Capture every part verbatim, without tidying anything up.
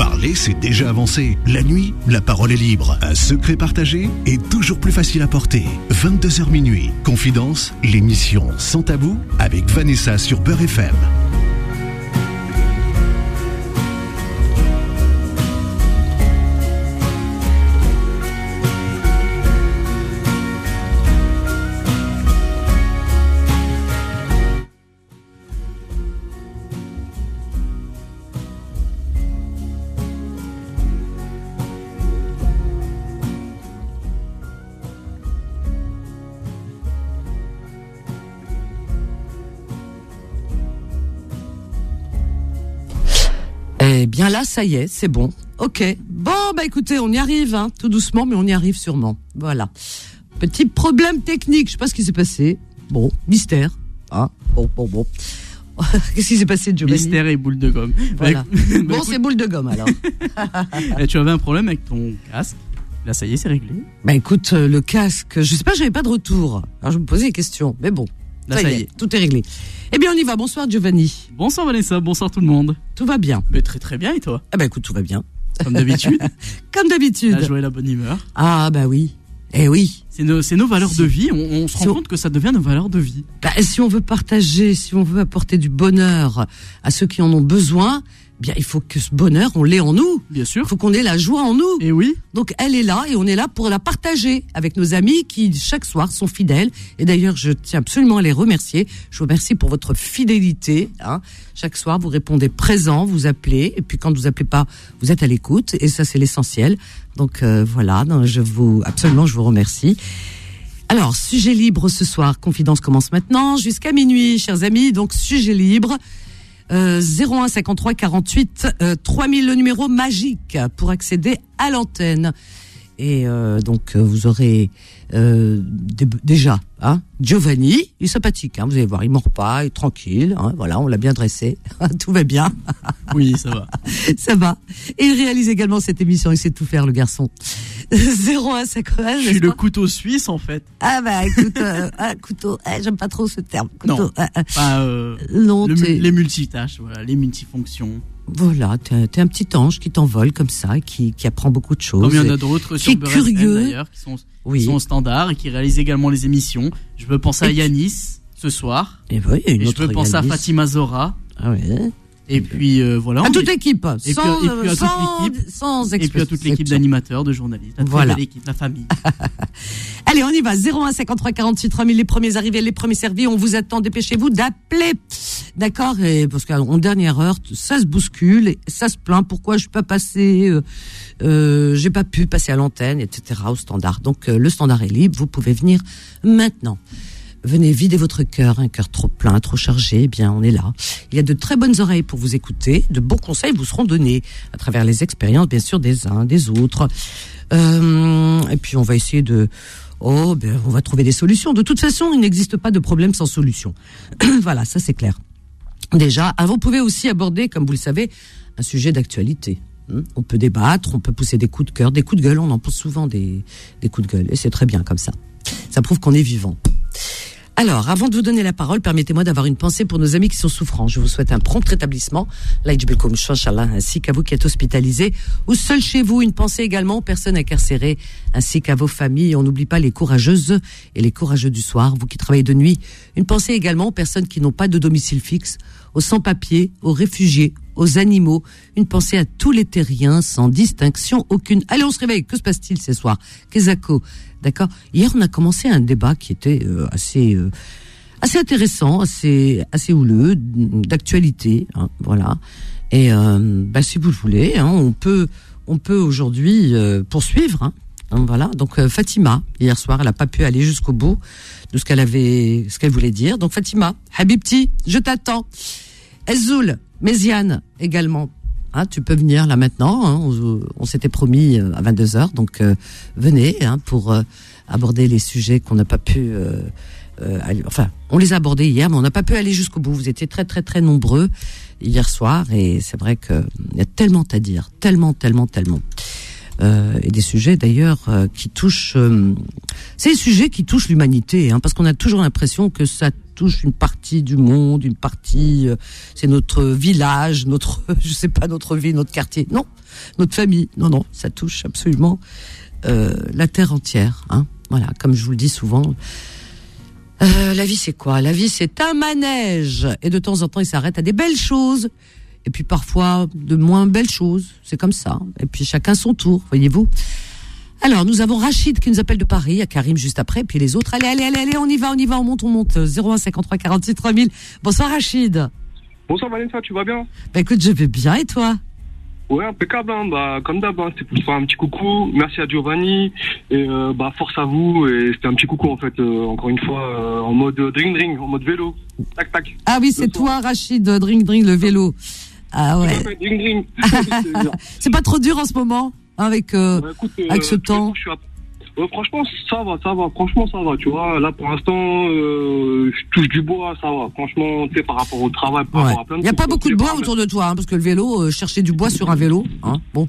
Parler, c'est déjà avancé. La nuit, la parole est libre. Un secret partagé est toujours plus facile à porter. vingt-deux heures minuit. Confidence, l'émission Sans Tabou avec Vanessa sur Beurre F M. Eh bien là, ça y est, c'est bon. Ok. Bon, bah écoutez, on y arrive, hein, tout doucement, mais on y arrive sûrement. Voilà. Petit problème technique, je sais pas ce qui s'est passé. Bon, mystère. Hein. Bon, bon, bon. Qu'est-ce qui s'est passé, Giovanni? Mystère et boule de gomme. Voilà. Bah, bon, bah, écoute, c'est boule de gomme alors. eh, tu avais un problème avec ton casque. Là, ça y est, c'est réglé. Bah écoute, euh, le casque, je sais pas, j'avais pas de retour. Alors je me posais des questions, mais bon. Là, ça, ça y y est, est. tout est réglé. Eh bien, on y va. Bonsoir, Giovanni. Bonsoir Vanessa, bonsoir tout le monde. Tout va bien. Mais très très bien, et toi? Ah bah écoute, tout va bien. Comme d'habitude. Comme d'habitude. La joie et la bonne humeur. Ah bah oui. Eh oui. C'est nos, c'est nos valeurs Si. de vie. On, on se rend Si on- compte que ça devient nos valeurs de vie. Bah, si on veut partager, si on veut apporter du bonheur à ceux qui en ont besoin, bien il faut que ce bonheur, on l'ait en nous. Bien Il sûr. faut qu'on ait la joie en nous. Et oui. Donc elle est là et on est là pour la partager avec nos amis qui chaque soir sont fidèles. Et d'ailleurs, je tiens absolument à les remercier. Je vous remercie pour votre fidélité. Hein. Chaque soir, vous répondez présent, vous appelez. Et puis quand vous appelez pas, vous êtes à l'écoute. Et ça, c'est l'essentiel. Donc euh, voilà, donc, je vous absolument, je vous remercie. Alors, sujet libre ce soir. Confidence commence maintenant jusqu'à minuit, chers amis. Donc sujet libre. Euh, zéro un cinquante-trois quarante-huit euh, trois mille, le numéro magique pour accéder à l'antenne. Et euh, donc euh, vous aurez euh, dé- déjà hein, Giovanni, il est sympathique, hein, vous allez voir, il mord pas, il est tranquille, hein, voilà, on l'a bien dressé, tout va bien, Oui, ça va. ça va. Et il réalise également cette émission, il sait tout faire le garçon. zéro un cinquante-trois Je suis le couteau suisse en fait. Ah bah écoute, euh, un couteau, eh, j'aime pas trop ce terme. Couteau, Non. euh, euh, Enfin, euh, non, le- t'es- les multitâches, voilà, les multifonctions. Voilà, t'es, un- t'es un petit ange qui t'envole comme ça, et qui, qui apprend beaucoup de choses. Comme il y en Et- a d'autres qui sur est Beurre F M, curieux. d'ailleurs, qui sont, Oui. qui sont au standard et qui réalisent également les émissions. Je veux penser à Et- Yanis ce soir. Et oui, une Et je autre veux penser à Yanis. Fatima Zora. Ah ouais. Et puis euh, voilà. À on toute est- l'équipe, puis sans, à- et puis à toute sans, l'équipe. sans Et puis à toute l'équipe exception. d'animateurs, de journalistes. La très Voilà. belle équipe, la famille. Allez, on y va. zéro un cinquante-trois quarante-huit trois mille, les premiers arrivés, les premiers servis. On vous attend, dépêchez-vous d'appeler. D'accord? Et parce qu'en dernière heure, ça se bouscule, et ça se plaint. Pourquoi je suis pas passé, euh, euh, j'ai pas pu passer à l'antenne, et cetera au standard. Donc, euh, le standard est libre. Vous pouvez venir maintenant. Venez vider votre cœur, un cœur trop plein, trop chargé, eh bien on est là. Il y a de très bonnes oreilles pour vous écouter, de bons conseils vous seront donnés à travers les expériences bien sûr des uns, des autres. Euh, et puis on va essayer de... Oh, ben on va trouver des solutions. De toute façon, il n'existe pas de problème sans solution. Voilà, ça c'est clair. Déjà, ah, vous pouvez aussi aborder, comme vous le savez, un sujet d'actualité. Hum, On peut débattre, on peut pousser des coups de cœur, des coups de gueule, on en pousse souvent des, des coups de gueule, et c'est très bien comme ça. Ça prouve qu'on est vivant. Alors, avant de vous donner la parole, permettez-moi d'avoir une pensée pour nos amis qui sont souffrants. Je vous souhaite un prompt rétablissement, ainsi qu'à vous qui êtes hospitalisés ou seuls chez vous. Une pensée également aux personnes incarcérées, ainsi qu'à vos familles. On n'oublie pas les courageuses et les courageux du soir, vous qui travaillez de nuit. Une pensée également aux personnes qui n'ont pas de domicile fixe, aux sans-papiers, aux réfugiés, aux animaux. Une pensée à tous les terriens, sans distinction aucune. Allez, on se réveille. Que se passe-t-il ce soir? Kezako, d'accord. Hier, on a commencé un débat qui était euh, assez, euh, assez intéressant, assez, assez houleux, d'actualité, hein, voilà. Et euh, bah, si vous le voulez, hein, on peut, on peut aujourd'hui euh, poursuivre. Hein, hein, voilà. Donc euh, Fatima, hier soir, elle a pas pu aller jusqu'au bout de ce qu'elle avait, ce qu'elle voulait dire. Donc Fatima, Habibti, je t'attends. Ezoul, Méziane également. Hein, tu peux venir là maintenant. Hein, on, on s'était promis euh, à vingt-deux heures, donc euh, venez hein, pour euh, aborder les sujets qu'on n'a pas pu. Euh, euh, aller, enfin, on les a abordés hier, mais on n'a pas pu aller jusqu'au bout. Vous étiez très très très nombreux hier soir, et c'est vrai que il y a tellement à dire, tellement tellement tellement. euh, et des sujets d'ailleurs euh, qui touchent. Euh, c'est des sujets qui touchent l'humanité, hein, parce qu'on a toujours l'impression que ça touche une partie du monde, une partie, euh, c'est notre village, notre, je sais pas, notre vie, notre quartier. Non, notre famille. Non, non, ça touche absolument euh, la terre entière. Hein. Voilà, comme je vous le dis souvent. Euh, la vie, c'est quoi ? La vie, c'est un manège. Et de temps en temps, il s'arrête à des belles choses. Et puis parfois, de moins belles choses. C'est comme ça. Et puis chacun son tour, voyez-vous. Alors, nous avons Rachid qui nous appelle de Paris, il y a Karim juste après, et puis les autres. Allez, allez, allez, allez, on y va, on y va, on monte, on monte. zéro un cinquante-trois quarante-six trois mille. Bonsoir Rachid. Bonsoir Vanessa, tu vas bien ? Bah écoute, je vais bien, et toi ? Ouais, impeccable, hein. Bah, comme d'hab, hein. C'était pour te faire un petit coucou. Merci à Giovanni. Et euh, bah, force à vous. Et c'était un petit coucou, en fait, euh, encore une fois, euh, en mode drink drink, en mode vélo. Tac, tac. Ah oui, c'est toi, Rachid, drink drink, le vélo. Ah ouais. Drink drink. C'est pas trop dur en ce moment, hein, avec, euh, bah, écoute, euh, avec ce temps. Je suis à... Euh, franchement, ça va, ça va. Franchement, ça va. Tu vois, là, pour l'instant, euh, je touche du bois, ça va. Franchement, tu sais, par rapport au travail, par ouais. rapport à plein de Il n'y a pas beaucoup de bois pas, autour mais... de toi, hein, parce que le vélo, euh, chercher du bois sur un vélo, hein, bon.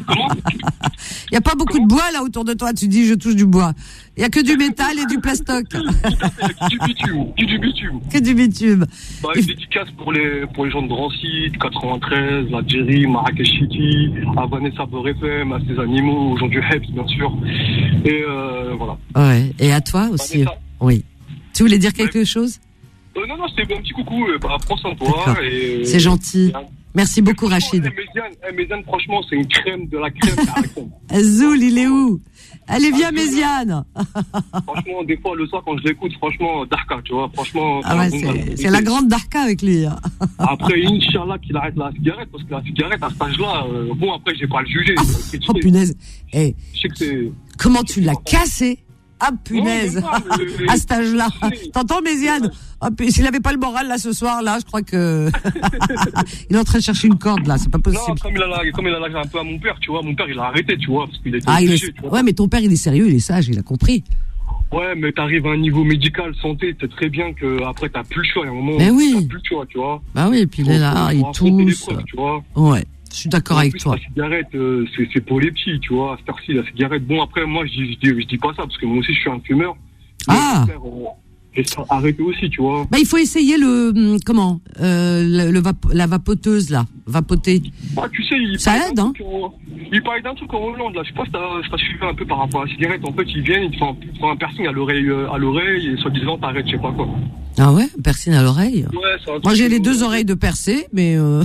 Il n'y a pas beaucoup Comment de bois là autour de toi. Tu dis, je touche du bois. Il n'y a que du métal et du plastoc. Tout à fait, que du bitume, que du bitume. Que du bitume. Bah, une dédicace pour les, pour les gens de Drancy, de quatre-vingt-treize, l'Algérie, Marrakech City, à Vanessa Beurre F M, à ses animaux, aux gens du Heps, bien sûr. Et euh, voilà. Ouais. Et à toi aussi. Vanessa. Oui. Tu voulais dire quelque ouais. chose? euh, Non, non, c'était un petit coucou. Bah, prends soin de toi. Et... C'est gentil. Et... Merci beaucoup, Rachid. Méziane, eh, Méziane, franchement, c'est une crème de la crème. Zoul, il est où? Allez, viens, Méziane. Franchement, des fois, le soir, quand je l'écoute, franchement, Darka, tu vois, franchement. Ah ouais, c'est, c'est la grande Darka avec lui. Hein. Après, Inch'Allah, qu'il arrête la cigarette, parce que la cigarette, à cet âge-là, euh, bon, après, j'ai pas à le juger. Oh, oh punaise. Hey, je sais que c'est... Comment tu l'as cassé? Ah, punaise. Non, pas, mais, mais, à cet âge-là. T'entends, Méziane? Ah, s'il avait pas le moral, là, ce soir, là, je crois que, il est en train de chercher une corde, là, c'est pas possible. Non, comme il a la, comme il a la, un peu à mon père, tu vois, mon père, il a arrêté, tu vois, parce qu'il était ah, obligé, il est... tu vois. Ouais, mais ton père, il est sérieux, il est sage, il a compris. Ouais, mais t'arrives à un niveau médical, santé, c'est très bien que après t'as plus le choix, il y a un moment mais où oui. t'as plus le choix, tu vois. Bah oui, et puis il est là, il tousse. Tu vois. Ouais. Je suis d'accord avec plus, toi. La cigarette, euh, c'est, c'est pour les petits, tu vois. À cette heure-ci, la cigarette. Bon, après, moi, je dis, je dis, je dis pas ça, parce que moi aussi, je suis un fumeur. Ah! J'ai arrêté aussi, tu vois. Bah, il faut essayer le, comment, euh, le, le vap- la vapoteuse, là. Vapoter. Ah, tu sais, il ça aide, hein? En, il parlait d'un truc en Hollande, là. Je sais pas si t'as, si t'as suivi un peu par rapport à la cigarette. En fait, ils viennent, ils te font, ils te font un piercing à l'oreille, à l'oreille, et soi-disant, t'arrêtes, je sais pas quoi. Ah ouais? Piercing à l'oreille? Ouais, c'est un Moi, j'ai les de... deux oreilles de percée, mais, euh...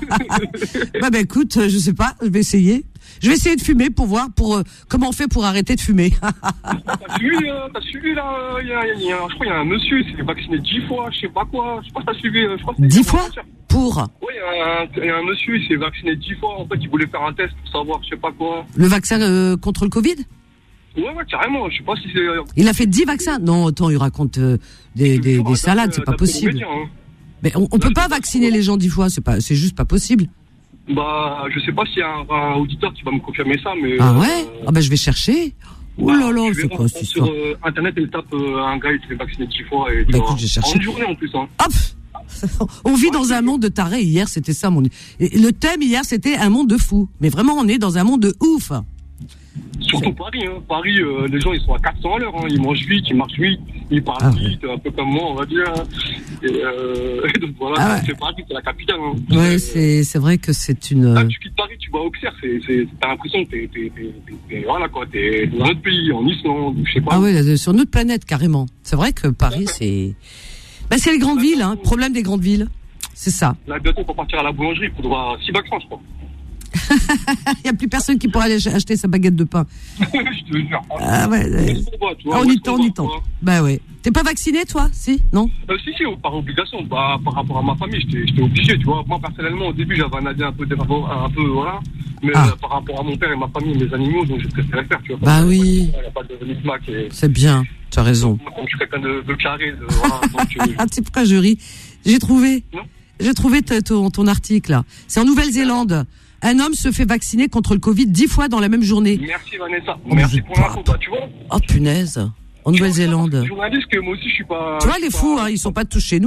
bah, bah, écoute, je sais pas, je vais essayer. Je vais essayer de fumer pour voir pour euh, comment on fait pour arrêter de fumer. T'as suivi, euh, t'as suivi là, y a, y a, je crois qu'il y a un monsieur, il s'est vacciné dix fois, je sais pas quoi, je sais pas si t'as suivi, je crois que dix fois pour. Oui, il y, y a un monsieur, il s'est vacciné dix fois, en fait, il voulait faire un test pour savoir, je sais pas quoi. Le vaccin euh, contre le Covid? Ouais, ouais, carrément, je sais pas si c'est... Il a fait dix vaccins? Non, attends, il raconte euh, des, des, des, des salades, c'est pas possible. Médias, hein. Mais on, on peut pas vacciner les gens dix fois, c'est pas, c'est juste pas possible. Bah, je sais pas s'il y a un, un auditeur qui va me confirmer ça, mais... Ah ouais euh, Ah bah je vais chercher. Oh bah, là là, c'est quoi cette histoire? Sur euh, internet, elle tape euh, un gars, il s'est vacciné dix fois et... Bah écoute, j'ai cherché. En une journée en plus, hein. Hop. On vit dans un monde de tarés. Hier, c'était ça mon... Et le thème hier, c'était un monde de fous. Mais vraiment, on est dans un monde de ouf. Surtout c'est... Paris, hein. Paris, euh, les gens, ils sont à quatre cents à l'heure, hein. Ils mangent vite, ils marchent vite, ils parlent ah, vite, ouais. Un peu comme moi, on va dire. Et, euh, et donc voilà, ah, ouais. C'est Paris, c'est la capitale, hein. Ouais, c'est, c'est vrai que c'est une... Là, tu quittes Paris, tu vas à Auxerre, c'est, c'est, t'as l'impression que t'es, t'es, t'es, t'es, t'es, voilà, quoi, t'es dans un autre pays, en Islande, je sais pas. Ah ouais, sur notre planète, carrément. C'est vrai que Paris, ouais. c'est... Bah, c'est les grandes là, villes, hein. Problème des grandes villes. C'est ça. Là, bientôt, pour partir à la boulangerie, il faudra six vaccins, je crois. Il n'y a plus personne qui pourra aller acheter sa baguette de pain. Je te jure. Ah ouais. ouais. Ah, on y tend, on y tend. Bah ouais. T'es pas vacciné, toi? Si? Non? euh, Si, si, par obligation. Bah, par rapport à ma famille, j'étais, j'étais obligé, tu vois. Moi, personnellement, au début, j'avais un avis un peu, un peu, voilà. Mais ah. euh, par rapport à mon père et ma famille et mes animaux, donc j'ai préféré faire, tu vois. Bah oui. Il n'y a pas de micmac. Et... C'est bien, tu as raison. Moi, comme je suis quelqu'un de, de carré, de, voilà. Donc, euh... ah, tu sais pourquoi je ris? J'ai trouvé. Non J'ai trouvé t- ton, ton article, là. C'est en Nouvelle-Zélande. Un homme se fait vacciner contre le Covid dix fois dans la même journée. Merci Vanessa. Oh, merci pour l'info. Bah, tu vois. Oh punaise. En Nouvelle-Zélande. Journaliste que moi aussi je suis pas. Tu vois les fous, hein, ils sont pas tous chez nous, hein.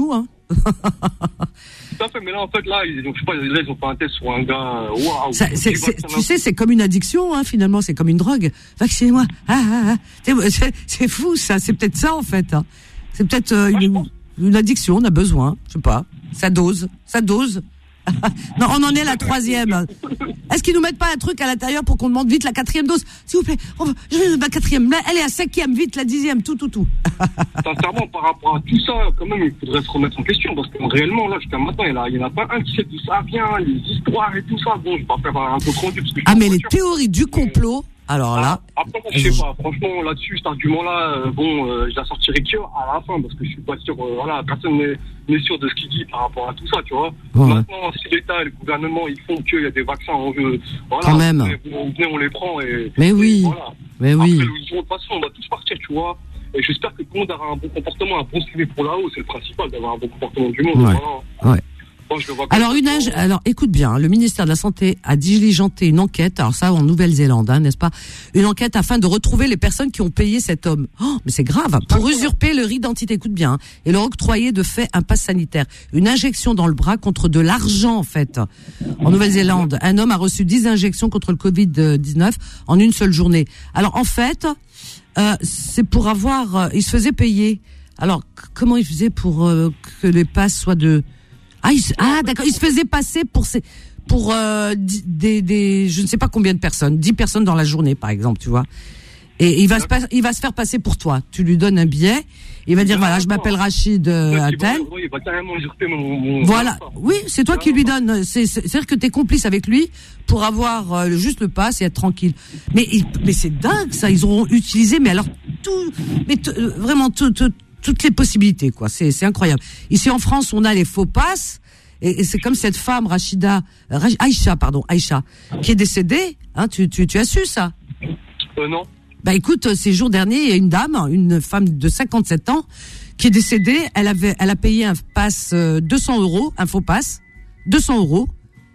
Tout à fait, mais là, en fait, là, ils ont, je sais pas, là, ils ont fait un test sur un gars, waouh. Ça, c'est, c'est, tu sais, c'est comme une addiction, hein, finalement, c'est comme une drogue. Vaccinez-moi. Ah, ah, ah. C'est, c'est fou, ça. C'est peut-être ça, en fait. Hein. C'est peut-être euh, ouais, une, une addiction, on a besoin. Je sais pas. Ça dose. Ça dose. Non, on en est à la troisième. Est-ce qu'ils nous mettent pas un truc à l'intérieur pour qu'on demande vite la quatrième dose? S'il vous plaît, on va, je veux la quatrième. Elle est à cinquième, vite, la dixième, tout, tout, tout. Sincèrement, par rapport à tout ça, quand même, il faudrait se remettre en question, parce que réellement, là, jusqu'à maintenant, il n'y en a pas un qui sait d'où ça vient, les histoires et tout ça. Bon, je vais pas faire un peu rendu, parce que je Ah, mais les voiture. théories du complot, alors là. Ah, après, je sais pas, franchement, là-dessus, cet argument-là, euh, bon, euh, je la sortirai que à la fin, parce que je suis pas sûr, euh, voilà, personne n'est, n'est sûr de ce qu'il dit par rapport à tout ça, tu vois. Ouais. Maintenant, si l'État et le gouvernement, ils font qu'il y a des vaccins en jeu, voilà. Quand même. On, venez, on les prend et. Mais oui. Et voilà. Mais oui. Après, de toute façon, on va tous partir, tu vois. Et j'espère que tout le monde aura un bon comportement, un bon suivi pour là-haut. C'est le principal, d'avoir un bon comportement du monde. Ouais. Voilà. Ouais. Moi, je le vois Alors, comme une ça. âge, alors, écoute bien, le ministère de la Santé a diligenté une enquête, alors ça, en Nouvelle-Zélande, hein, n'est-ce pas? Une enquête afin de retrouver les personnes qui ont payé cet homme. Oh, mais c'est grave. Pour usurper leur identité, écoute bien, hein, et leur octroyer de fait un pass sanitaire. Une injection dans le bras contre de l'argent, en fait. En Nouvelle-Zélande, un homme a reçu dix injections contre le covid dix-neuf en une seule journée. Alors, en fait, euh, c'est pour avoir, euh, il se faisait payer. Alors, c- comment il faisait pour euh, que les passes soient de... Ah, il, ah d'accord, il se faisait passer pour ces, pour euh, des, des, je ne sais pas combien de personnes, dix personnes dans la journée, par exemple, tu vois. Et il va se, il va se faire passer pour toi. Tu lui donnes un billet, il va dire voilà, je m'appelle Rachid euh, Atel. Oui, il va carrément usurper mon, mon. Voilà, oui, c'est toi qui lui donnes. C'est, c'est, c'est-à-dire que t'es complice avec lui pour avoir euh, juste le pass et être tranquille. Mais, mais c'est dingue ça. Ils auront utilisé, mais alors tout, mais t- vraiment tout, tout, toutes les possibilités, quoi. C'est, c'est incroyable. Ici en France, on a les faux passes. Et, et c'est comme cette femme, Rachida, Rach, Aïcha, pardon, Aïcha, qui est décédée. Hein, tu, tu, tu as su ça? Euh, non. Bah écoute, ces jours derniers, il y a une dame, une femme de cinquante-sept ans, qui est décédée. Elle avait, elle a payé un pass euh, deux cents euros, un faux pass, deux cents euros.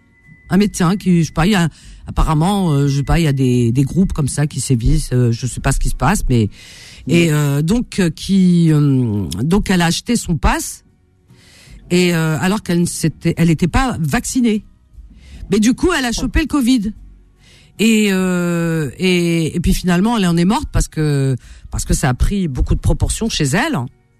Un médecin qui, je sais pas, il y a apparemment, euh, je sais pas, il y a des, des groupes comme ça qui sévissent. Euh, je sais pas ce qui se passe, mais et euh, donc euh, qui, euh, donc elle a acheté son pass et euh, alors qu'elle s'était, elle était pas vaccinée. Mais du coup, elle a chopé le Covid. Et, euh, et et puis finalement, elle en est morte parce que parce que ça a pris beaucoup de proportions chez elle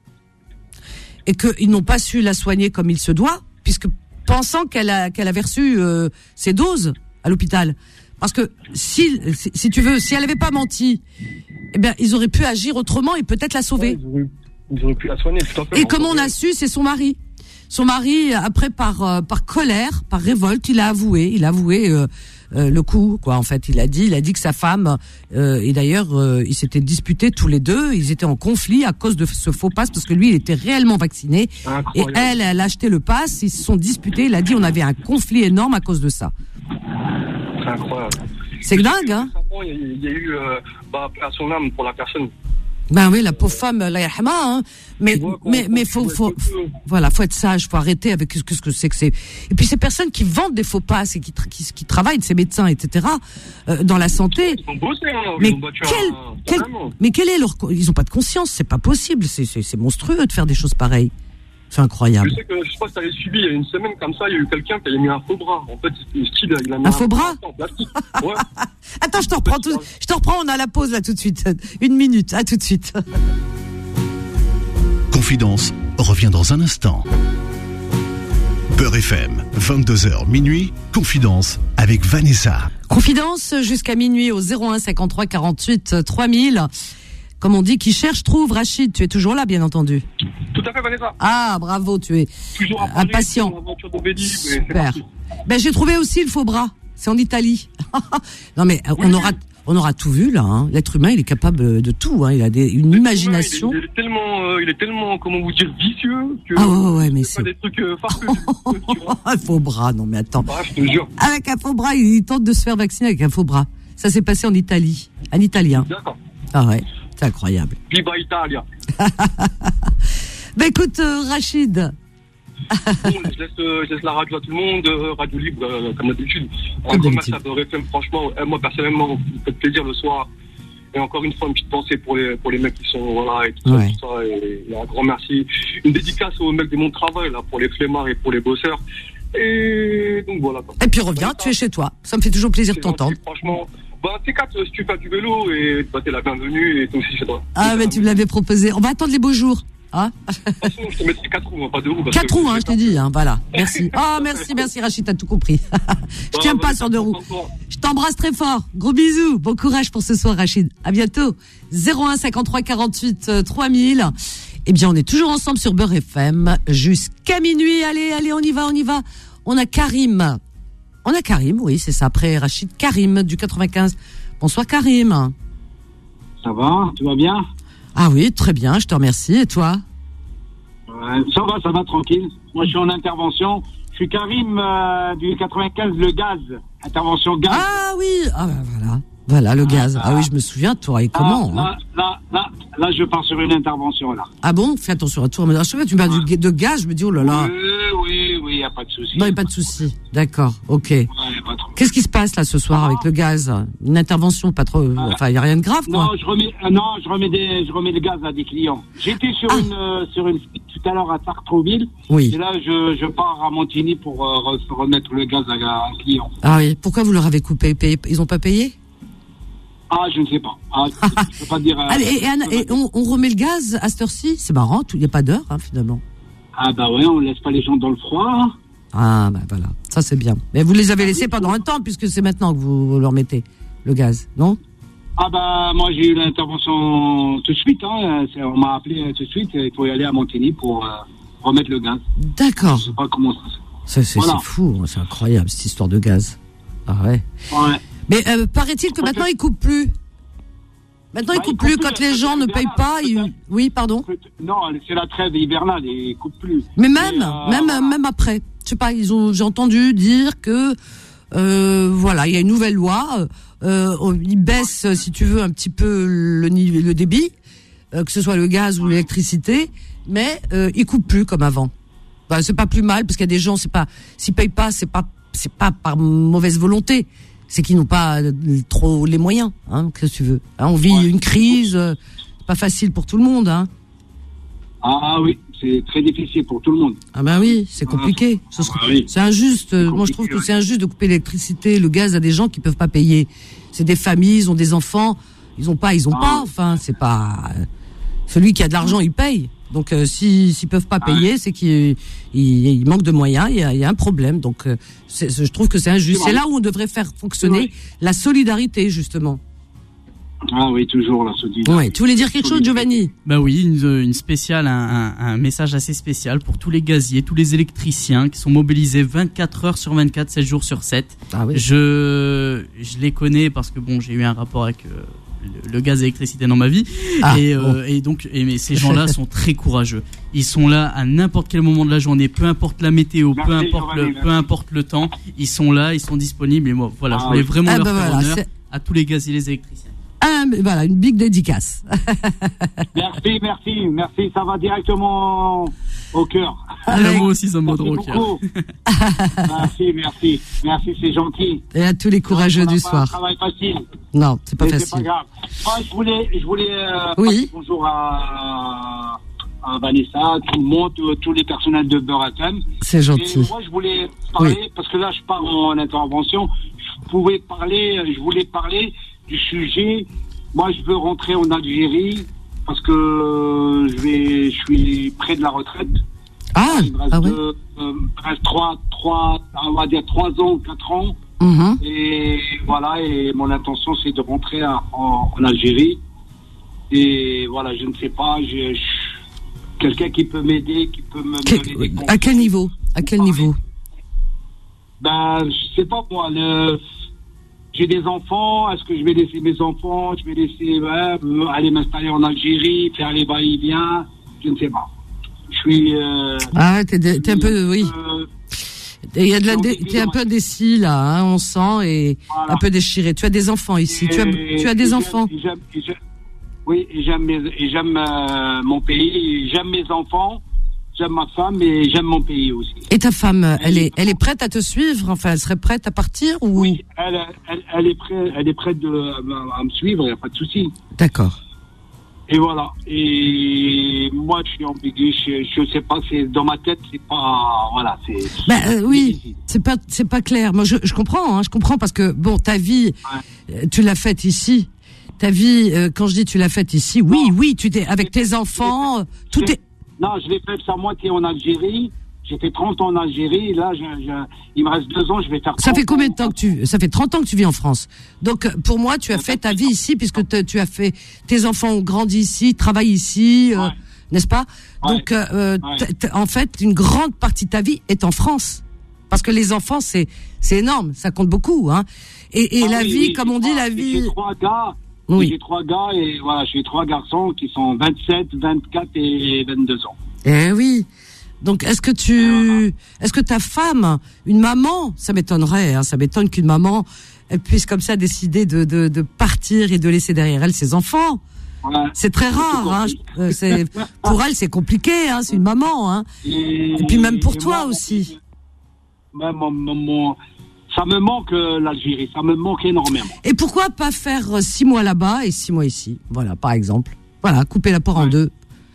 et qu'ils n'ont pas su la soigner comme il se doit, puisque pensant qu'elle a qu'elle avait reçu euh, ses doses à l'hôpital. Parce que si si, si tu veux, si elle avait pas menti, eh bien ils auraient pu agir autrement et peut-être la sauver. Ouais, ils, auraient, ils auraient pu la soigner. Tout à fait. Et comme on a su, c'est son mari. Son mari, après par euh, par colère, par révolte, il a avoué, il a avoué euh, euh, le coup, quoi. En fait, il a dit, il a dit que sa femme euh, et d'ailleurs, euh, ils s'étaient disputés tous les deux. Ils étaient en conflit à cause de ce faux pass parce que lui, il était réellement vacciné. Incroyable. Et elle, elle a acheté le pass. Ils se sont disputés. Il a dit, on avait un conflit énorme à cause de ça. C'est incroyable. C'est dingue, hein. Il y a, il y a eu, euh, bah, paix à son âme pour la personne. Ben oui, la pauvre femme, la yarhama, hein. Mais, vois, quand- mais, mais quand faut, tu faut, vois que- faut- voilà, faut être sage, faut arrêter avec ce que, ce que c'est que c'est. Et puis ces personnes qui vendent des faux passes et qui, tra- qui, qui travaillent, ces médecins, et cetera, euh, dans la santé. Ils ont bossé, hein. Mais Ils ont battu quel, un- quel, carrément. mais quel est leur, co- ils ont pas de conscience, c'est pas possible, c'est, c'est, c'est monstrueux de faire des choses pareilles. C'est incroyable. Je sais que, je sais pas si t'avais suivi, il y a une semaine comme ça, il y a eu quelqu'un qui avait mis un faux bras. En fait, c'était style, il a mis Un faux bras en plastique. Ouais. Attends, je te reprends tout, je te reprends, on a la pause là tout de suite. Une minute, à tout de suite. Confidence revient dans un instant. Beurre F M, vingt-deux heures minuit, Confidence avec Vanessa. Confidence jusqu'à minuit au zéro un cinquante-trois quarante-huit trois mille. Comme on dit, qui cherche trouve. Rachid, tu es toujours là, bien entendu. Tout à fait, Vanessa. Ah, bravo, tu es Toujours à un patient. sur l'aventure de Vélib, et c'est Super. parti. Ben j'ai trouvé aussi le faux bras. C'est en Italie. Non mais euh, on aura on aura tout vu là. Hein. L'être humain, il est capable de tout. Hein. Il a des, une imagination. Il est, il est tellement, euh, il est tellement, comment vous dire, vicieux que. Ah ouais, ouais, mais c'est c'est- pas des trucs euh, farfelus. Tu vois. Un faux bras, non mais attends. Ah, je te jure. Avec un faux bras, il tente de se faire vacciner avec un faux bras. Ça s'est passé en Italie, un Italien. D'accord. Ah ouais, c'est incroyable. Viva Italia. Ben écoute, euh, Rachid. Bon, je laisse, euh, je laisse la radio à tout le monde, euh, radio libre, euh, comme d'habitude. Un Comme grand d'habitude. merci à Beurre F M, franchement, euh, moi personnellement, vous me faites plaisir le soir. Et encore une fois, une petite pensée pour les, pour les mecs qui sont, voilà, et tout ça, Ouais. tout ça, et, et un grand merci. Une dédicace aux mecs de mon travail, là, pour les flemmards et pour les bosseurs. Et donc voilà, quoi. Et puis reviens, tu es chez toi. Ça me fait toujours plaisir de C'est gentil, t'entendre. franchement. Bah, T quatre, si tu fais du vélo, et bah, t'es la bienvenue, et toi aussi, c'est toi. Ah, mais tu me l'avais proposé. On va attendre les beaux jours. Hein? De toute façon, je te mettrai quatre roues, hein, pas deux roues. parce Quatre que- roues, hein, je t'ai dit, hein, voilà. Merci. Oh, merci, merci, Rachid, t'as tout compris. Je tiens pas sur deux roues. Je t'embrasse très fort. Gros bisous. Bon courage pour ce soir, Rachid. À bientôt. zéro un cinquante-trois quarante-huit trois mille. Eh bien, on est toujours ensemble sur Beurre F M jusqu'à minuit. Allez, allez, on y va, on y va. On a Karim. On a Karim, oui, c'est ça. Après Rachid, Karim du quatre-vingt-quinze. Bonsoir, Karim. Ça va, tu vas bien? Ah oui, très bien, je te remercie. Et toi? Ouais, ça va, ça va tranquille. Moi, je suis en intervention. Je suis Karim euh, du quatre-vingt-quinze, le gaz. Intervention gaz. Ah oui, ah bah voilà. Voilà, le gaz. Ah oui, je me souviens, toi, et comment là, hein. là, là, là, là, je pars sur une intervention, là. Ah bon? Fais attention à toi. Mais à chaque fois que tu parles du- de gaz, je me dis, oh là là. Oui, oui, oui, y a pas de souci. Non, il n'y a pas de souci. D'accord, ok. Ouais, y a pas trop. Qu'est-ce qui se passe là ce soir Ah. avec le gaz? Une intervention, pas trop. Enfin, il n'y a rien de grave, quoi. Non, je remets, euh, non, je remets des, je remets le gaz à des clients. J'étais sur Ah. une, euh, sur une suite tout à l'heure à Sartrouville. Oui. Et là, je, je pars à Montigny pour euh, re- remettre le gaz à, à un client. Ah oui. Pourquoi vous leur avez coupé? Payé- Ils n'ont pas payé? Ah, je ne sais pas. Ah, je peux pas dire. euh, Allez, et, Anna, je peux et pas on, on remet le gaz à cette heure-ci? C'est marrant, il n'y a pas d'heure, hein, finalement. Ah bah ouais, on laisse pas les gens dans le froid. Hein. Ah, bah voilà. Ça, c'est bien. Mais vous les avez laissés pendant un temps, puisque c'est maintenant que vous leur mettez le gaz, non? Ah bah moi j'ai eu l'intervention tout de suite. Hein. C'est- On m'a appelé euh, tout de suite. Il faut y aller à Montigny pour euh, remettre le gaz. D'accord. Je sais pas comment ça se C'est, c'est, Voilà. c'est fou, c'est incroyable, cette histoire de gaz. Ah ouais. fait. Ouais. Mais euh, paraît-il que En fait, maintenant, ils coupent plus. Maintenant, ils Bah, ils coupent plus. coupent Quand plus, les la gens ne trêve payent pas, hivernale, ils... Oui, pardon. Non, c'est la trêve hivernale. Ils coupent plus. Mais même, Et, euh, même, voilà. même après. Je sais pas, ils ont, j'ai entendu dire que, euh, voilà, il y a une nouvelle loi, euh, on- ils baissent, si tu veux, un petit peu le niveau, le débit, euh, que ce soit le gaz ou l'électricité, mais euh, ils coupent plus comme avant. Bah, c'est pas plus mal, parce qu'il y a des gens, c'est pas, s'ils payent pas, c'est pas, c'est pas par mauvaise volonté. C'est qu'ils n'ont pas euh, trop les moyens, hein, qu'est-ce que tu veux. Hein, on vit Ouais. une crise, euh, c'est pas facile pour tout le monde, hein. Ah oui, c'est très difficile pour tout le monde. Ah ben oui, c'est compliqué. Ce sera- Ah oui. C'est injuste. C'est Moi, je trouve compliqué, que ouais. c'est injuste de couper l'électricité, le gaz à des gens qui peuvent pas payer. C'est des familles, ils ont des enfants, ils ont pas, ils ont Ah. pas. Enfin, c'est pas celui qui a de l'argent, il paye. Donc, euh, si s'ils peuvent pas Ah. payer, c'est qu'il il, il manque de moyens. Il y a, il y a un problème. Donc, euh, c'est- c'est- je trouve que c'est injuste. C'est C'est vrai. là où on devrait faire fonctionner la solidarité, justement. Ah oui, toujours la solidarité. Ouais. Tu voulais dire quelque chose, Giovanni? Bah oui, une, une spéciale, un, un, un message assez spécial pour tous les gaziers, tous les électriciens qui sont mobilisés vingt-quatre heures sur vingt-quatre, sept jours sur sept. Ah oui. Je, je les connais parce que bon, j'ai eu un rapport avec euh, le, le gaz et l'électricité dans ma vie. Ah, et, euh, bon. et donc, et, mais ces gens-là sont très courageux. Ils sont là à n'importe quel moment de la journée, peu importe la météo, peu Merci, importe Giovanni, le, peu merci. importe le temps. Ils sont là, ils sont disponibles. Et moi, voilà, Ah je voulais oui. vraiment Ah leur bah faire voilà, honneur c'est- à tous les gaziers et les électriciens. Ah, mais voilà, une big dédicace. Merci, merci, merci. Ça va directement au cœur. Ah, Avec- moi aussi, ça me Merci vaudra au cœur. beaucoup. Merci, merci. Merci, c'est gentil. Et à tous les courageux On n'a du pas un soir. travail facile. Non, c'est pas Mais c'est pas facile. grave. Moi, je voulais, je voulais euh, Oui. passer bonjour à, à Vanessa, tout le monde, tous, tous les personnels de Beurre F M. C'est Et gentil. moi, je voulais parler, parce que là, je pars en intervention, je pouvais parler, je voulais parler du sujet. Moi, je veux rentrer en Algérie, parce que je vais, je suis près de la retraite. Ah, Il me reste, ah ouais. deux, euh, il me reste trois, trois, on va dire trois ans, quatre ans. Mhm. Et voilà, et mon intention, c'est de rentrer à- en, en Algérie. Et voilà, je ne sais pas, je, je- quelqu'un qui peut m'aider, qui peut me Que- donner des à quel niveau? À quel niveau? Ben, je sais pas moi, le, j'ai des enfants, est-ce que je vais laisser mes enfants, je vais laisser, ouais, euh, aller m'installer en Algérie, faire les va-et-vient, je ne sais pas. Je suis... Euh, Ah ouais, t'es, de- t'es un peu, oui. euh, Il y a de la, donc, dé- t'es un peu décis là, hein, on sent, et Voilà. un peu déchiré. Tu as des enfants ici. Tu as, Et- tu as et des j'aime- enfants. et j'aime- et j'aime- oui, et j'aime, mes- et j'aime euh, mon pays, et j'aime mes enfants. j'aime ma femme et j'aime mon pays aussi. Et ta femme, elle est, elle est prête à te suivre? Enfin, elle serait prête à partir ou? Oui, elle, elle, elle est prête, elle est prête de, à, à me suivre, il n'y a pas de souci. D'accord. Et voilà. Et moi, je suis ambigu. Je, je sais pas. C'est dans ma tête, c'est pas. Voilà. C'est. Ben euh, oui, c'est pas, c'est pas clair. Moi, je, je comprends. Hein, je comprends parce que bon, ta vie, ouais. tu l'as faite ici. Ta vie, euh, quand je dis tu l'as faite ici, oui, non, oui, tu t'es avec tes enfants, fait, tout est. Non, je l'ai faite à moitié en Algérie. J'ai fait trente ans en Algérie. Là, je, je, il me reste deux ans. Je vais faire. Ça fait combien de temps que tu? Ça fait trente ans que tu vis en France. Donc, pour moi, tu as fait ta vie ici puisque te, tu as fait. Tes enfants ont grandi ici, travaillent ici, euh, ouais. n'est-ce pas? Ouais. Donc, euh, ouais. t- t- en fait, une grande partie de ta vie est en France. Parce que les enfants, c'est c'est énorme, ça compte beaucoup, hein. Et, et ah, la oui, vie, oui, comme on dit, trois, la vie. J'ai trois gars. Oui. J'ai trois gars et voilà, j'ai trois garçons qui sont vingt-sept, vingt-quatre et vingt-deux ans. Eh oui. Donc, est-ce que tu, est-ce que ta femme, une maman, ça m'étonnerait, hein, ça m'étonne qu'une maman, elle puisse comme ça décider de, de, de partir et de laisser derrière elle ses enfants. Ouais, c'est très rare, hein. C'est, pour elle, c'est compliqué, hein. C'est une maman, hein. Et, et puis même pour toi moi, aussi. Même mon, mon, ça me manque l'Algérie, ça me manque énormément. Et pourquoi pas faire six mois là-bas et six mois ici? Voilà, par exemple. Voilà, couper la poire ouais. en deux.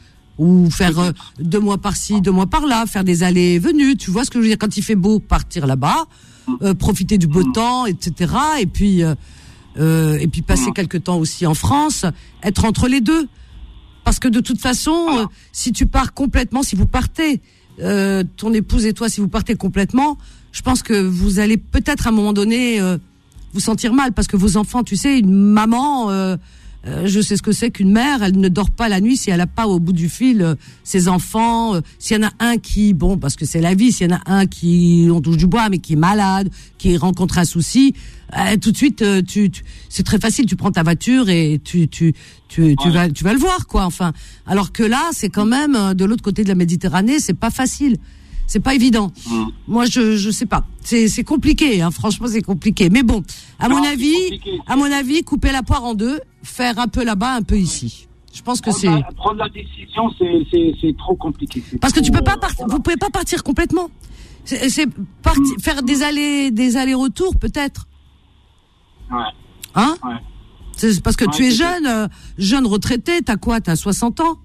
Ou faire euh, deux mois par-ci, deux mois par-là, faire des allées et venues. Tu vois ce que je veux dire? Quand il fait beau, partir là-bas, euh, profiter du beau temps, et cetera. Et puis, euh, euh, et puis passer quelque temps aussi en France, être entre les deux. Parce que de toute façon, euh, si tu pars complètement, si vous partez, euh, ton épouse et toi, si vous partez complètement, je pense que vous allez peut-être à un moment donné euh, vous sentir mal. Parce que vos enfants, tu sais, une maman... Euh, Euh, je sais ce que c'est qu'une mère, elle ne dort pas la nuit si elle n'a pas au bout du fil euh, ses enfants. Euh, s'il y en a un qui, bon, parce que c'est la vie, s'il y en a un qui, on touche du bois, mais qui est malade, qui rencontre un souci, euh, tout de suite, euh, tu, tu, c'est très facile, tu prends ta voiture et tu, tu, tu, tu ouais. vas, tu vas le voir, quoi. Enfin, alors que là, c'est quand même euh, de l'autre côté de la Méditerranée, c'est pas facile. C'est pas évident. Mmh. Moi, je je sais pas. C'est c'est compliqué. Hein. Franchement, c'est compliqué. Mais bon, à non, mon avis, à mon avis, couper la poire en deux, faire un peu là-bas, un peu ici. Je pense que prendre c'est. La, prendre la décision, c'est c'est c'est trop compliqué. C'est Parce trop, que tu peux pas partir. Voilà. Vous pouvez pas partir complètement. C'est, c'est parti, mmh. faire des allers des allers-retours peut-être. Ouais. Hein? Ouais. C'est parce que ouais, tu es jeune, euh, jeune retraité. T'as quoi? T'as soixante ans?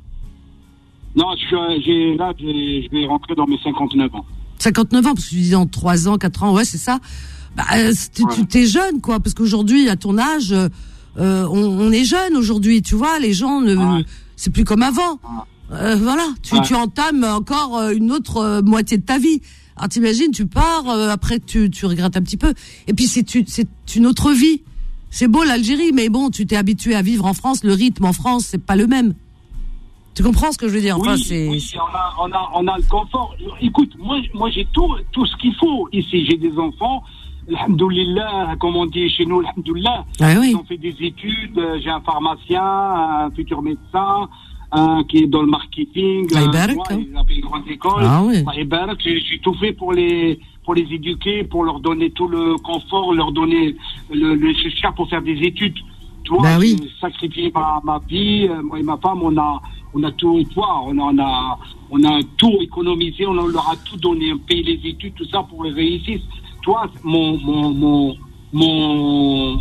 Non, je suis, j'ai, là, j'ai, je vais rentrer dans mes cinquante-neuf ans. cinquante-neuf ans, parce que tu dis dans trois ans, quatre ans, ouais, c'est ça. Bah, euh, tu ouais. t'es jeune, quoi, parce qu'aujourd'hui, à ton âge, euh, on, on est jeune aujourd'hui, tu vois, les gens, ne, ouais. c'est plus comme avant. Ouais. Euh, voilà, tu, ouais. tu entames encore une autre euh, moitié de ta vie. Alors t'imagines, tu pars, euh, après tu, tu regrettes un petit peu. Et puis c'est, tu, c'est une autre vie. C'est beau l'Algérie, mais bon, tu t'es habitué à vivre en France, le rythme en France, c'est pas le même. Tu comprends ce que je veux dire? Enfin, oui, c'est... oui, on a, on a, on a le confort. Écoute, moi, moi, j'ai tout, tout ce qu'il faut ici. J'ai des enfants. Alhamdoulilah, comme on dit chez nous, alhamdoulilah. Ah oui. Ils ont fait des études. J'ai un pharmacien, un futur médecin, un qui est dans le marketing. Ah, un, Ibarak, moi, hein. Il a fait une grande école. Ah oui. Ah, Ibarak, j'ai, j'ai tout fait pour les, pour les éduquer, pour leur donner tout le confort, leur donner le, le nécessaire pour faire des études. Tu vois, bah oui. J'ai sacrifié ma, ma vie, moi et ma femme, on a, on a tout, toi, on a, on a, on a tout économisé, on leur a tout donné, on paye les études, tout ça pour les réussir. Toi, mon, mon, mon, mon,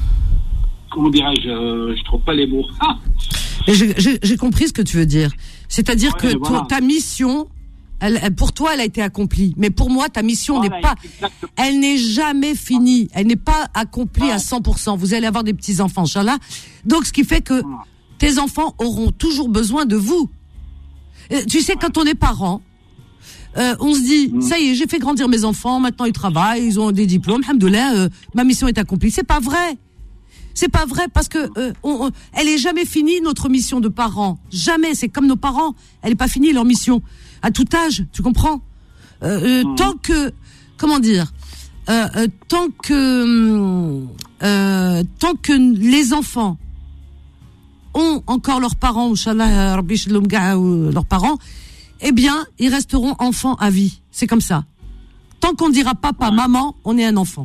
comment dirais-je, euh, je trouve pas les mots. Ah j'ai, j'ai, j'ai compris ce que tu veux dire. C'est-à-dire ouais, que voilà. toi, ta mission, elle, elle, pour toi, elle a été accomplie. Mais pour moi, ta mission voilà, n'est pas, exactement. Elle n'est jamais finie. Elle n'est pas accomplie ouais. à cent pour cent. Vous allez avoir des petits-enfants, Inch'Allah. Donc, ce qui fait que voilà. tes enfants auront toujours besoin de vous. Euh, tu sais, quand on est parent, euh, on se dit, mmh. ça y est, j'ai fait grandir mes enfants, maintenant ils travaillent, ils ont des diplômes, alhamdoulilah, euh, ma mission est accomplie. C'est pas vrai. C'est pas vrai parce que euh, on, on, elle est jamais finie, notre mission de parents. Jamais. C'est comme nos parents. Elle est pas finie, leur mission. À tout âge, tu comprends? euh, euh, mmh. Tant que, comment dire, euh, euh, tant que, euh, tant que les enfants ont encore leurs parents, Inch'Allah, Rabbi Shalom Ga, leurs parents, eh bien, ils resteront enfants à vie. C'est comme ça. Tant qu'on dira papa, ouais. maman, on est un enfant.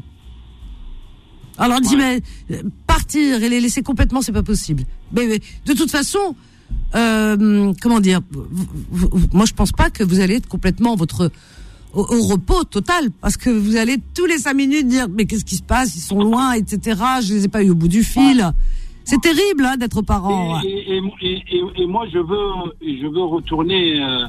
Alors on dit, ouais. mais partir et les laisser complètement, c'est pas possible. Mais, mais de toute façon, euh, comment dire, vous, vous, moi je pense pas que vous allez être complètement votre au, au repos total, parce que vous allez tous les cinq minutes dire mais qu'est-ce qui se passe, ils sont loin, et cetera. Je les ai pas eu au bout du fil. C'est terrible hein, d'être parent. Et, et, et, et, et moi je veux je veux retourner euh,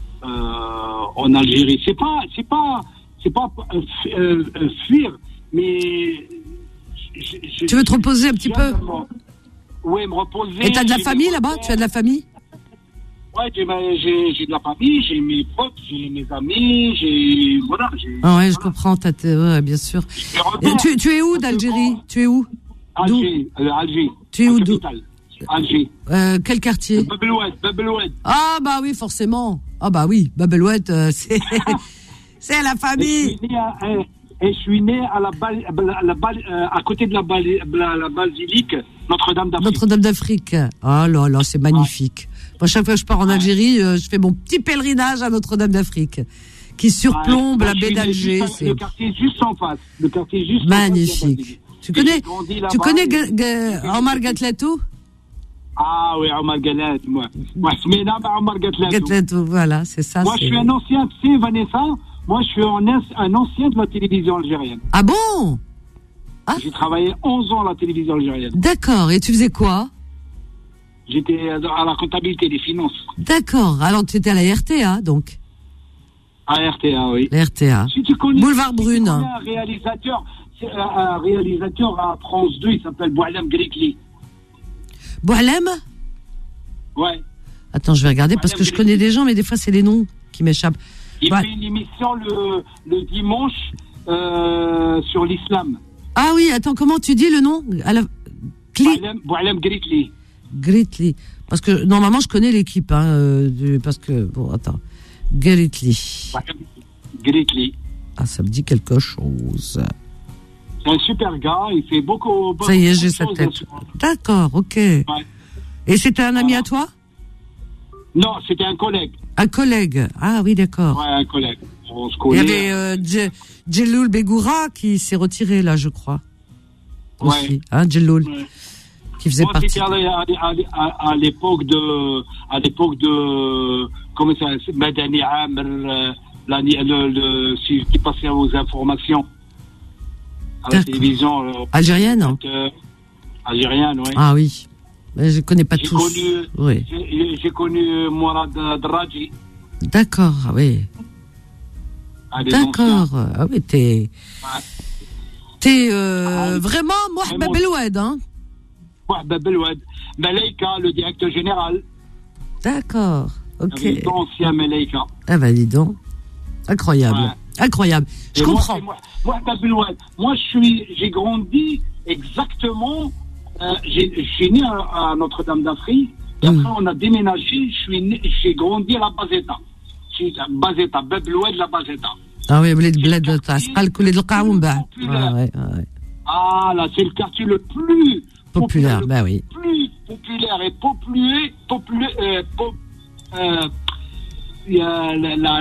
euh, en Algérie. C'est pas c'est pas c'est pas euh, euh, fuir, mais je, je, tu veux te reposer un petit peu? Oui, me reposer. Et t'as de la famille là-bas? Tu as de la famille? Ouais, j'ai, j'ai, j'ai de la famille, j'ai mes potes, j'ai mes amis, j'ai voilà. J'ai, ah ouais, je voilà. comprends. T'as t- ouais, bien sûr. Et tu, tu es où d'Algérie? Tu es où? Alger, euh, Alger. Tu es où? D'où? Alger. Euh, quel quartier? Bab el Oued, Bab el Oued. Ah bah oui, forcément. Ah bah oui, Bab el Oued, euh, c'est c'est la famille. Et je suis né à la, bal, la, la bal, euh, à côté de la, bal, la, la basilique Notre-Dame d'Afrique. Notre-Dame d'Afrique. Oh là là, c'est magnifique. Ouais. Moi, chaque fois que je pars en Algérie, euh, je fais mon petit pèlerinage à Notre-Dame d'Afrique, qui surplombe ouais, la baie d'Alger. Le, c'est le quartier juste en face. Le quartier juste magnifique. En face, tu connais, tu connais G- G- Omar Gatlatou? Ah oui, Omar Gatlatou, moi. Moi, je suis là, Omar Gatlatou. Gatlatou, voilà, c'est ça. Moi, c'est... je suis un ancien, tu sais, Vanessa. Moi, je suis un, un ancien de la télévision algérienne. Ah bon? Ah. J'ai travaillé onze ans à la télévision algérienne. D'accord. Et tu faisais quoi? J'étais à la comptabilité des finances. D'accord. Alors, tu étais à la R T A, donc? À R T A, oui. La R T A. Si tu connais, Boulevard si Brune. Tu connais un réalisateur, c'est un, un réalisateur à France deux, il s'appelle Boualem Grikli. Boualem? Ouais. Attends, je vais regarder parce que je connais des gens, mais des fois, c'est les noms qui m'échappent. Il bah... fait une émission le, le dimanche euh, sur l'islam. Ah oui, attends, comment tu dis le nom? À la... Cli... Boualem Grikli. Grikli. Parce que normalement, je connais l'équipe. Hein, euh, du... Parce que, bon, attends. Grikli. Grikli. Ah, ça me dit quelque chose. C'est un super gars, il fait beaucoup. beaucoup ça y est, j'ai sa tête. D'accord, ok. Ouais. Et c'était un ami voilà. à toi? Non, c'était un collègue. Un collègue. Ah oui, d'accord. Ouais, un collègue. On se connaît. Il y avait euh, Dj- Djelloul Begoura qui s'est retiré là, je crois. Aussi. Ouais. Hein, Djelloul. Ouais. Qui faisait Moi, partie. C'était à, à, à, à l'époque de, à l'époque de, comment ça, Madani Amr, la, le, le, si, qui passait aux informations à la télévision. Euh, Algérienne. Hein. Euh, algérienne, oui. Ah oui. Mais je connais pas j'ai tous. Connu, oui. J'ai, j'ai connu Mourad Draji. D'accord, ah oui. Ah, d'accord. Ah oui, t'es. Ouais. T'es euh, ah, vraiment Mouah Bab el Oued, hein? Mouah Bab el Oued. Malaika, le directeur général. D'accord, ok. L'ancien Malaika. Ah bah dis donc. Incroyable. Ouais. Incroyable. Je Et comprends. Moi, moi, Bab el Oued. Moi, je suis, j'ai grandi exactement. Euh, j'ai, je suis né à, à Notre-Dame d'Afrique. Et mmh. après, on a déménagé. Je suis né, j'ai grandi à la Bazeta. Bazeta, Bab el Oued, la Bazeta. Ah oui, les bleds de Tasqal, que les Lqaoumba. Ah ouais, ouais. Ah là, c'est le quartier le plus populaire, populaire, bah oui. Le plus populaire et populaire, populaire, euh, pop, euh, la, la, la,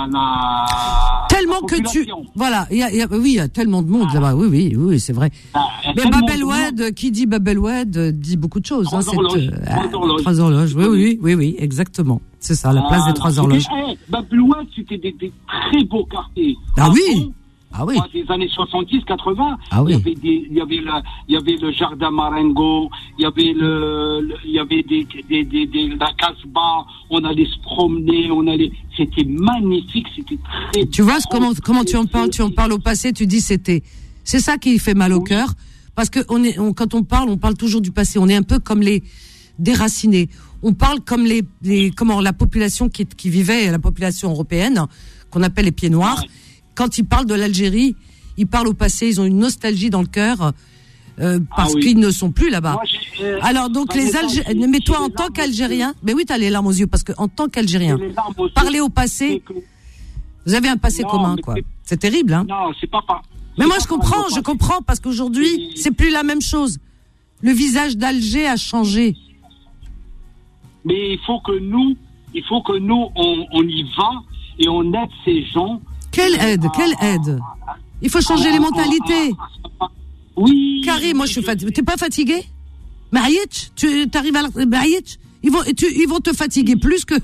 la, tellement la que tu, voilà, il y a, y a, oui, il y a tellement de monde ah. là-bas, oui, oui, oui, c'est vrai. Ah, mais Bab el Oued, qui dit Bab el Oued, dit beaucoup de choses. Trois hein, horloges. C'est, euh, trois horloges. Trois horloges, oui, oui, oui, oui, exactement. C'est ça, la place ah, des trois horloges. Hey, Bab el Oued, c'était des, des très beaux quartiers. Ah, ah oui. Ah oui. Des années soixante-dix quatre-vingts, ah oui. il y avait des, il y avait la, il y avait le jardin Marengo, il y avait le, le il y avait des, des, des, des, la Casbah, on allait se promener, on allait, c'était magnifique, c'était très. Tu vois comment, comment tu en parles, tu en parles au passé, tu dis c'était, c'est ça qui fait mal au oui. cœur, parce que on est, on, quand on parle, on parle toujours du passé, on est un peu comme les déracinés, on parle comme les, les, comment la population qui, qui vivait, la population européenne, qu'on appelle les pieds noirs. Ouais. Quand ils parlent de l'Algérie, ils parlent au passé, ils ont une nostalgie dans le cœur euh, parce ah oui. qu'ils ne sont plus là-bas. Moi, euh, Alors donc les Algériens, mais toi en tant qu'Algérien, mais oui, t'as les larmes aux yeux parce que en tant qu'Algérien, parler au passé, que... vous avez un passé non, commun, quoi. C'est... c'est terrible, hein. Non, c'est pas pas. Mais moi je comprends, je comprends parce qu'aujourd'hui c'est... c'est plus la même chose. Le visage d'Alger a changé. Mais il faut que nous, il faut que nous on, on y va et on aide ces gens. Quelle aide, quelle aide. Il faut changer les mentalités. Oui. Karim, moi je suis fatigué. T'es pas fatigué? Maïch, tu arrives à la... Maïch, Ils vont, tu, ils vont te fatiguer plus que.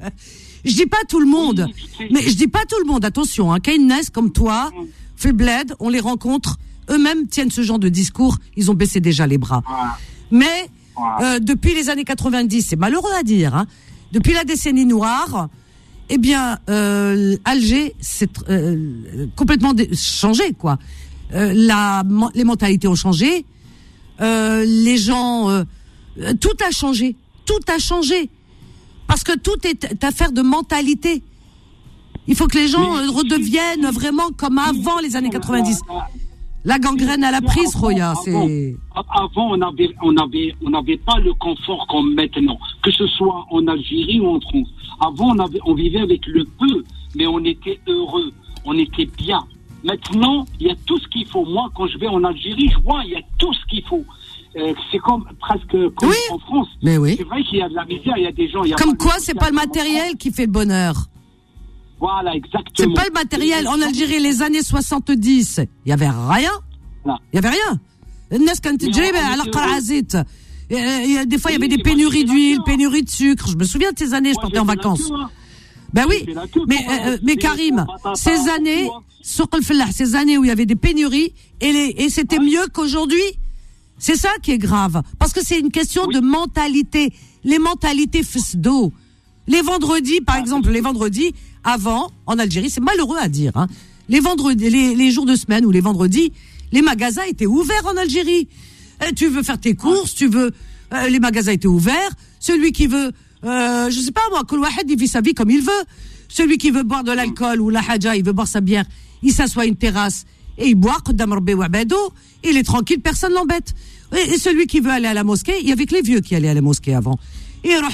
Je dis pas tout le monde, Oui, mais je dis pas tout le monde. Attention, hein, Keynes comme toi, fait bled, on les rencontre. Eux-mêmes tiennent ce genre de discours. Ils ont baissé déjà les bras. Voilà. Mais Voilà. euh, depuis les années quatre-vingt-dix, c'est malheureux à dire, hein, depuis la décennie noire, eh bien, euh, Alger s'est euh, complètement dé- changé, quoi. Euh, la, les mentalités ont changé, euh, les gens, euh, tout a changé, tout a changé, parce que tout est affaire de mentalité. Il faut que les gens Mais- euh, redeviennent vraiment comme avant les années quatre-vingt-dix. La gangrène à la prise, Roya, c'est... Avant, on n'avait on avait, on n'avait pas le confort comme maintenant, que ce soit en Algérie ou en France. Avant, on, avait, on vivait avec le peu, mais on était heureux, on était bien. Maintenant, il y a tout ce qu'il faut. Moi, quand je vais en Algérie, je vois, il y a tout ce qu'il faut. Euh, c'est comme presque comme Oui. en France. Mais oui. C'est vrai qu'il y a de la misère, il y a des gens... Il y a Comme pas quoi, de- c'est pas le matériel qui fait le bonheur. Voilà, C'est exactement. pas le matériel. En Algérie, les années soixante-dix, il y avait rien. Non. Il y avait rien. الناس كانت Mais تجري on- on على était قرعة heureux. زيت. Et, euh, Des fois, il y avait Oui, des moi, pénuries j'étais d'huile, là-dedans. pénuries de sucre. Je me souviens de ces années, je Moi, partais en j'ai fait la vacances. queue, hein. Ben oui, J'ai fait la queue mais, pour, euh, euh, mais des- Karim, des patatas, ces années, tout, hein. Souk el Fellah, ces années où il y avait des pénuries, et, les, et c'était mieux qu'aujourd'hui. C'est ça qui est grave. Parce que c'est une question Oui. de mentalité. Les mentalités fesdo. Les vendredis, par exemple, les vendredis, avant, en Algérie, c'est malheureux à dire, hein. Les vendredis, les, les jours de semaine ou les vendredis, les magasins étaient ouverts en Algérie. Eh, tu veux faire tes courses, tu veux, euh, les magasins étaient ouverts. Celui qui veut, euh, je sais pas moi, Kol Wahed, il vit sa vie comme il veut. Celui qui veut boire de l'alcool ou la haja, il veut boire sa bière, il s'assoit à une terrasse et il boit, Qaddam Rabbi wa Abado, il est tranquille, personne l'embête. Et, et celui qui veut aller à la mosquée, il y avait que les vieux qui allaient à la mosquée avant. Et il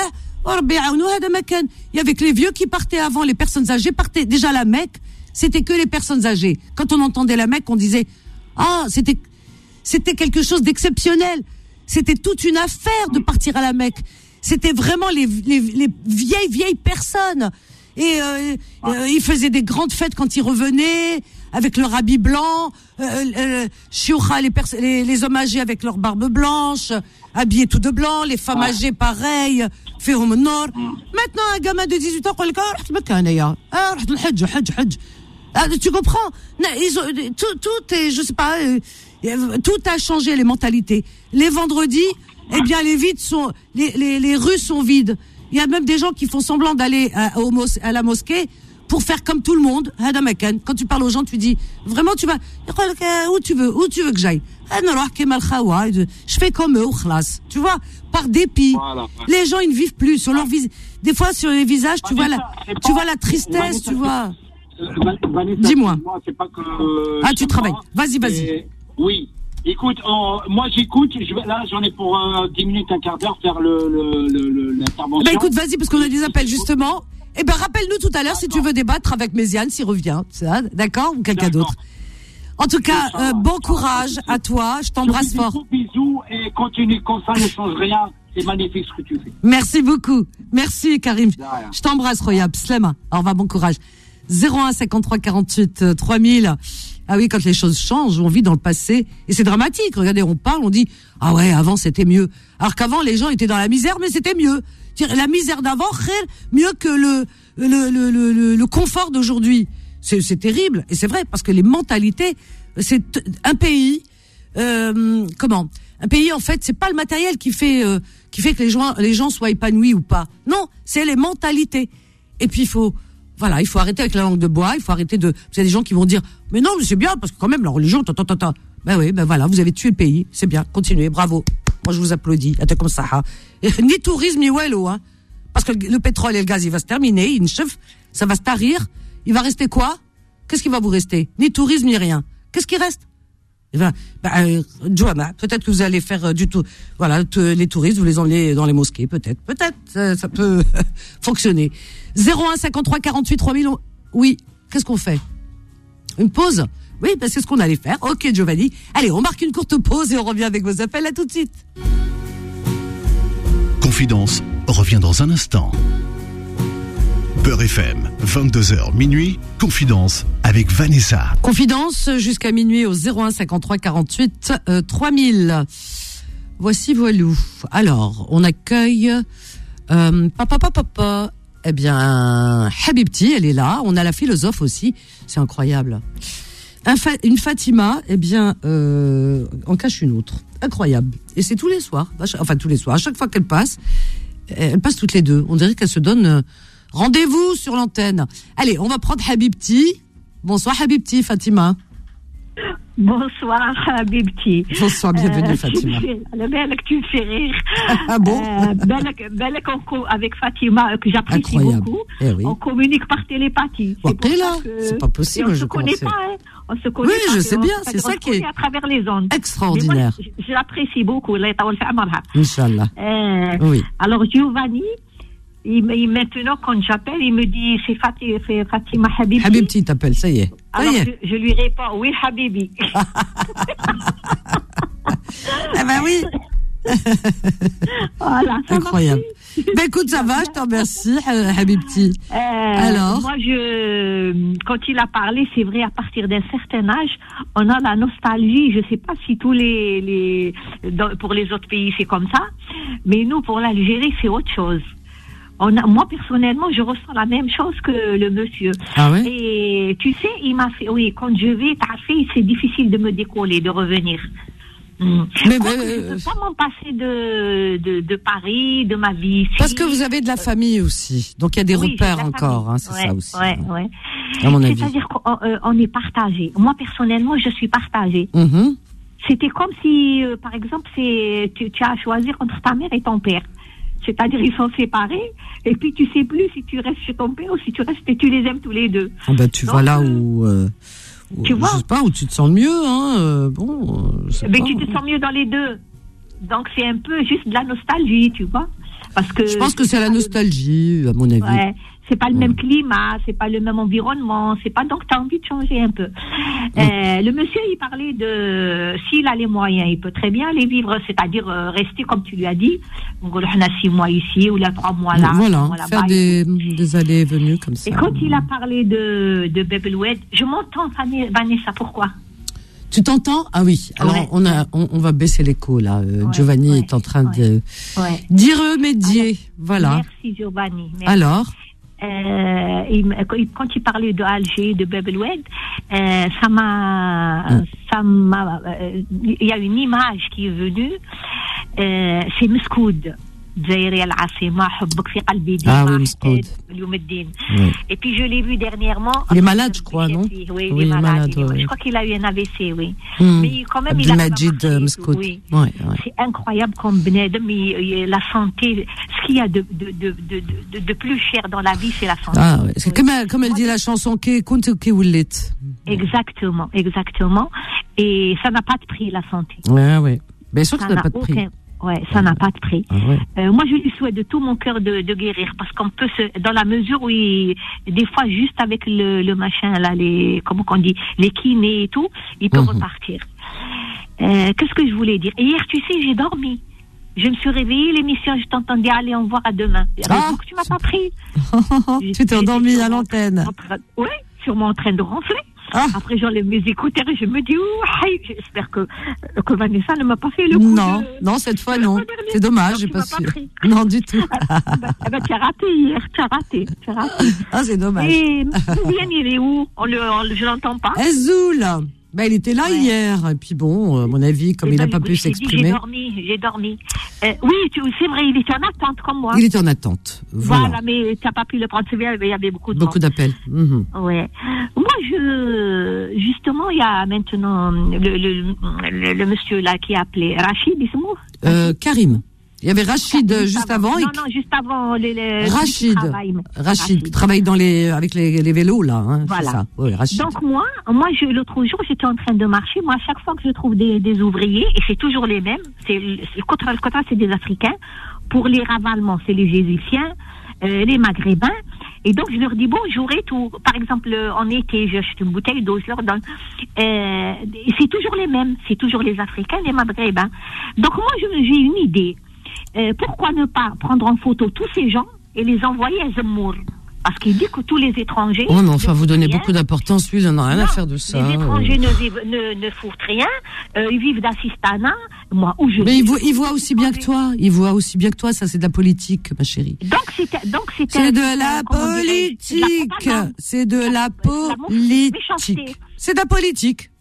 y avait que les vieux qui partaient avant, les personnes âgées partaient. Déjà la Mecque, c'était que les personnes âgées. Quand on entendait la Mecque, on disait, ah, c'était, c'était quelque chose d'exceptionnel. C'était toute une affaire de partir à la Mecque. C'était vraiment les, les, les vieilles, vieilles personnes. Et euh, euh, ils faisaient des grandes fêtes quand ils revenaient, avec leur habit blanc, euh, euh, shioucha, les, pers- les, les hommes âgés avec leur barbe blanche, habillés tout de blanc, les femmes âgées pareil, فيهم النور. Maintenant, un gamin de dix-huit ans, يقول لك آه، رحت مكة أنايا. آه، رحت الحج حج حج. Ah, tu comprends? Ils ont, tout, tout est, je sais pas, euh, tout a changé, les mentalités. Les vendredis, eh bien, les vides sont, les, les, les rues sont vides. Il y a même des gens qui font semblant d'aller à, au mos- à la mosquée pour faire comme tout le monde. هذا مكان. Quand tu parles aux gens, tu dis, vraiment, tu vas, يقول لك, euh, où tu veux, où tu veux que j'aille? أنا نروح كيما الخوا. Je fais comme eux, وخلاص. Tu vois, par dépit. Voilà. Les gens, ils ne vivent plus sur leur vis. Des fois, sur les visages, tu vois la, tu vois la tristesse, tu vois. Vanessa, Dis-moi. moi, c'est pas que, euh, Ah, tu c'est travailles. moi, Vas-y, vas-y. et- Oui. Écoute, euh, moi j'écoute. Je vais, là, j'en ai pour euh, dix minutes, un quart d'heure faire le, le, le, le- l'intervention. Ben écoute, vas-y, parce qu'on a des appels justement. Eh ben rappelle-nous tout à l'heure si tu veux débattre avec Méziane, s'il revient, ça, d'accord, ou quelqu'un D'accord. d'autre. En tout cas, euh, bon courage à toi, je t'embrasse fort. Bisous, bisous, et continue comme ça, ne change rien. C'est magnifique ce que tu fais. Merci beaucoup, merci Karim. De rien. Je t'embrasse, Royab, Slema. Au revoir, bon courage. zéro un cinquante-trois quarante-huit euh, trois mille. Ah oui, quand les choses changent, on vit dans le passé et c'est dramatique. Regardez, on parle, on dit ah ouais, avant c'était mieux. Alors qu'avant les gens étaient dans la misère, mais c'était mieux. C'est-à-dire, la misère d'avant, mieux que le le le le, le, le confort d'aujourd'hui. C'est c'est terrible et c'est vrai parce que les mentalités, c'est t- un pays euh, comment un pays en fait, c'est pas le matériel qui fait euh, qui fait que les gens les gens soient épanouis ou pas. Non, c'est les mentalités. Et puis il faut Voilà, il faut arrêter avec la langue de bois, il faut arrêter de... Il y a des gens qui vont dire, mais non, mais c'est bien, parce que quand même, la religion, ta, ta, ta, ta. Ben oui, ben voilà, vous avez tué le pays, c'est bien, continuez, bravo. Moi, je vous applaudis, à comme ça. Hein. Ni tourisme, ni wello, hein. Parce que le pétrole et le gaz, il va se terminer, il chef, ça va se tarir. Il va rester quoi? Qu'est-ce qui va vous rester? Ni tourisme, ni rien. Qu'est-ce qui reste? Eh ben, ben, euh, Johanna, peut-être que vous allez faire euh, du tout, voilà, t- les touristes, vous les emmenez dans les mosquées, peut-être, peut-être, euh, ça peut fonctionner. zéro un cinquante-trois quarante-huit trois mille, on... oui, qu'est-ce qu'on fait? Une pause? Oui, ben c'est ce qu'on allait faire. Ok, Giovanni. Allez, on marque une courte pause et on revient avec vos appels. À tout de suite. Confidence revient dans un instant. Beurre F M, vingt-deux heures minuit, Confidence avec Vanessa. Confidence jusqu'à minuit au zéro un cinquante-trois quarante-huit trois mille. voici voilou. Alors, on accueille euh, papa, papa, papa. Eh bien, Habibti, elle est là. On a la philosophe aussi. C'est incroyable. Un fa- une Fatima, eh bien, euh, en cache une autre. Incroyable. Et c'est tous les soirs. Enfin, tous les soirs. À chaque fois qu'elle passe, elle passe toutes les deux. On dirait qu'elle se donne euh, rendez-vous sur l'antenne. Allez, on va prendre Habibti. Bonsoir Habibti, Fatima. Bonsoir Habibti. Bonsoir, bienvenue euh, Fatima. Le bel que tu me fais rire. Ah bon euh, belle qu'on avec Fatima que j'apprécie incroyable. Beaucoup. Eh oui. On communique par télépathie. C'est, pour ça que c'est pas possible. On je se connaît pense. pas. Hein. On se connaît oui, pas. je sais on, bien. on, c'est on ça qui est à travers les ondes. extraordinaire. Moi, je, je l'apprécie beaucoup. Inch'Allah. Euh, oui. Alors Giovanni. Il, il, maintenant, quand j'appelle, il me dit c'est Fatima, c'est Fatima Habibi. Habibti t'appelle, ça y est. Ça Alors, y est. Je, je lui réponds oui, Habibi. Eh ben oui. Voilà, ça incroyable. Ben écoute, ça va, je te remercie, Habibti. Euh, Alors moi, je, quand il a parlé, c'est vrai, à partir d'un certain âge, on a la nostalgie. Je sais pas si tous les, les dans, pour les autres pays c'est comme ça, mais nous, pour l'Algérie, c'est autre chose. On a, moi, personnellement, je ressens la même chose que le monsieur. Ah ouais? Et tu sais, il m'a fait, oui, quand je vais, t'as fait, c'est difficile de me décoller, de revenir. Mmh. Mais moi, euh, je ne peux pas m'en passer de, de, de Paris, de ma vie ici. Parce que vous avez de la famille aussi. Donc, il y a des oui, repères encore, hein, c'est ouais, ça aussi. Ouais, ouais. À mon avis. C'est-à-dire qu'on euh, on est partagé. Moi, personnellement, je suis partagée. Mmh. C'était comme si, euh, par exemple, c'est, tu, tu as à choisir entre ta mère et ton père. C'est-à-dire ils sont séparés et puis tu sais plus si tu restes chez ton père ou si tu restes et tu les aimes tous les deux. Ah ben tu Donc, vois là où, euh, où tu je vois sais pas où tu te sens le mieux hein. Euh, bon. Euh, je sais mais pas, tu te hein. sens mieux dans les deux. Donc c'est un peu juste de la nostalgie, tu vois. Parce que je pense que c'est la nostalgie à mon avis. Ouais, c'est pas le ouais. même climat, c'est pas le même environnement, c'est pas donc t'as envie de changer un peu. Ouais. Euh, le monsieur il parlait de s'il a les moyens, il peut très bien aller vivre, c'est-à-dire euh, rester comme tu lui as dit. Donc on a six mois ici ou là trois mois là. Voilà, mois faire des, des allées et venues comme ça. Et quand il a parlé de de Bebelwed, je m'entends Vanessa, pourquoi? Tu t'entends? Ah oui. Alors ouais. on a, on, on va baisser l'écho là. Euh, ouais, Giovanni ouais, est en train ouais. de ouais. d'y remédier. Alors, voilà. Merci Giovanni. Merci. Alors. Euh, il, quand il parlait de Alger, de Bebelwed, euh, ça m'a, hum. ça m'a. Il euh, y a une image qui est venue. Euh, c'est Mescoud. جزائري العاصمة حبك في قلبي ديما ah, oui, اليوم الدين. Oui. Et puis je l'ai vu dernièrement. Il est malade, je crois, non? Oui, oui, il est malade. malade il est, oui. Je crois qu'il a eu un A V C, oui. Mm. Mais quand même, Abdel il a Majid Mescoud. Oui. Ouais, ouais. C'est incroyable comme Benedem, la santé. Ce qu'il y a de, de, de, de, de, de plus cher dans la vie, c'est la santé. Ah, ouais. C'est oui. comme, comme elle dit la chanson qui compte qui oulit. Exactement, exactement. Et ça n'a pas de prix, la santé. Ouais, ouais. Bien sûr que ça n'a pas de prix. Aucun... Ouais, ça n'a pas de prix. Ah ouais. euh, moi, je lui souhaite de tout mon cœur de, de guérir, parce qu'on peut se, dans la mesure où il, des fois, juste avec le, le machin là, les, comment qu'on dit, les kinés et tout, il peut mmh. repartir. Euh, qu'est-ce que je voulais dire? Et hier, tu sais, j'ai dormi. Je me suis réveillée, l'émission, je t'entendais aller en voir à demain. Ah, tu m'as pas pris. Tu t'es endormie à l'antenne. Oui, sûrement en train de ronfler. Ah. Après, j'enlève mes écouteurs et je me dis, oh, j'espère que, que Vanessa ne m'a pas fait le coup. Non, de... non, cette fois, non. C'est dommage, j'ai pas su. Pas non, du tout. Ah, bah, bah, tu as raté hier, tu as raté, tu as raté. Ah, c'est dommage. Et Souvienne, il est où? On le, on, je l'entends pas. Ezoul. Ben, il était là ouais. hier, et puis bon, à mon avis, comme et il n'a ben, pas pu s'exprimer. J'ai dormi, j'ai dormi. Euh, oui, tu, c'est vrai, il était en attente comme moi. Il était en attente. Voilà, voilà mais tu n'as pas pu le prendre. C'est bien, il y avait beaucoup de Beaucoup monde. d'appels. Mmh. Ouais. Moi, je, justement, il y a maintenant le, le, le, le monsieur là qui a appelé Rachid, il se mot euh, Karim. Il y avait Rachid Karim, juste avant. Non, non, juste avant. Les, les, Rachid. Rachid. Rachid, qui travaille dans les, avec les, les vélos, là. Hein, voilà. C'est ça. Oui, Rachid. Donc, moi, moi je, l'autre jour, j'étais en train de marcher. Moi, à chaque fois que je trouve des, des ouvriers, et c'est toujours les mêmes, c'est, le quota, le quota, c'est des Africains. Pour les ravalements, c'est les Égyptiens, euh, les Maghrébins. Et donc, je leur dis bonjour et tout. Par exemple, en été, j'achète une bouteille d'eau, je leur donne. Euh, c'est toujours les mêmes. C'est toujours les Africains, les Maghrébins. Donc, moi, je, j'ai une idée. Euh, pourquoi ne pas prendre en photo tous ces gens et les envoyer à Zemmour? Parce qu'il dit que tous les étrangers... Oh, mais enfin, vous donnez rien. beaucoup d'importance. Lui, il n'en a rien non, à faire de ça. Les étrangers euh... ne, vivent, ne, ne foutent rien. Euh, ils vivent d'assistanat. moi, où je Mais vais, il voit, il voit aussi bien que toi. Il voit aussi bien que toi. Ça, c'est de la politique, ma chérie. Donc c'est donc c'est C'est de la politique. C'est de la politique. C'est de la politique.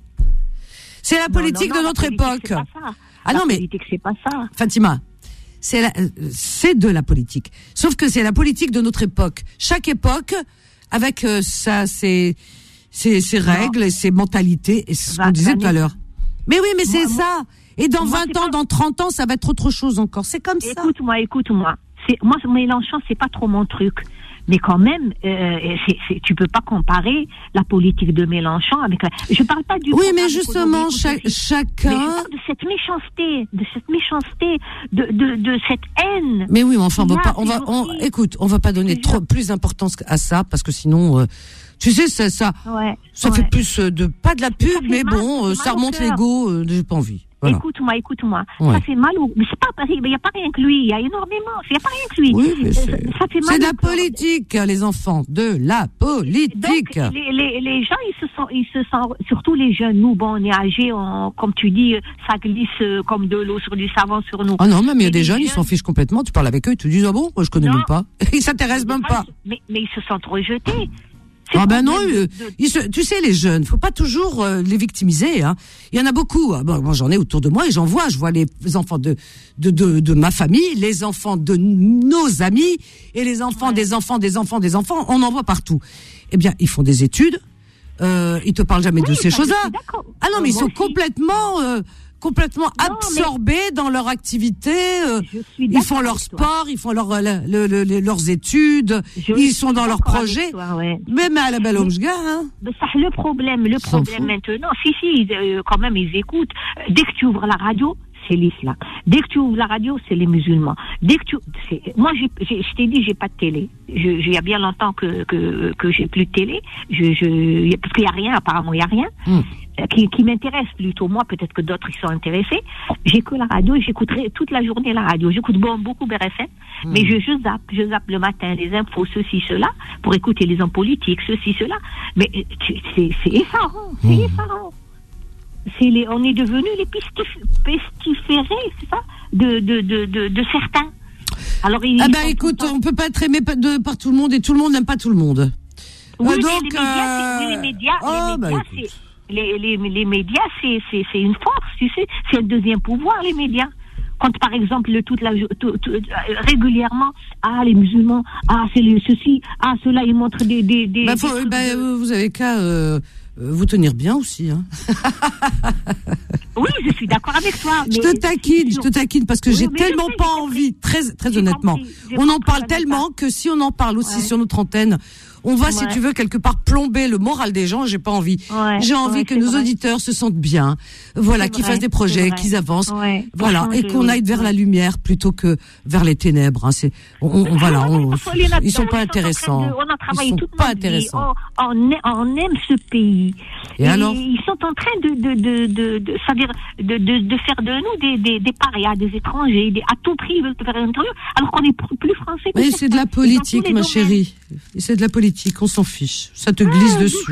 C'est la politique de notre époque. Ah non, mais politique, c'est pas ça. Fatima, c'est la, c'est de la politique. Sauf que c'est la politique de notre époque. Chaque époque, avec euh, ça, ses, ses, ses règles et ses mentalités, et c'est ce qu'on disait tout à l'heure. Mais oui, mais c'est moi, ça. Et dans moi, vingt ans, pas... dans trente ans, ça va être autre chose encore. C'est comme écoute, ça. Écoute-moi, écoute-moi. C'est, moi, Mélenchon, c'est pas trop mon truc. Mais quand même, euh, c'est, c'est, tu peux pas comparer la politique de Mélenchon avec la... Je parle pas du... Oui, mais justement, cha- chacun... Mais je parle de cette méchanceté, de cette méchanceté, de, de, de cette haine. Mais oui, mais enfin, on va pas... On va, on, écoute, on va pas donner trop, plus d'importance à ça, parce que sinon... Euh, tu sais, ça, ça, ouais, ça ouais. fait plus de... Pas de la pub, mais mal, bon, euh, ça remonte l'ego, euh, j'ai pas envie. Voilà. Écoute-moi, écoute-moi. Ouais. Ça fait mal au... Mais c'est pas pareil, il n'y a pas rien que lui, il y a énormément. Il n'y a pas rien que lui. Oui, mais c'est... Ça fait mal c'est de la politique, les enfants. De la politique. Donc, les, les, les gens, ils se sont, ils se sont, surtout les jeunes, nous, bon, on est âgés, on, comme tu dis, ça glisse comme de l'eau sur du savon sur nous. Ah non, même il y a des jeunes, jeunes, ils s'en fichent complètement. Tu parles avec eux, ils te disent, ah bon, moi je connais non. même pas. Ils s'intéressent même pas. Mais, mais ils se sont rejetés. Ah ben non, euh, ils se, tu sais les jeunes, faut pas toujours euh, les victimiser. Hein. Il y en a beaucoup. Hein. Bon, moi j'en ai autour de moi et j'en vois. Je vois les enfants de de de, de ma famille, les enfants de nos amis et les enfants ouais. des enfants des enfants des enfants. On en voit partout. Eh bien, ils font des études. Euh, ils te parlent jamais oui, de ces choses-là. Ah non, mais ils sont aussi. complètement euh, complètement non, absorbés dans leur activité. Euh, ils font leur sport, ils font leur, le, le, le, leurs études, je ils sont dans leurs projets. Toi, ouais. Même à la belle Omjga, hein. Ça, le problème, le problème maintenant, si, si, euh, quand même, ils écoutent. Dès que tu ouvres la radio, c'est l'islam. Dès que tu ouvres la radio, c'est les musulmans. Dès que tu, c'est, moi, j'ai, j'ai, je t'ai dit, j'ai pas de télé. Je, il y a bien longtemps que, que, que j'ai plus de télé. Je, je, parce qu'il y a rien, apparemment, il y a rien. Mm. Qui, qui m'intéresse plutôt. Moi, peut-être que d'autres, ils sont intéressés. J'écoute la radio et j'écouterai toute la journée la radio. J'écoute bon, beaucoup B R F M, mmh. mais je, je zappe, je zappe le matin les infos, ceci, cela, pour écouter les hommes politiques, ceci, cela. Mais c'est, c'est effarant, c'est mmh. effarant. C'est les, on est devenus les pestif, pestiférés, c'est ça, de, de, de, de, de certains. Alors, ils, ah ben, écoute, on peut pas être aimé de, par tout le monde et tout le monde n'aime pas tout le monde. Oui, euh, mais donc, les médias, c'est, oui, les médias, oh, les médias, bah, c'est... Les, les, les médias, c'est, c'est, c'est une force, tu sais, c'est un deuxième pouvoir, les médias. Quand, par exemple, le, toute la, tout, tout, régulièrement, ah, les musulmans, ah, c'est le, ceci, ah, ceux-là, ils montrent des... des, des, bah, faut, des bah, de... vous avez qu'à euh, vous tenir bien aussi. Hein. Oui, je suis d'accord avec toi. Mais je te taquine, je te taquine, parce que oui, j'ai tellement sais, pas envie, très, très honnêtement. Compris, on en parle tellement que si on en parle aussi ouais. sur notre antenne, on va, ouais. si tu veux, quelque part plomber le moral des gens. J'ai pas envie. Ouais, j'ai envie ouais, que nos vrai. auditeurs se sentent bien. Voilà, c'est qu'ils vrai, fassent des projets, qu'ils avancent. Ouais, voilà, et qu'on aille vers la lumière plutôt que vers les ténèbres. Hein. C'est, on, on, voilà, on, ils sont pas intéressants. De, on a travaillé ils sont toute pas intéressants. On, on, on aime ce pays. Et, et alors ils sont en train de, de, de, de, de, c'est-à-dire de, de, de faire de nous des, des, des parias, des étrangers. Des, à tout prix, ils veulent faire un truc, alors qu'on est plus français. Mais c'est de la politique, ma chérie. C'est de la politique, on s'en fiche. Ça te glisse ah, dessus.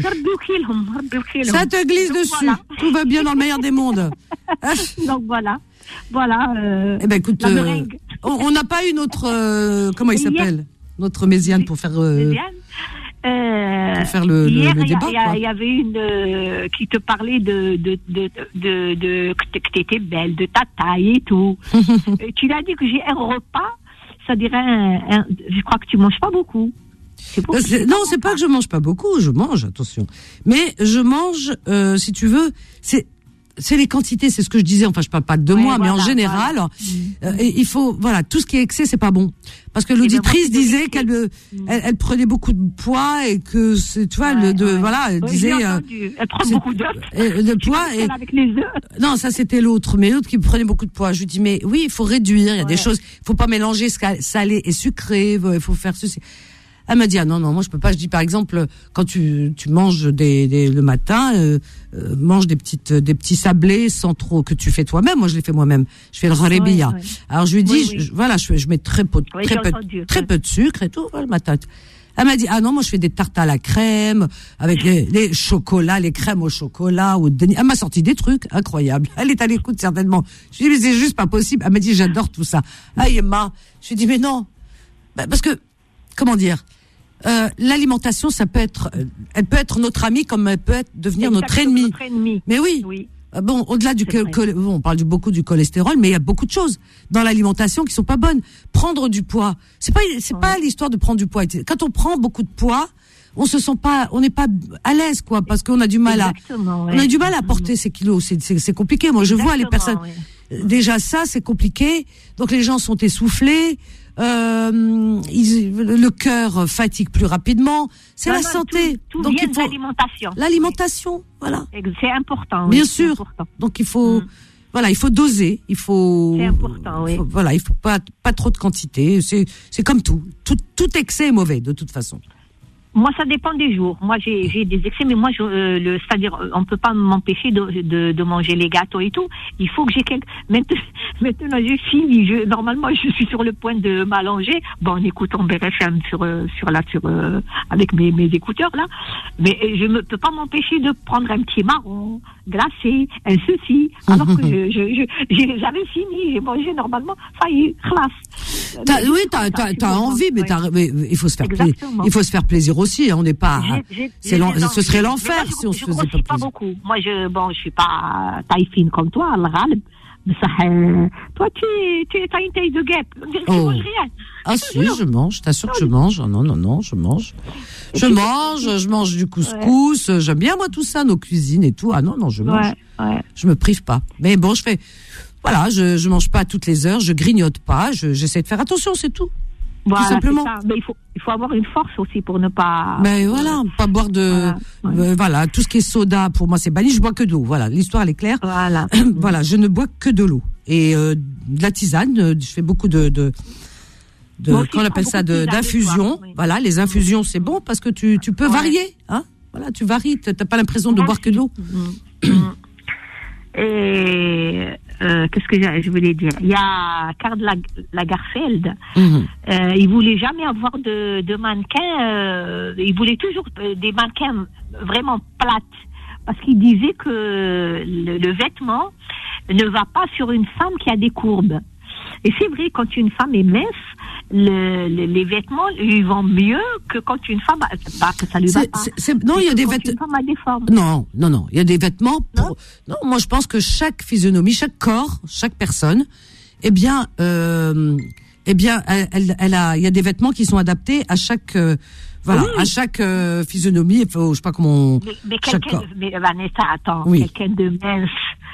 Ça te glisse Donc, dessus. Voilà. Tout va bien dans le meilleur des mondes. Donc voilà. Voilà. Euh, eh ben écoute, euh, on n'a pas eu notre... Euh, comment il s'appelle Notre Méziane pour faire... Euh, euh, pour faire le, hier, le, le débat. Il y, y avait une euh, qui te parlait de, de, de, de, de, de que t'étais belle, de ta taille et tout. Et tu l'as dit que j'ai un repas, ça dirait un, un... Je crois que tu manges pas beaucoup. C'est euh, c'est, non, c'est pas que je mange pas beaucoup, je mange, attention. Mais je mange, euh, si tu veux, c'est c'est les quantités, c'est ce que je disais. Enfin, je parle pas de ouais, moi, voilà, mais en général, voilà. euh, mmh. il faut, voilà, tout ce qui est excès, c'est pas bon. Parce que l'auditrice disait qu'elle, mmh. elle, elle prenait beaucoup de poids et que c'est, tu vois, ouais, le, de, ouais. voilà, elle oui, disait, euh, elle prend beaucoup d'œufs. Euh, de poids et avec les œufs. Non, ça c'était l'autre, mais l'autre qui prenait beaucoup de poids. Je lui dis, mais oui, il faut réduire. Il y a ouais. des choses, il faut pas mélanger salé et sucré. Il faut faire ceci. Elle m'a dit ah non non moi je peux pas. Je dis par exemple quand tu tu manges des, des le matin, euh, euh, mange des petites des petits sablés sans trop que tu fais toi-même. Moi je les fais moi-même. Je fais le rarebiya. Oui, oui. Alors je lui dis Oui, oui. je, voilà je, je mets très peu Oui, très j'ai peu entendu, très ouais. peu de sucre et tout voilà, le matin. Elle m'a dit ah non moi je fais des tartes à la crème avec les, les chocolats les crèmes au chocolat ou de... Elle m'a sorti des trucs incroyables. Elle est à l'écoute certainement. Je lui ai dit mais c'est juste pas possible. Elle m'a dit j'adore tout ça. Ah Emma, je lui ai dit mais non bah, parce que comment dire euh, l'alimentation ça peut être euh, elle peut être notre amie comme elle peut être devenir notre ennemi. Notre ennemi. Mais oui. Oui. Bon, au-delà du C'est que, que- bon, on parle du, beaucoup du cholestérol, mais il y a beaucoup de choses dans l'alimentation qui sont pas bonnes. Prendre du poids, c'est pas c'est Ouais. pas l'histoire de prendre du poids. Quand on prend beaucoup de poids, on se sent pas, on n'est pas à l'aise quoi, parce qu'on a du mal à, Exactement, ouais. on a du mal à porter ces kilos. C'est c'est, c'est compliqué. Moi, je vois les Exactement, personnes. ouais. Déjà ça, c'est compliqué. Donc les gens sont essoufflés. Euh, ils, le cœur fatigue plus rapidement. C'est Non, la non, santé. Tout, tout Donc vient il de faut l'alimentation. l'alimentation. Voilà. Oui. C'est important. Bien oui, sûr. C'est important. Donc il faut, Mm. voilà, il faut doser, il faut. C'est important, oui. faut- voilà, il faut pas pas trop de quantité. C'est c'est comme tout. Tout tout excès est mauvais de toute façon. Moi, ça dépend des jours. Moi, j'ai j'ai des excès, mais moi, je, euh, le, c'est-à-dire, euh, on peut pas m'empêcher de, de, de manger les gâteaux et tout. Il faut que j'ai quelque. Maintenant, maintenant j'ai fini. Je, normalement, je suis sur le point de m'allonger. Bon, en écoutant B R F M sur euh, sur la sur euh, avec mes, mes écouteurs là. Mais euh, je ne peux pas m'empêcher de prendre un petit marron glacé, un ceci, alors que je, je, je j'ai- j'avais fini. J'ai mangé normalement. Ça y est, classe. T'as- oui, t'as t'as t'as envie, mais, t'as, mais il faut se faire plaisir. Exactement. Il faut se faire plaisir aussi. On n'est pas. J'ai- j'ai- c'est j'ai l'en- des ce serait envies. l'enfer Mais moi, si on je, se je faisait pas grossis pas plaisir. beaucoup. Moi, je, bon, je suis pas taille fine comme toi, le râle. Mais ça, euh, toi, tu, tu as une taille de guêpe. On dirait que tu Oh. manges rien. Ah si, je mange. T'assures que je mange. Non, non, non, je mange. Je mange. Je mange du couscous. J'aime bien moi tout ça, nos cuisines et tout. Ah non, non, je mange. Ouais, ouais. Je me prive pas. Mais bon, je fais. Voilà, je je mange pas à toutes les heures. Je grignote pas. Je, j'essaie de faire attention, c'est tout. Voilà, simplement. c'est ça. Mais il faut, il faut avoir une force aussi pour ne pas. Mais voilà, pas boire de, Voilà, ouais. euh, voilà, tout ce qui est soda pour moi c'est banni. Je bois que de l'eau. Voilà, l'histoire elle est claire. Voilà. Voilà, je ne bois que de l'eau et euh, de la tisane. euh, Je fais beaucoup de, de, de Moi aussi, qu'on je appelle prends ça, beaucoup de de, tisane le d'infusion. soir, oui. Voilà, les infusions c'est bon parce que tu, tu peux Ouais. varier, hein. Voilà, tu varies. T'as pas l'impression de Moi boire que de l'eau. Mm. Et euh, qu'est-ce que j'ai- je voulais dire? Il y a Karl Lag- Lagerfeld. Mhm. Euh, il voulait jamais avoir de, de mannequins. Euh, il voulait toujours euh, des mannequins vraiment plates, parce qu'il disait que le, le vêtement ne va pas sur une femme qui a des courbes. Et c'est vrai, quand une femme est mince, le, le- les vêtements lui vont mieux que quand une femme, a- pas que ça lui va C'est- pas. c'est- c'est- non, il y a C'est des quand vêtements. Une femme a des formes. Non, non, non. Il y a des vêtements pour. Non, moi je pense que chaque physionomie, chaque corps, chaque personne, eh bien, euh, eh bien, elle, elle, elle a. Il y a des vêtements qui sont adaptés à chaque. euh, voilà, Oui. à chaque euh, physionomie. Il faut, je sais pas comment. On, Mais, mais chaque quelqu'un, corps. mais Vanessa, attends, Oui. quelqu'un de mince,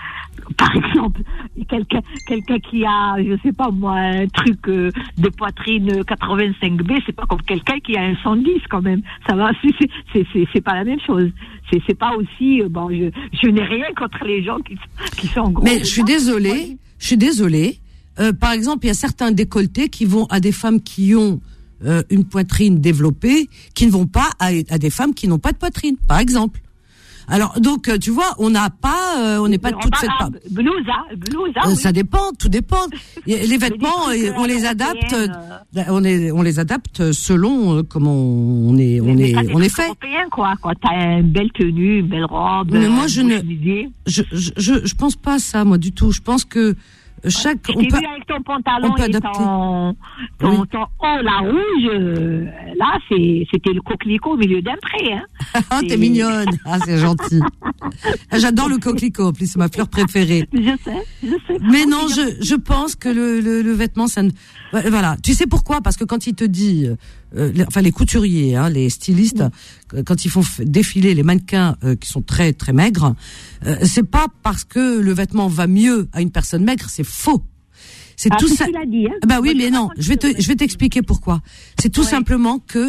par exemple, quelqu'un, quelqu'un qui a, je sais pas moi, un truc euh, de poitrine quatre-vingt-cinq B, c'est pas comme quelqu'un qui a un cent dix quand même. Ça va, c'est, c'est, c'est, c'est, c'est pas la même chose. C'est, c'est pas aussi, euh, bon, je, je n'ai rien contre les gens qui, qui sont gros. Mais je suis désolée. Je suis désolée. Euh, par exemple, il y a certains décolletés qui vont à des femmes qui ont euh, une poitrine développée, qui ne vont pas à, à des femmes qui n'ont pas de poitrine, par exemple. Alors donc euh, tu vois, on n'a pas, euh, on n'est pas toute cette part. Blousa, blousa, Euh, oui. Ça dépend, tout dépend. Y a- Les vêtements, des trucs, euh, on euh, les adapte, européennes, euh, on les, on les adapte selon euh, comment on est, on Mais- mais est, t'as des on est trucs fait. européens, quoi. Quand t'as une belle tenue, une belle robe. Mais moi, un je beau ne- chemisier. Je, je, je, je pense pas à ça, moi, du tout. Je pense que chaque, Je on t'ai peut, vu avec ton pantalon on peut et adapter. ton, ton, Oui. ton haut, la rouge, euh, là, c'est, c'était le coquelicot au milieu d'un pré, hein. ah, t'es c'est- mignonne. Ah, c'est gentil. Ah, j'adore le coquelicot, en plus, c'est ma fleur préférée. Je sais, je sais. Mais non, je, je pense que le, le, le vêtement, ça ne, voilà. Tu sais pourquoi? Parce que quand il te dit, euh, les, enfin, les couturiers, hein, les stylistes, euh, quand ils font f- défiler les mannequins euh, qui sont très, très maigres, euh, c'est pas parce que le vêtement va mieux à une personne maigre, c'est faux. C'est Ah, tout c'est ça. ce qu'il a dit, hein. Bah oui, Moi, mais je non, raconte je vais le te, je vais t'expliquer pourquoi. C'est tout Ouais. simplement que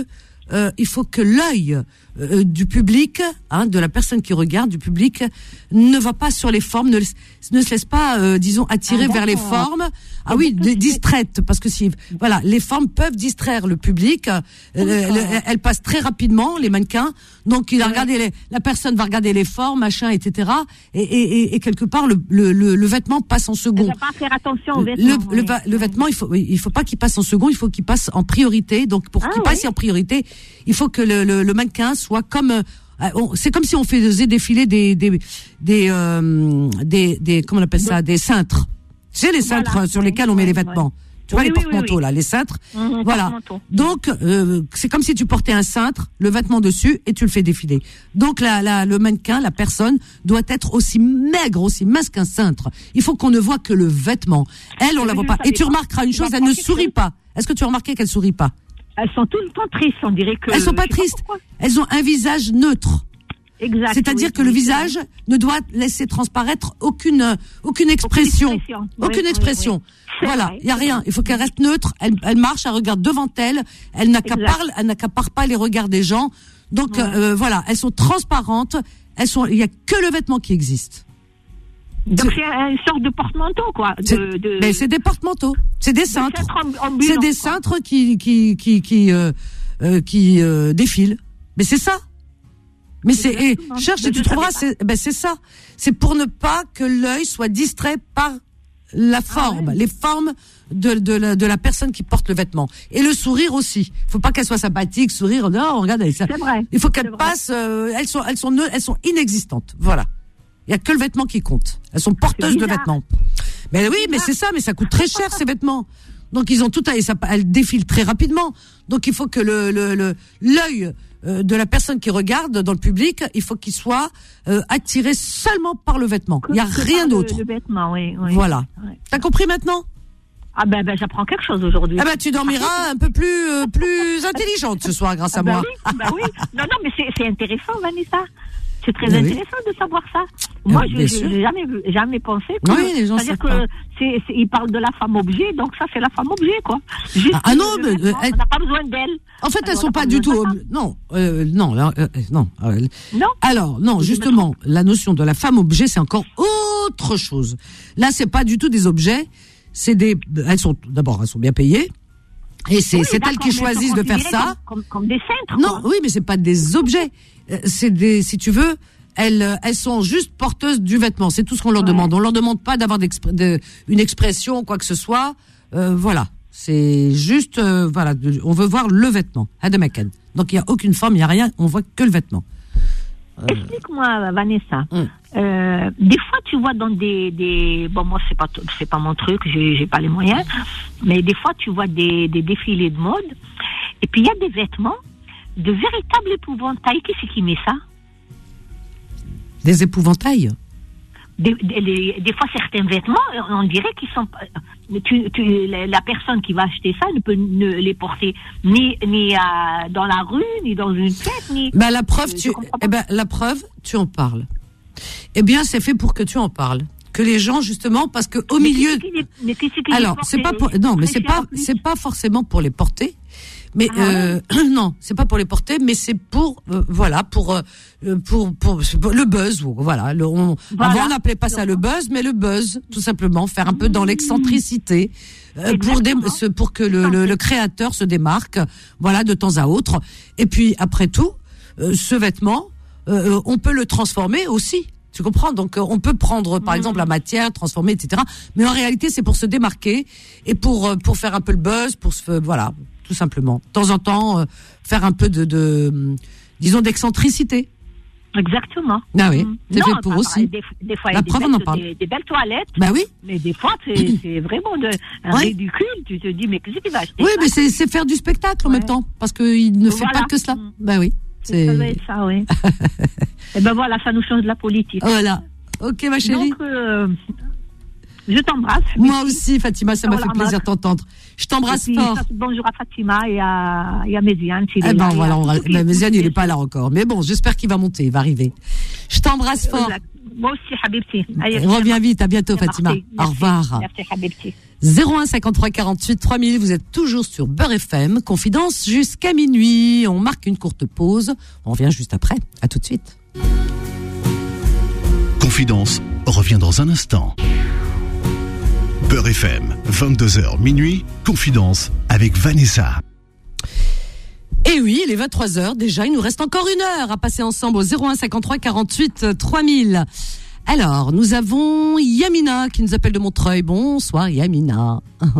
euh, il faut que l'œil euh, du public, hein, de la personne qui regarde, du public, ne va pas sur les formes, ne, ne se laisse pas, euh, disons, attirer ah, vers les formes. Ah oui, de, distraite, parce que si, voilà, les formes peuvent distraire le public. Euh, le, elles passent très rapidement, les mannequins. Donc, il a regardé les, la personne va regarder les formes, machin, et cetera. Et, et, et quelque part, le, le, le, le vêtement passe en second. Il ne faut pas faire attention au vêtement. Le, oui. le, le vêtement, il faut, il faut pas qu'il passe en second, il faut qu'il passe en priorité. Donc, pour ah, qu'il oui. passe en priorité, il faut que le, le, le mannequin soit comme, euh, on, c'est comme si on faisait défiler des, des, des, euh, des, des, comment on appelle ça, des cintres. Tu sais, les cintres voilà, sur oui, lesquels on met oui, les vêtements. Oui. Tu vois, oui, les porte-manteaux, oui, oui. là, les cintres. Mmh, voilà. Donc, euh, c'est comme si tu portais un cintre, le vêtement dessus, et tu le fais défiler. Donc, la, la, le mannequin, la personne, doit être aussi maigre, aussi mince qu'un cintre. Il faut qu'on ne voit que le vêtement. Elle, on la voit pas. Et tu remarqueras une chose, elle ne sourit pas. Est-ce que tu as remarqué qu'elle sourit pas? Elles sont tout le temps tristes, on dirait que... Elles sont pas tristes. Pas elles ont un visage neutre. Exact. C'est-à-dire oui, que oui, le visage oui. ne doit laisser transparaître aucune aucune expression, aucune expression. Aucune oui, expression. Oui, oui. Voilà, il y a rien. Il faut qu'elle reste neutre. Elle, elle marche, elle regarde devant elle. Elle n'accapare, elle n'accapare pas les regards des gens. Donc ouais. euh, voilà, elles sont transparentes. Elles sont. Il y a que le vêtement qui existe. Donc c'est une sorte de porte-manteau, quoi. De, c'est, de... Mais c'est des porte-manteaux. C'est des cintres. Ambulant, c'est des quoi. cintres qui qui qui qui euh, euh, qui euh, défilent. Mais c'est ça. Mais c'est, et, cherche et tu trouveras, c'est, ben c'est ça. C'est pour ne pas que l'œil soit distrait par la forme, ah ouais. les formes de, de, la, de la personne qui porte le vêtement. Et le sourire aussi. Faut pas qu'elle soit sympathique, sourire, non, regarde, elle, ça. C'est vrai. Il faut qu'elle passe, euh, elles sont, elles sont, elles sont inexistantes. Voilà. Il y a que le vêtement qui compte. Elles sont porteuses de vêtements. Mais oui, mais c'est ça, mais ça coûte très cher, ces vêtements. Donc ils ont tout à, et ça, elles défilent très rapidement. Donc il faut que le, le, le, l'œil, de la personne qui regarde dans le public, il faut qu'il soit euh, attiré seulement par le vêtement. Il n'y a rien d'autre. Le, le vêtement, oui, oui. Voilà. Ouais. T'as compris maintenant? Ah ben, ben j'apprends quelque chose aujourd'hui. Ah ben tu dormiras un peu plus euh, plus intelligente ce soir grâce à ah ben moi. Oui, ben oui. Non non mais c'est c'est intéressant Vanessa. C'est très ben intéressant oui. de savoir ça. Moi, ah, je n'ai jamais, jamais pensé que... Oui, les gens c'est-à-dire que c'est, c'est, ils parlent de la femme objet, donc ça, c'est la femme objet, quoi. Juste ah, ah non, mais... Euh, elle... On n'a pas besoin d'elle. En fait, elles ne sont pas du tout... Ob... Non, euh, non, euh, non. Euh, non. Alors, non, justement, la notion de la femme objet, c'est encore autre chose. Là, c'est pas du tout des objets. C'est des... Elles sont... D'abord, elles sont bien payées. Et c'est, oui, c'est elles qui choisissent de faire ça. Comme, comme, comme des cintres. Non, quoi. Oui, mais c'est pas des objets. C'est des, si tu veux, elles, elles sont juste porteuses du vêtement. C'est tout ce qu'on leur ouais. demande. On leur demande pas d'avoir de, une expression ou quoi que ce soit. Euh, voilà. C'est juste, euh, voilà. On veut voir le vêtement. Hadamakan. Donc il y a aucune forme, il y a rien. On voit que le vêtement. Euh... Explique-moi, Vanessa. Hum. Euh, des fois, tu vois dans des, des, bon, moi c'est pas, c'est pas mon truc. J'ai, j'ai pas les moyens. Mais des fois, tu vois des, des défilés de mode. Et puis il y a des vêtements de véritables épouvantails. Qui c'est qui met ça? Des épouvantails? Des, des, des fois, certains vêtements, on dirait qu'ils sont... Tu, tu, la personne qui va acheter ça ne peut ne les porter ni, ni à, dans la rue, ni dans une fête, ni... Ben, la preuve, tu, eh ben, la preuve, tu en parles. Eh bien, c'est fait pour que tu en parles. Que les gens, justement, parce que au mais milieu... Qui, mais qui, qui Alors, c'est pas pour... Non, mais c'est pas, c'est pas forcément pour les porter. Mais ah, euh, ouais. non, c'est pas pour les porter, mais c'est pour euh, voilà pour, euh, pour pour pour le buzz. Voilà, le, on, voilà. Avant on n'appelait pas ça le buzz, mais le buzz, tout simplement, faire un peu dans l'excentricité euh, pour des, ce, pour que le, le, le créateur se démarque. Voilà, de temps à autre. Et puis après tout, euh, ce vêtement, euh, on peut le transformer aussi. Tu comprends? Donc, on peut prendre, par mmh. exemple, la matière, transformer, et cetera. Mais en réalité, c'est pour se démarquer et pour pour faire un peu le buzz, pour se, voilà, tout simplement. De temps en temps, euh, faire un peu de, de, disons, d'excentricité. Exactement. Ah oui, c'est non, fait pour bah, aussi. Des, des fois, il y la a des preuve, belles, on en parle. Des, des belles toilettes. Bah oui. Mais des fois, c'est, c'est vraiment de, un ouais. ridicule. Tu te dis, mais qu'est-ce qu'il va acheter? Oui, ça, mais c'est, c'est faire du spectacle en ouais. même temps. Parce qu'il ne voilà. fait pas que cela. Mmh. Bah oui. C'est... Ça va être ça, oui. Et ben voilà, ça nous change de la politique. Voilà. Ok, ma chérie. Donc, euh, Je t'embrasse. Moi aussi, Fatima, ça m'a fait Voilà, plaisir de t'entendre. Je t'embrasse Et puis, fort. bonjour à Fatima et à, et à Méziane. Eh ben voilà, on va... ben, Méziane, il est pas là encore. Mais bon, j'espère qu'il va monter, il va arriver. Je t'embrasse fort. Moi aussi, Habibti. Reviens vite, à bientôt, Fatima. Merci. Au revoir. Merci, Habibti. zéro un cinquante-trois quarante-huit trois mille, vous êtes toujours sur Beurre F M. Confidence jusqu'à minuit. On marque une courte pause. On revient juste après. À tout de suite. Confidence revient dans un instant. Beurre F M, vingt-deux heures minuit, Confidence avec Vanessa. Et oui, il est vingt-trois heures déjà, il nous reste encore une heure à passer ensemble au zéro un cinquante-trois quarante-huit trois mille. Alors, nous avons Yamina qui nous appelle de Montreuil. Bonsoir Yamina.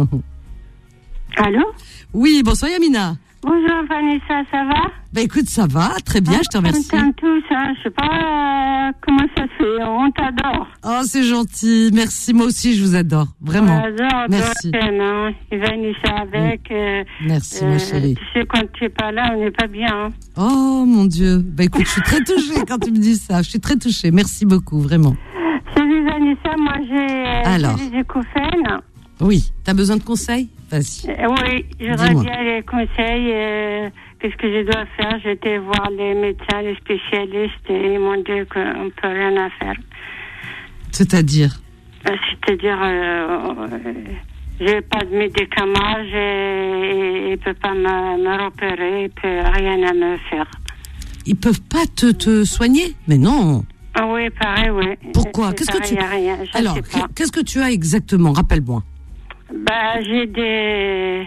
Allô? Oui, bonsoir Yamina. Bonjour Vanessa, ça va? Bah écoute, ça va, très bien, je te remercie. On t'aime tous, hein. Je sais pas euh, comment ça se fait, on t'adore. Oh, c'est gentil, merci, moi aussi je vous adore, vraiment. J'adore, merci. Toi, hein. Et Vanessa avec. Euh, merci euh, ma chérie. Tu sais, quand tu es pas là, on n'est pas bien. Hein. Oh mon Dieu, bah écoute, je suis très touchée quand tu me dis ça, je suis très touchée, merci beaucoup, vraiment. Salut Vanessa, moi j'ai, Alors. j'ai des acouphènes. Oui, t'as besoin de conseils? Vas-y. Euh, oui, j'aurais Dis-moi. bien les conseils. Euh, qu'est-ce que je dois faire? J'étais voir les médecins, les spécialistes, et ils m'ont dit qu'on peut rien à faire. C'est-à-dire? Euh, C'est-à-dire, euh, euh, j'ai pas de médicaments, j'ai, il peut pas me, me repérer, il peut rien à me faire. Ils peuvent pas te, te soigner? Mais non. Ah oui, pareil, oui. Pourquoi? C'est Qu'est-ce que pareil, tu... y a rien, je Alors, sais pas. qu'est-ce que tu as exactement? Rappelle-moi. Bah, j'ai des...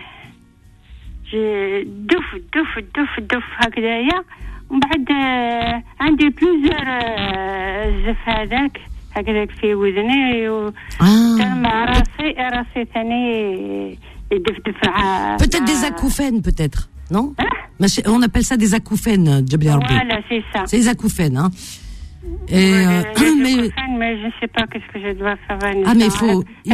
j'ai دوف دوف دوف دوف هكذايا ومن بعد عندي plusieurs الزف هذاك هكذاك في وذني وتما راسي راسي ثاني يدفدف. Peut-être des acouphènes, peut-être, non? On appelle ça des acouphènes, Djabli Arbi. Voilà, c'est ça. C'est des acouphènes, hein. Et ouais, euh, mais, mais je ne sais pas qu'est-ce que je dois faire. Ah, mais il faut, il,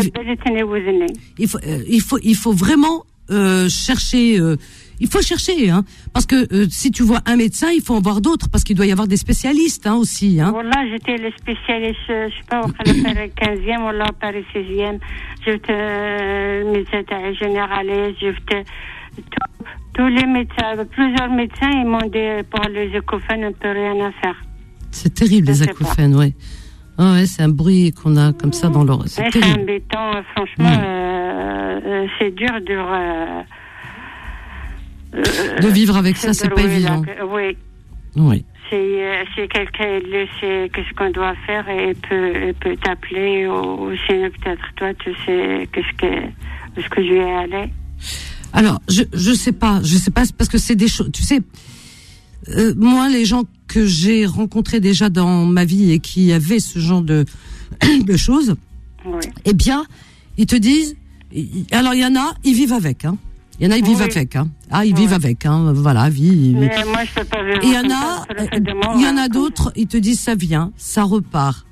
il faut, euh, il faut, il faut vraiment euh, chercher. Euh, il faut chercher, hein, parce que euh, si tu vois un médecin, il faut en voir d'autres, parce qu'il doit y avoir des spécialistes, hein, aussi. Hein. Voilà, j'étais le spécialiste, je sais pas, au Paris quinzième, ou là, au Paris seizième. J'étais le médecin généraliste, j'étais tous les médecins, plusieurs médecins, ils m'ont dit pour les acouphènes, on ne peut rien à faire. C'est terrible, les acouphènes, ouais. Oh, ouais, c'est un bruit qu'on a comme ça dans l'oreille. C'est, c'est embêtant, franchement, mmh. euh, euh, c'est dur, dur. Euh, euh, de vivre avec ça, c'est pas évident. Là, oui. Oui. Si, euh, si quelqu'un le sait qu'est-ce qu'on doit faire, il peut, il peut t'appeler, ou, ou sinon peut-être toi, tu sais qu'est-ce que, où est-ce que je vais aller. Alors, je je sais pas, je sais pas, parce que c'est des choses, tu sais. Euh, moi, les gens que j'ai rencontrés déjà dans ma vie et qui avaient ce genre de, de choses, oui. eh bien, ils te disent, alors il y en a, ils vivent avec, hein. Il y en a, ils vivent oui. avec, hein. Ah, ils oui. vivent avec, hein. Voilà, vie. Mais moi, je peux pas vivre. Et il y en a, il y en a d'autres, ils te disent, ça vient, ça repart.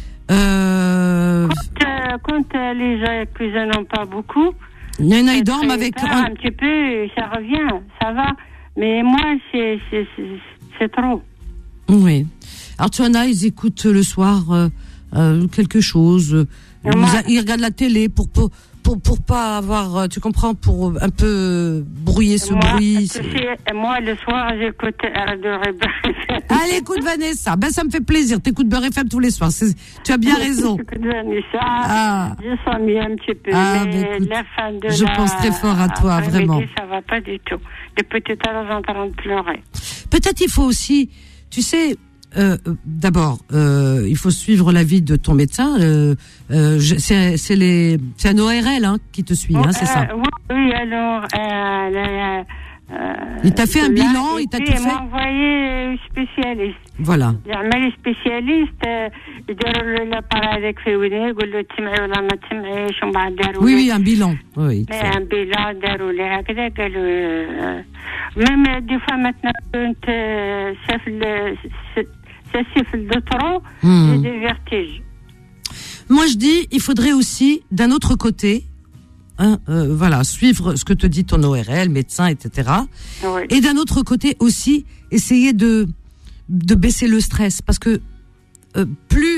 Euh... Quand, euh, quand euh, les gens qui n'en ont pas beaucoup, il y en a, ils dorment avec un... un petit peu, ça revient, ça va. Mais moi, c'est, c'est, c'est, c'est trop. Oui. Alors, tu en as, ils écoutent le soir euh, euh, quelque chose. Ils, moi, ils regardent la télé pour, pour, pour, pour pas avoir, tu comprends, pour un peu brouiller ce moi, bruit. Tu sais, moi, le soir, j'écoute Radio Beurre. Allez, écoute Vanessa. Ben, ça me fait plaisir. T'écoutes Beurre F M tous les soirs. C'est, tu as bien raison. J'écoute Vanessa. Ah. Je sens mieux un petit peu. Ah, mais ben, écoute, la fin de je la... pense très fort à toi, vraiment. Ça va pas du tout. Depuis tout à l'heure, j'entends pleurer. Peut-être il faut aussi, tu sais, euh, d'abord, euh, il faut suivre l'avis de ton médecin. Euh, euh, je, c'est, c'est les, c'est un O R L hein, qui te suit, oh, hein, c'est euh, ça. Oui, alors, euh, le, euh, il t'a fait un là, bilan, il t'a tout fait. Il m'a envoyé spécialiste. Voilà. Mais les spécialistes, يديروا l'appareil في ودني يقولوا تسمعي ولا ما تسمعيش ومن بعد داروا. Oui, oui, un bilan. Oui. Un bilan داروا لي هكذا قالوا. Même des fois maintenant quand ça fait ça siffle de trop, j'ai des vertiges. Moi je dis, il faudrait aussi d'un autre côté. Hein, euh, voilà, suivre ce que te dit ton O R L, médecin, et cetera. Oui. Et d'un autre côté aussi, essayer de de baisser le stress, parce que euh, plus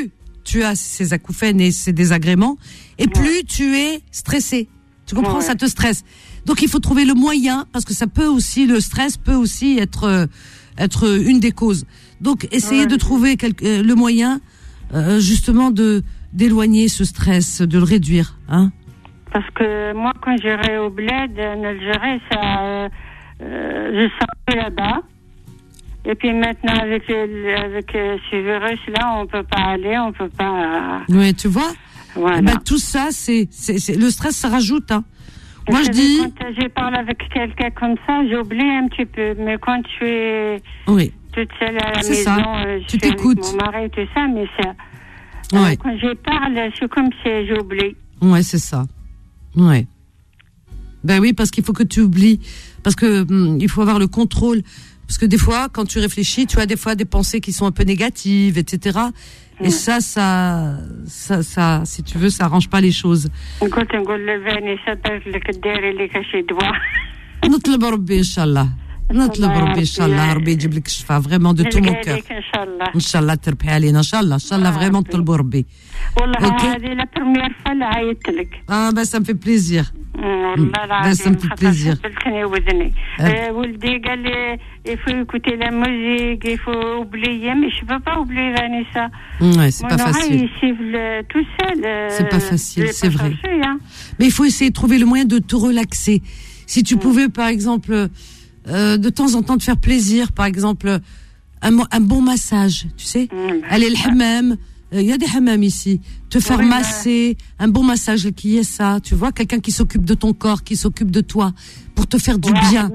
tu as ces acouphènes et ces désagréments, et plus ouais. tu es stressé. Tu comprends, ouais. ça te stresse. Donc il faut trouver le moyen, parce que ça peut aussi, le stress peut aussi être être une des causes. Donc essayez ouais. de trouver quelque, le moyen, euh, justement, de d'éloigner ce stress, de le réduire, hein. Parce que moi, quand j'irai au bled en Algérie, ça, euh, je sortais là-bas. Et puis maintenant, avec, le, avec ce virus-là, on peut pas aller, on peut pas... Oui, tu vois, voilà. Eh ben, tout ça, c'est, c'est, c'est... Le stress, ça rajoute, hein. Moi, je dis... Quand je parle avec quelqu'un comme ça, j'oublie un petit peu. Mais quand je suis oui. toute seule à la c'est maison, ça. je tu suis t'écoutes. avec mon mari et tout ça, mais ça... Ouais. Euh, quand je parle, je suis comme si j'oublie. Ouais, c'est ça. Ouais. Ben oui, parce qu'il faut que tu oublies. Parce que hum, il faut avoir le contrôle. Parce que des fois, quand tu réfléchis, tu as des fois des pensées qui sont un peu négatives, et cetera. Et mmh. ça, ça, ça, ça, si tu veux, ça arrange pas les choses. نطلب ربي إن شاء الله نطلب ربي إن شاء الله ربي يجيب لك الشفاء vraiment de tout mon cœur إن شاء الله تربحي علينا إن شاء الله إن شاء الله vraiment نطلبوا ربي. والله هذه la première fois اللي عيطت لك. Ah ben ça me fait plaisir. والله العظيم ça me fait plaisir. قبلتني وذني. ولدي قال لي il faut écouter la musique, il faut oublier, mais je peux pas oublier Vanessa. Ouais, c'est pas facile. Il siffle tout seul. C'est pas facile, c'est vrai. Mais il faut essayer de trouver le moyen de te relaxer. Si tu pouvais, par exemple, euh, de temps en temps te faire plaisir, par exemple, un, un bon massage, tu sais, mmh. aller le hammam, il euh, y a des hammams ici, te faire oui, masser, ouais. un bon massage qui est ça, tu vois, quelqu'un qui s'occupe de ton corps, qui s'occupe de toi, pour te faire du ouais, bien,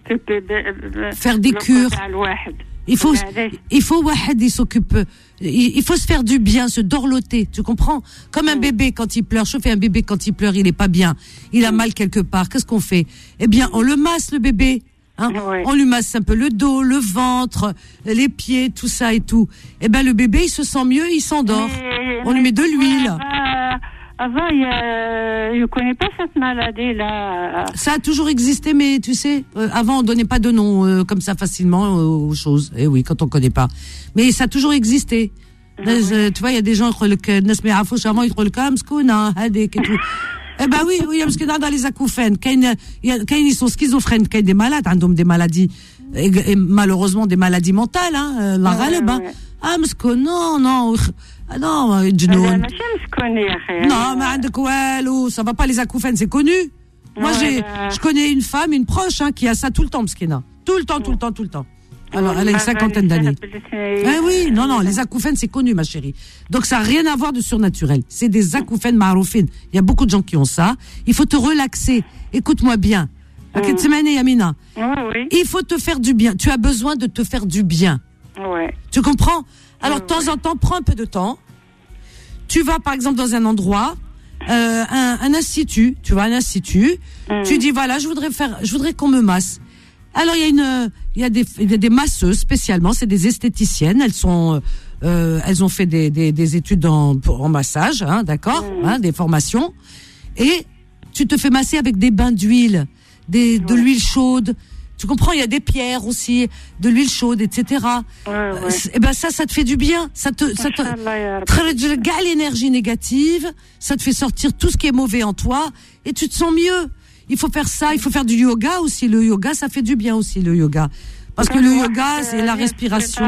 faire des cures. Il faut, il faut, il s'occupe, il, il faut se faire du bien, se dorloter, tu comprends? Comme un bébé quand il pleure, je fais un bébé quand il pleure, il est pas bien, il a mal quelque part, qu'est-ce qu'on fait? Eh bien, on le masse, le bébé, hein? Oui. On lui masse un peu le dos, le ventre, les pieds, tout ça et tout. Eh ben, le bébé, il se sent mieux, il s'endort. Mais, on lui met de l'huile. Avant, il y a, je connais pas cette maladie-là. Ça a toujours existé, mais tu sais, euh, avant on donnait pas de nom euh, comme ça facilement euh, aux choses. Et oui, quand on connaît pas. Mais ça a toujours existé. Oui. Euh, tu vois, il y a des gens qui croient que Nasmi Afouch avant ils croient le Kamskouna, Hadek et tout. Eh ben oui, oui, parce que dans les acouphènes, quand ils sont schizophrènes, quand ils des malades, hein, des maladies, et, et malheureusement des maladies mentales, hein, la غالب, hein. Ah, مسكون, non, non. Ah non, جنون. Non, mais عندك والو, ça va pas les acouphènes, c'est connu. Moi, ouais, j'ai, euh... je connais une femme, une proche, hein, qui a ça tout le temps, Mskina. Tout le temps, tout le temps, tout le temps. Alors, elle a une cinquantaine d'années. Eh oui, non, non, les acouphènes, c'est connu, ma chérie. Donc, ça n'a rien à voir de surnaturel. C'est des acouphènes maroufines. Il y a beaucoup de gens qui ont ça. Il faut te relaxer. Écoute-moi bien. Mm. Yamina. Oui, oui. Il faut te faire du bien. Tu as besoin de te faire du bien. Ouais. Tu comprends? Alors, de ouais. temps en temps, prends un peu de temps. Tu vas, par exemple, dans un endroit, euh, un, un institut, tu vois, un institut. Mm. Tu dis, voilà, je voudrais faire, je voudrais qu'on me masse. Alors il y a une, il y a des, il y a des masseuses spécialement, c'est des esthéticiennes. Elles sont, euh, elles ont fait des, des, des études en, en massage, hein, d'accord, mmh. hein, des formations. Et tu te fais masser avec des bains d'huile, des, de l'huile chaude. Tu comprends? Il y a des pierres aussi, de l'huile chaude, et cetera. Ouais, ouais. Et ben ça, ça te fait du bien. Ça te, ça te, très l'énergie négative. Ça te fait sortir tout ce qui est mauvais en toi, et tu te sens mieux. Il faut faire ça, il faut faire du yoga aussi. Le yoga, ça fait du bien aussi, le yoga. Parce que le yoga, c'est la respiration.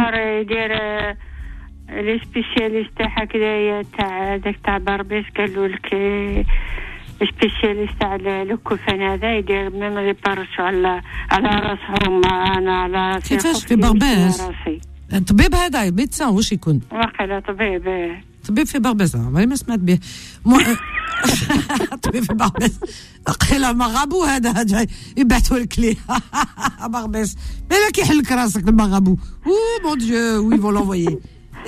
Les spécialistes هكذا تاع داك تاع بربيس قالوا لك سبيسياليست على الكفن هذا يدير ميم ريبارسو على على راسهم انا على كيفاش في برباس؟ طبيب هذا ميدسان واش يكون؟ واقيلا طبيب طبيب في برباس ما سمعت به. طبيب في برباس قيل مغابو هذا جاي يبعثوا لك ليه برباس بالك يحلك راسك المغابو. او مون ديو وي فون لونفويي.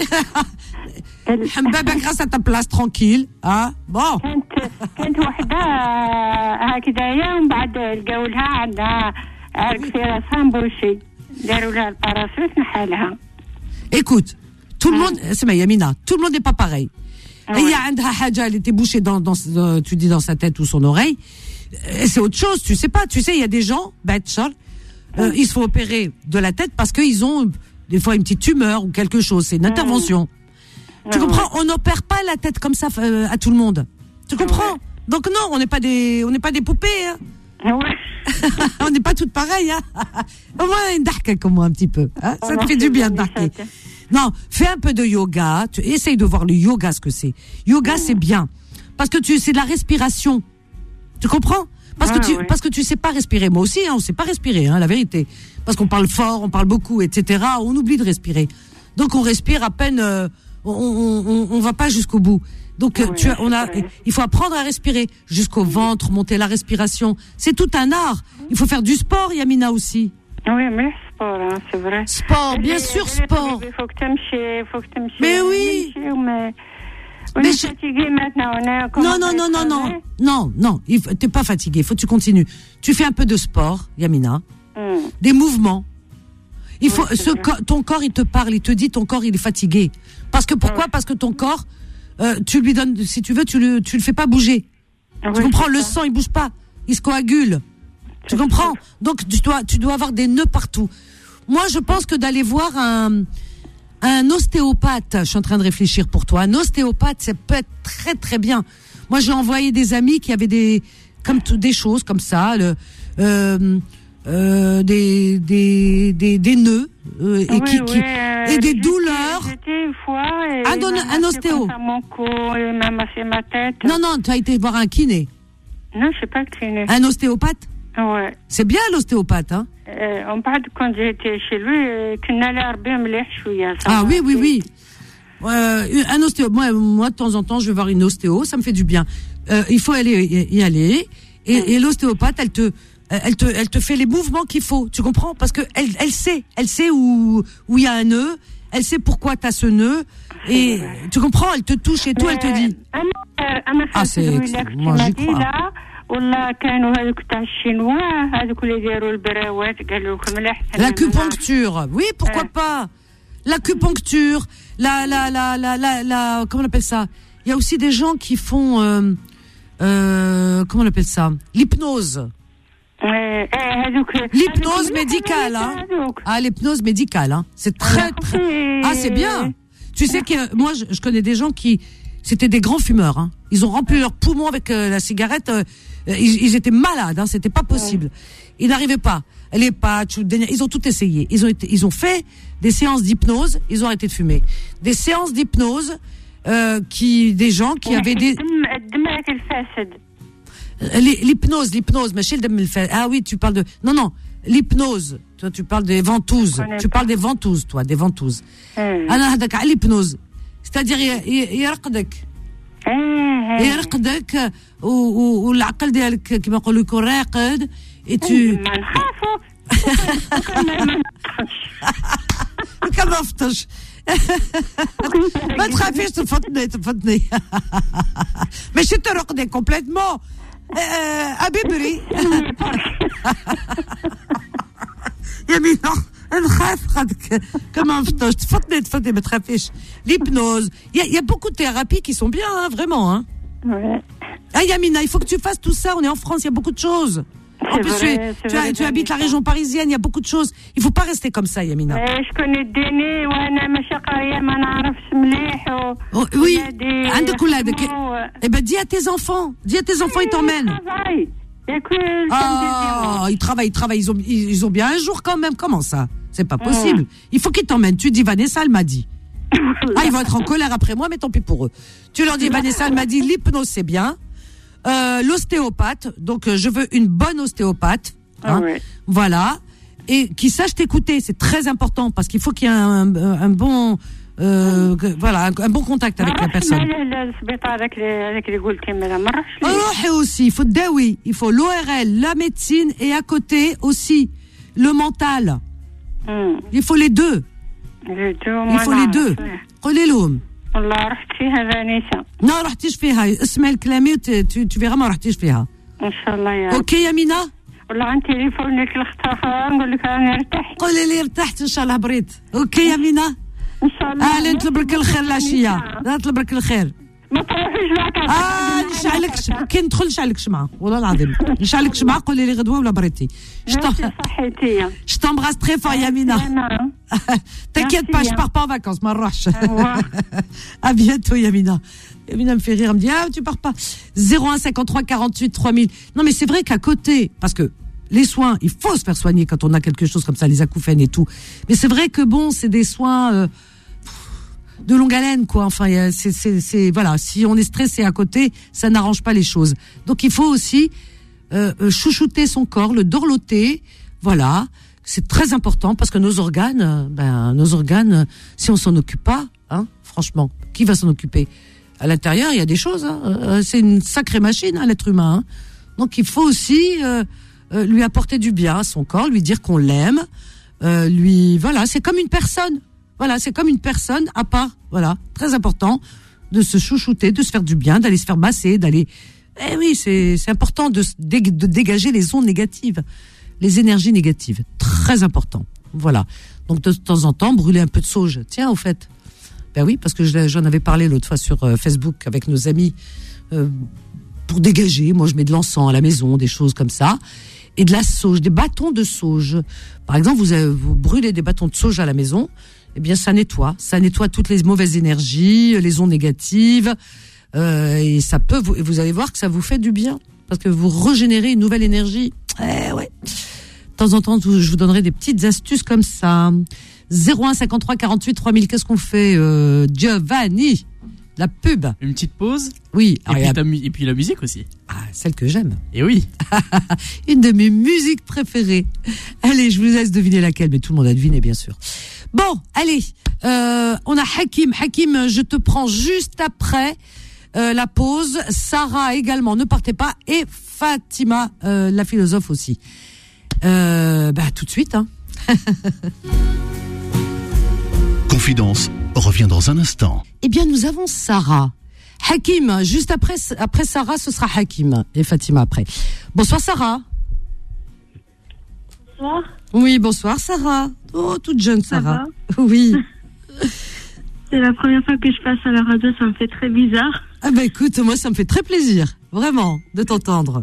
حمبابك grâce à ta place tranquille ها بون. كانت كانت وحده هكذايا ومن بعد لقاو لها عندها عرق في راسها مبوشي داروا لها الباراسوت نحالها. Écoute, tout le monde, c'est ma Yamina, tout le monde n'est pas pareil. Et il y a عندها حاجة elle était bouchée dans dans euh, tu dis dans sa tête ou son oreille. Et c'est autre chose, tu sais pas, tu sais il y a des gens bêtes Charles, euh, ils se font opérer de la tête parce que ils ont des fois une petite tumeur ou quelque chose, c'est une intervention. Tu Ah, comprends? On n'opère pas la tête comme ça euh, à tout le monde. Tu comprends? Ouais. Donc non, on n'est pas des, on n'est pas des poupées. Hein. Ouais. On n'est pas toutes pareilles. Hein. Au moins, une darka comme moi un petit peu. Hein. Ça te fait du bien de darker. Non, fais un peu de yoga. Tu essaye de voir le yoga ce que c'est. Yoga, c'est bien parce que tu, c'est de la respiration. Tu comprends? Parce que Ah, tu, ouais. parce que tu sais pas respirer. Moi aussi, hein, on sait pas respirer, hein, la vérité. Parce qu'on parle fort, on parle beaucoup, et cetera. On oublie de respirer. Donc on respire à peine. Euh, on, on, on, on va pas jusqu'au bout. Donc Ouais, tu as, on a, c'est vrai. il faut apprendre à respirer jusqu'au ventre, monter la respiration. C'est tout un art. Il faut faire du sport, Yamina aussi. Oui, mais sport, hein, c'est vrai. Sport, bien sûr, sport. Il faut que tu faut que tu me Mais oui. Mais on Mais est je- fatigué maintenant. On est Non, non, non, non, non, non, non. Il faut- T'es pas fatigué. Il faut que tu continues. Tu fais un peu de sport, Yamina. Hmm. Des mouvements. Il faut, Oui, c'est ce vrai. co- ton corps, il te parle, il te dit ton corps, il est fatigué. Parce que pourquoi? Parce que ton corps, euh, tu lui donnes, si tu veux, tu le, tu le fais pas bouger. Tu Oui, comprends? c'est Le ça. sang, il bouge pas. Il se coagule. Tu C'est comprends? Donc, tu dois, tu dois avoir des nœuds partout. Moi, je pense que d'aller voir un, un ostéopathe, je suis en train de réfléchir pour toi, un ostéopathe, ça peut être très, très bien. Moi, j'ai envoyé des amis qui avaient des, comme tout- des choses comme ça, le, euh, euh, des, des, des, des nœuds, euh, et Oui, qui, oui, qui- euh, et des j'étais- douleurs. J'étais une fois. Et Un don- il m'a un massé ostéo. comme ça mon cou, il m'a massé ma tête. Non, non, tu as été voir un kiné, Non, je sais pas qui est. un ostéopathe. Ouais. C'est bien l'ostéopathe, hein? Euh, on parle de quand j'étais chez lui, euh, كنا لعبة مليح شوية. Ça Ah m'a oui, oui, fait- oui. Euh, un ostéo. Moi, moi, de temps en temps, je vais voir une ostéo. Ça me fait du bien. Euh, il faut aller y y aller. Et, et l'ostéopathe, elle te, elle te, elle te fait les mouvements qu'il faut. Tu comprends? Parce que elle, elle sait, elle sait où, où il y a un nœud. Elle sait pourquoi t'as ce nœud. Et tu comprends? Elle te touche et tout. Elle te dit. أنا أنا Ah, خالتي c'est- زوينة في moi, j'y crois. المدينة ولا كانوا هذوك تاع الشينوا هذوك اللي يديروا البراوات قالوا لكم مليح. L'acupuncture. Oui, pourquoi Ouais. pas? L'acupuncture. La, la, la, la, la, la, comment on appelle ça? Il y a aussi des gens qui font, euh, euh, comment on appelle ça? L'hypnose. إيه هذوك L'hypnose médicale, hein. Ah, l'hypnose médicale, hein. C'est très, très, ah, c'est bien. Tu sais que, moi, je, je connais des gens qui, c'était des grands fumeurs, hein. Ils ont rempli leurs poumons avec euh, la cigarette, euh, ils, ils étaient malades, hein. C'était pas possible. Ils n'arrivaient pas. Les patchs, ils ont tout essayé. Ils ont été, ils ont fait des séances d'hypnose, ils ont arrêté de fumer. Des séances d'hypnose, euh, qui, des gens qui avaient des, الدم الدم الفاسد. L'hy- l'hypnose, l'hypnose, mais chez le dam el-fa- ah oui, tu parles de, non, non, l'hypnose, toi, tu parles des ventouses, Je connais tu pas. parles des ventouses, toi, des ventouses. إيه. أنا هذاك على l'hypnose, c'est-à-dire ي- ي- يرقدك إيه. يرقدك و- و- والعقل ديالك كما يقولوا يكون راقد et tu ما نخافوا. ما نخافش. كما فطش ما تخافيش تفطني تفطني ماشي ترقدي كومبليتمون ابيبري يا مينا نخاف خدك كما فطش تفطني تفطني ما تخافيش l'hypnose il y a, il y a beaucoup de thérapies qui sont bien hein, vraiment hein. Ouais. Ah Yamina, il faut que tu fasses tout ça, on est en France, il y a beaucoup de choses. En C'est plus, vrai, tu, es- c'est tu, vrai, as- tu habites la Yamina. région parisienne, il y a beaucoup de choses. Il faut pas rester comme ça, Yamina. إيه، شكون يديني وانا ماشي قاريه ما نعرفش مليح و... Oh, oui, ولادي عندك ولادك. يخدموا. Eh ben, dis à tes enfants, dis à tes enfants, ils t'emmènent. travail. ياكل Ah, ils travaillent, ils travaillent, ils ont, ils, ils ont bien un jour quand même. Comment ça? C'est pas possible. Il faut qu'ils t'emmènent. Tu dis, Vanessa, elle m'a dit. Ah, ils vont être en colère après moi, mais tant pis pour eux. Tu leur dis, Vanessa, elle m'a dit, l'hypnose, c'est bien. Euh, l'ostéopathe, donc euh, je veux une bonne ostéopathe. Ah hein. ouais. Voilà. Et qui sache t'écouter, c'est très important parce qu'il faut qu'il y ait un, un bon, euh, que- voilà, un, un bon contact avec la personne. السبيطار هذاك هذاك اللي قلتي ما ما نروحش ليه. روحي aussi, il faut dawi, il faut l'O R L, la médecine et à côté aussi le mental. أمم. Il faut les deux. Il faut les deux. قولي لهم. والله رحت فيها فانيسة ما رحتيش فيها اسمع الكلامي وت- tu tu verras ما رحتيش فيها. ان شاء الله يا رب. اوكي يا مينا؟ والله عن تليفونك الاختفاء نقول لك راني ارتحت قولي لي ارتحت ان شاء الله بريت. اوكي يا مينا؟ ان شاء الله. اهلا نطلب لك الخير العشيه. نطلب لك الخير. ما تروحيش معك. اه نشعلك شمعة كي ندخل نشعلك شمعة والله العظيم نشعلك شمعة قولي لي غدوة ولا بريتي. صحيتي. Je t'embrasse très fort Yamina. T'inquiète pas, je pars pas en vacances, ma roche. À bientôt Yamina. Yamina me fait rire, elle me dit ah tu pars pas. zéro un cinquante-trois quarante-huit trois mille. Non mais c'est vrai qu'à côté, parce que les soins, il faut se faire soigner quand on a quelque chose comme ça, les acouphènes et tout. Mais c'est vrai que bon, c'est des soins euh, de longue haleine, quoi. Enfin, c'est, c'est, c'est, voilà. Si on est stressé à côté, ça n'arrange pas les choses. Donc, il faut aussi euh, chouchouter son corps, le dorloter. Voilà. C'est très important parce que nos organes, ben, nos organes, si on s'en occupe pas, hein, franchement, qui va s'en occuper? À l'intérieur, il y a des choses. Hein. C'est une sacrée machine, hein, l'être humain. Hein. Donc, il faut aussi euh, euh, lui apporter du bien à son corps, lui dire qu'on l'aime. Euh, lui, voilà, c'est comme une personne. Voilà, c'est comme une personne à part. Voilà, très important de se chouchouter, de se faire du bien, d'aller se faire masser, d'aller. Eh oui, c'est c'est important de de dégager les ondes négatives, les énergies négatives. Très important. Voilà. Donc de temps en temps, brûler un peu de sauge. Tiens, au fait. Ben oui, parce que j'en avais parlé l'autre fois sur Facebook avec nos amis euh, pour dégager. Moi, je mets de l'encens à la maison, des choses comme ça. Et de la sauge, des bâtons de sauge. Par exemple, vous, avez, vous brûlez des bâtons de sauge à la maison, eh bien, ça nettoie. Ça nettoie toutes les mauvaises énergies, les ondes négatives. Euh, et ça peut, vous, vous allez voir que ça vous fait du bien. Parce que vous régénérez une nouvelle énergie. Eh ouais. De temps en temps, je vous donnerai des petites astuces comme ça. zéro un cinquante-trois quarante-huit trois mille, qu'est-ce qu'on fait, euh, Giovanni? La pub. Une petite pause. Oui. Et, puis, a... ta mu- et puis la musique aussi. Ah, celle que j'aime. Et oui. Une de mes musiques préférées. Allez, je vous laisse deviner laquelle, mais tout le monde a deviné, bien sûr. Bon, allez. Euh, on a Hakim. Hakim, je te prends juste après euh, la pause. Sarah également, ne partez pas. Et Fatima, euh, la philosophe aussi. Euh, bah, tout de suite, hein. Confidence revient dans un instant. Eh bien, nous avons Sarah. Hakim, juste après, après Sarah, ce sera Hakim et Fatima après. Bonsoir Sarah. Bonsoir. Oui, bonsoir Sarah. Oh, toute jeune Sarah. Ça va? Oui. C'est la première fois que je passe à la radio, ça me fait très bizarre. Ah bah écoute, moi ça me fait très plaisir, vraiment, de t'entendre.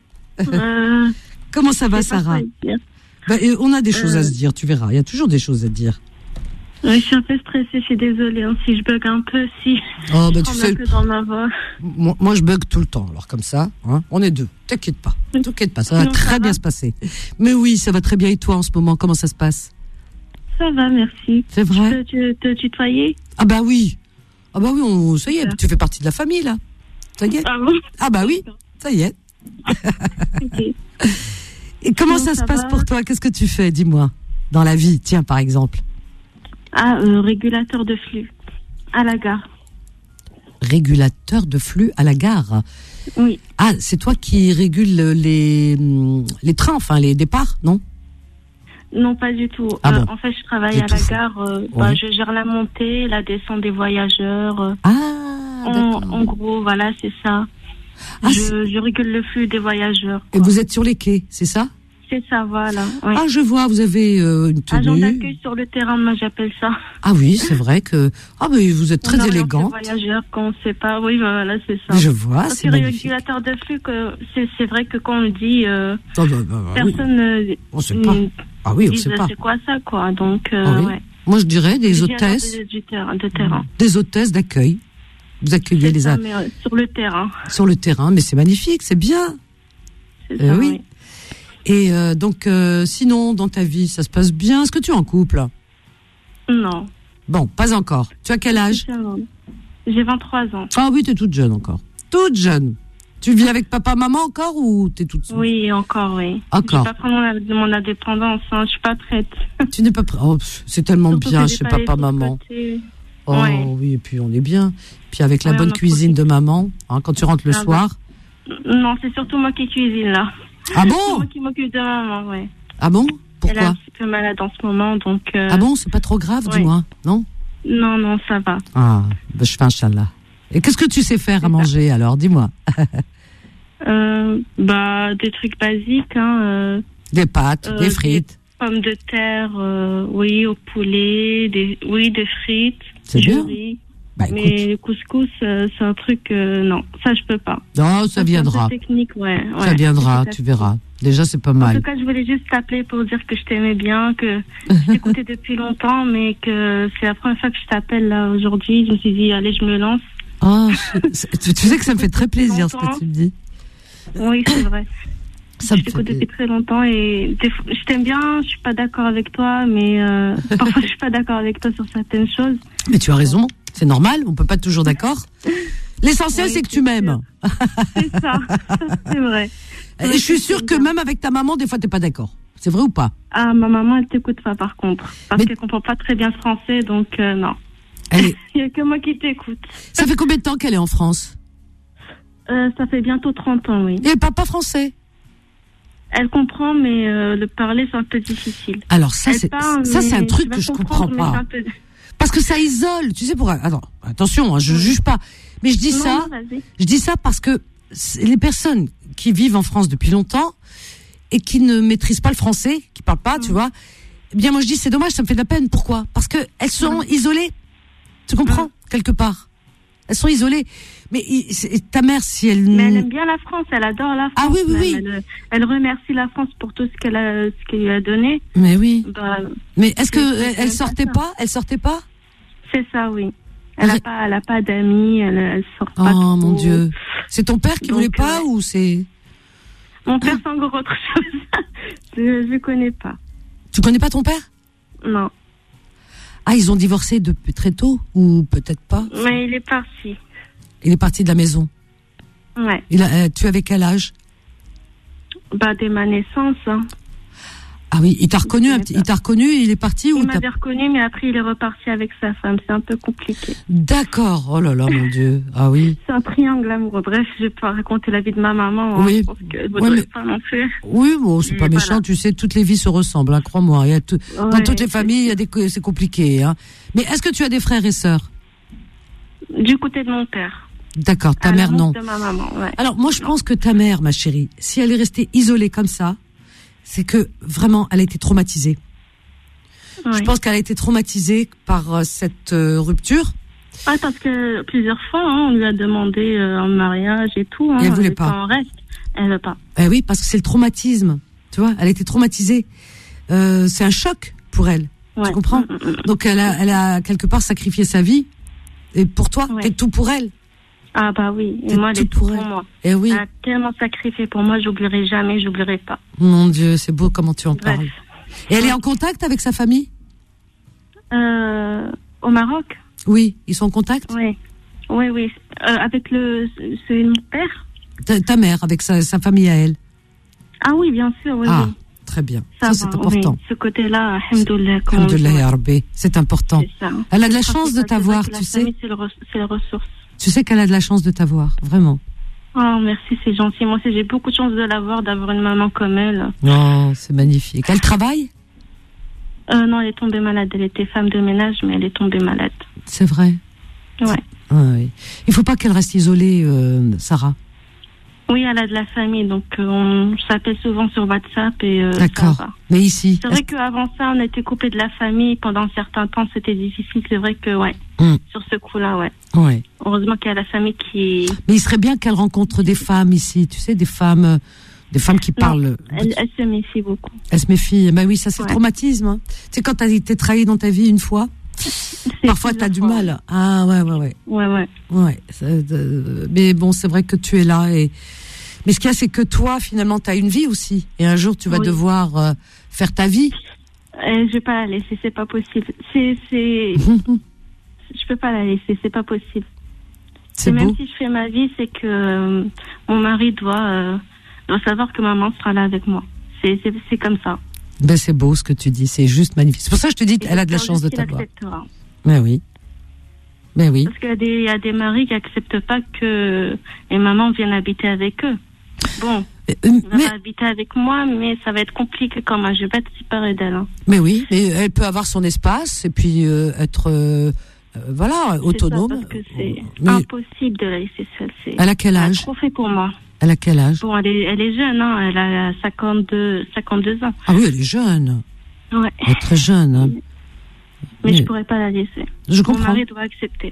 Euh, Comment ça va Sarah? Bah, on a des choses euh... à se dire, tu verras. Il y a toujours des choses à dire. Ouais, je suis un peu stressée, je suis désolée. Hein, si je bug un peu, si oh, bah, je tu sais... sais, un peu dans ma voix. Moi, moi, je bug tout le temps. Alors comme ça, hein, on est deux. T'inquiète pas, t'inquiète pas, ça va non, très ça bien va. se passer. Mais oui, ça va très bien. Et toi, en ce moment, comment ça se passe? Ça va, merci. C'est vrai. Tu peux te tutoyer? Ah bah oui. Ah bah oui, on, ça y est, tu fais partie de la famille là. Ça y est. Ah bon? Ah bah oui, ça y est. Okay. Et comment non, ça, ça se passe va. pour toi? Qu'est-ce que tu fais? Dis-moi. Dans la vie, tiens, par exemple. Ah, euh, régulateur de flux à la gare. Régulateur de flux à la gare. Oui. Ah, c'est toi qui régules les les trains, enfin les départs, non? Non, pas du tout. Ah euh, bon. En fait, je travaille à la gare. Euh, ouais. bah, je gère la montée, la descente des voyageurs. Euh, ah, en, en gros, voilà, c'est ça. Ah, je, c'est... je régule le flux des voyageurs. Quoi. Et vous êtes sur les quais, c'est ça? C'est ça, voilà. Oui. Ah, je vois, vous avez euh, une tenue. Agent d'accueil sur le terrain, moi j'appelle ça. Ah oui, c'est vrai que... Ah mais vous êtes très élégant. On voyageurs quand on ne sait pas, oui, bah, voilà, c'est ça. Mais je vois, Parce c'est magnifique. Régulateur de flux, que c'est, c'est vrai que quand on dit... Euh, oh, bah, bah, bah, personne... Oui. On ne sait pas. Ah oui, on ne sait pas. C'est quoi ça, quoi, donc... Euh, ah, oui. ouais. Moi je dirais des hôtesses... De, de, terrain, de terrain. Des hôtesses d'accueil. Vous accueillez c'est les... Ça, mais, euh, sur le terrain. Sur le terrain, mais c'est magnifique, c'est bien. C'est euh, ça, oui. oui. Et euh, donc, euh, sinon, dans ta vie, ça se passe bien? Est-ce que tu es en couple? Non. Bon, pas encore. Tu as quel âge? J'ai vingt-trois ans. Ah oui, tu es toute jeune encore. Toute jeune. Tu vis avec papa, maman encore ou tu es toute seule? Oui, encore, oui. Encore. Je ne vais pas prendre mon, mon indépendance, hein. Je suis pas prête. Tu n'es pas prête? Oh, c'est tellement Surtout bien chez papa, maman. Côté... Oh ouais. Oui, et puis on est bien. Puis avec la ouais, bonne cuisine profite. de maman, hein, quand tu rentres le ah, soir. Bah. Non, c'est surtout moi qui cuisine là. Ah bon? C'est moi qui m'occupe de maman, ouais. Ah bon? Pourquoi? Elle est un petit peu malade en ce moment, donc... Euh... Ah bon? C'est pas trop grave, ouais. dis-moi, non? Non, non, ça va. Ah, bah, je fais Inch'Allah. Et qu'est-ce que tu sais faire c'est à manger, ça. alors? Dis-moi. euh, bah, des trucs basiques, hein. Euh, des pâtes, euh, des frites. Des pommes de terre, euh, oui, au poulet, des, oui, des frites. C'est bien. Riz. Bah, écoute. Mais le couscous, euh, c'est un truc, euh, non, ça je peux pas. Non, ça viendra. C'est un peu technique, ouais. Ça ouais, viendra, tu verras. Déjà, c'est pas mal. En tout cas, je voulais juste t'appeler pour dire que je t'aimais bien, que je t'écoutais depuis longtemps, mais que c'est la première fois que je t'appelle là aujourd'hui. Je me suis dit, allez, je me lance. Oh, tu, tu sais que ça me fait très plaisir ce que tu me dis. Oui, c'est vrai. Ça je me t'écoute fait... depuis très longtemps et des fois, je t'aime bien, je suis pas d'accord avec toi, mais euh, parfois je suis pas d'accord avec toi sur certaines choses. Mais tu as raison, c'est normal, on peut pas être toujours d'accord. L'essentiel, oui, c'est que tu m'aimes. C'est ça, ça c'est vrai. Et je suis sûre que bien. Même avec ta maman, des fois, t'es pas d'accord. C'est vrai ou pas? Ah, ma maman, elle t'écoute pas par contre, parce mais... qu'elle comprend pas très bien le français, donc euh, non. Est... Il y a que moi qui t'écoute. Ça fait combien de temps qu'elle est en France? euh, Ça fait bientôt trente ans, oui. Et elle parle pas français? Elle comprend, mais euh, le parler, c'est un peu difficile. Alors ça, c'est, parle, ça, c'est un truc que je comprends pas. Peu... Parce que ça isole, tu sais, pour... Attends, attention, hein, je oui. juge pas. Mais je dis non, ça, non, je dis ça parce que les personnes qui vivent en France depuis longtemps et qui ne maîtrisent pas le français, qui parlent pas, mmh. tu vois, eh bien moi je dis c'est dommage, ça me fait de la peine. Pourquoi? Parce que elles sont mmh. isolées. Tu comprends? Mmh. Quelque part. Elles sont isolées. Mais ta mère, si elle... Mais elle aime bien la France, elle adore la France. Ah oui, oui, oui. Elle, elle remercie la France pour tout ce qu'elle a, ce qu'elle lui a donné. Mais oui. Bah, mais est-ce que elle, elle sortait pas, pas Elle sortait pas C'est ça, oui. Elle n'a pas, elle a pas d'amis, elle, elle sort oh, pas trop. Oh mon Dieu. C'est ton père qui Donc, voulait pas euh, ou c'est... Mon père, c'est encore autre chose. je ne le connais pas. Tu connais pas ton père? Non. Ah, ils ont divorcé depuis très tôt ou peut-être pas? Mais il est parti. Il est parti de la maison. Ouais. Il a, euh, tu avais quel âge? Bah, dès ma naissance. Hein. Ah oui, il t'a reconnu, un petit, il t'a reconnu, il est parti ou il m'avait reconnu, mais après il est reparti avec sa femme. C'est un peu compliqué. D'accord. Oh là là, mon Dieu. Ah oui. C'est un triangle amoureux. Bref, je vais pas raconter la vie de ma maman. Oui. Hein, parce que vous ouais, mais... pas non plus. Oui, bon, c'est et pas voilà. méchant. Tu sais, toutes les vies se ressemblent. Hein, crois-moi. Il y a tout... ouais, dans toutes les familles, il y a des, c'est compliqué. Hein. Mais est-ce que tu as des frères et sœurs? Du côté de mon père. D'accord. Ta à mère non. De ma maman. Ouais. Alors moi, je non. pense que ta mère, ma chérie, si elle est restée isolée comme ça, c'est que vraiment, elle a été traumatisée. Oui. Je pense qu'elle a été traumatisée par euh, cette euh, rupture. Ah, parce que plusieurs fois, hein, on lui a demandé euh, un mariage et tout. Hein, et elle voulait pas. En reste, elle veut pas. Eh oui, parce que c'est le traumatisme. Tu vois, elle a été traumatisée. Euh, c'est un choc pour elle. Ouais. Tu comprends? mmh, mmh. Donc elle a, elle a quelque part sacrifié sa vie. Et pour toi, ouais. t'es tout pour elle. Ah bah oui, et moi elle est tout pour, pour moi. Et oui. Elle a tellement sacrifié pour moi, j'oublierai jamais, j'oublierai pas. Mon Dieu, c'est beau comment tu en Bref. parles. Et elle est en contact avec sa famille? euh, Au Maroc? Oui, ils sont en contact? Oui, oui, oui. Euh, avec le, c'est mon père? Ta, ta mère, avec sa, sa famille à elle? Ah oui, bien sûr, oui. Ah, oui. très bien. Ça, Ça, c'est va, important. Oui. Ce côté-là, alhamdoulilah. Alhamdoulilah, ya Rabbi. C'est important. C'est ça. Elle a de la chance de t'avoir, tu sais. Famille, c'est, le re- c'est la ressource. Tu sais qu'elle a de la chance de t'avoir, vraiment. Oh, merci, c'est gentil. Moi aussi, j'ai beaucoup de chance de l'avoir, d'avoir une maman comme elle. Oh, c'est magnifique. Elle travaille? euh, Non, elle est tombée malade. Elle était femme de ménage, mais elle est tombée malade. C'est vrai? Ouais. Ah, oui. Il faut pas qu'elle reste isolée, euh, Sarah. Oui, elle a de la famille, donc euh, on s'appelle souvent sur WhatsApp et euh, D'accord. ça va. Mais ici, c'est vrai qu'avant ça, on était coupé de la famille pendant un certain temps, c'était difficile. C'est vrai que ouais, mm. sur ce coup-là, ouais. Ouais. Heureusement qu'il y a la famille qui. Mais il serait bien qu'elle rencontre des femmes ici, tu sais, des femmes, des femmes qui non, parlent. Elle, elle se méfie beaucoup. Elle se méfie. Ben oui, ça c'est ouais. le traumatisme. Hein. Tu sais, quand t'as été trahi dans ta vie une fois. C'est parfois t'as du mal. Ah ouais ouais ouais. Ouais ouais. Ouais. Ça, euh, mais bon, c'est vrai que tu es là et. Mais ce qu'il y a, c'est que toi, finalement, tu as une vie aussi. Et un jour, tu vas oui. devoir euh, faire ta vie. Euh, je vais pas la laisser, c'est pas possible. C'est, c'est... je peux pas la laisser, c'est pas possible. C'est et beau. Même si je fais ma vie, c'est que euh, mon mari doit, euh, doit savoir que maman sera là avec moi. C'est, c'est, c'est comme ça. Ben, c'est beau ce que tu dis, c'est juste magnifique. C'est pour ça que je te dis qu'elle a de la chance de t'avoir. Ben oui. Ben oui. Parce qu'il y a des, il y a des maris qui acceptent pas que les mamans viennent habiter avec eux. Bon, euh, elle mais... va habiter avec moi, mais ça va être compliqué quand même. Je vais pas être séparée d'elle. Hein. Mais oui, mais elle peut avoir son espace et puis euh, être, euh, euh, voilà, c'est autonome. Ça, parce que c'est mais... impossible de la laisser seule. C'est... Elle a quel âge? Elle a trop fait pour moi. Elle a quel âge? Bon, elle est, elle est jeune, hein. Elle a cinquante-deux, cinquante-deux ans. Ah oui, elle est jeune. Ouais. Elle est très jeune. Hein. Mais, mais je pourrais pas la laisser. Je comprends. Mon mari doit accepter.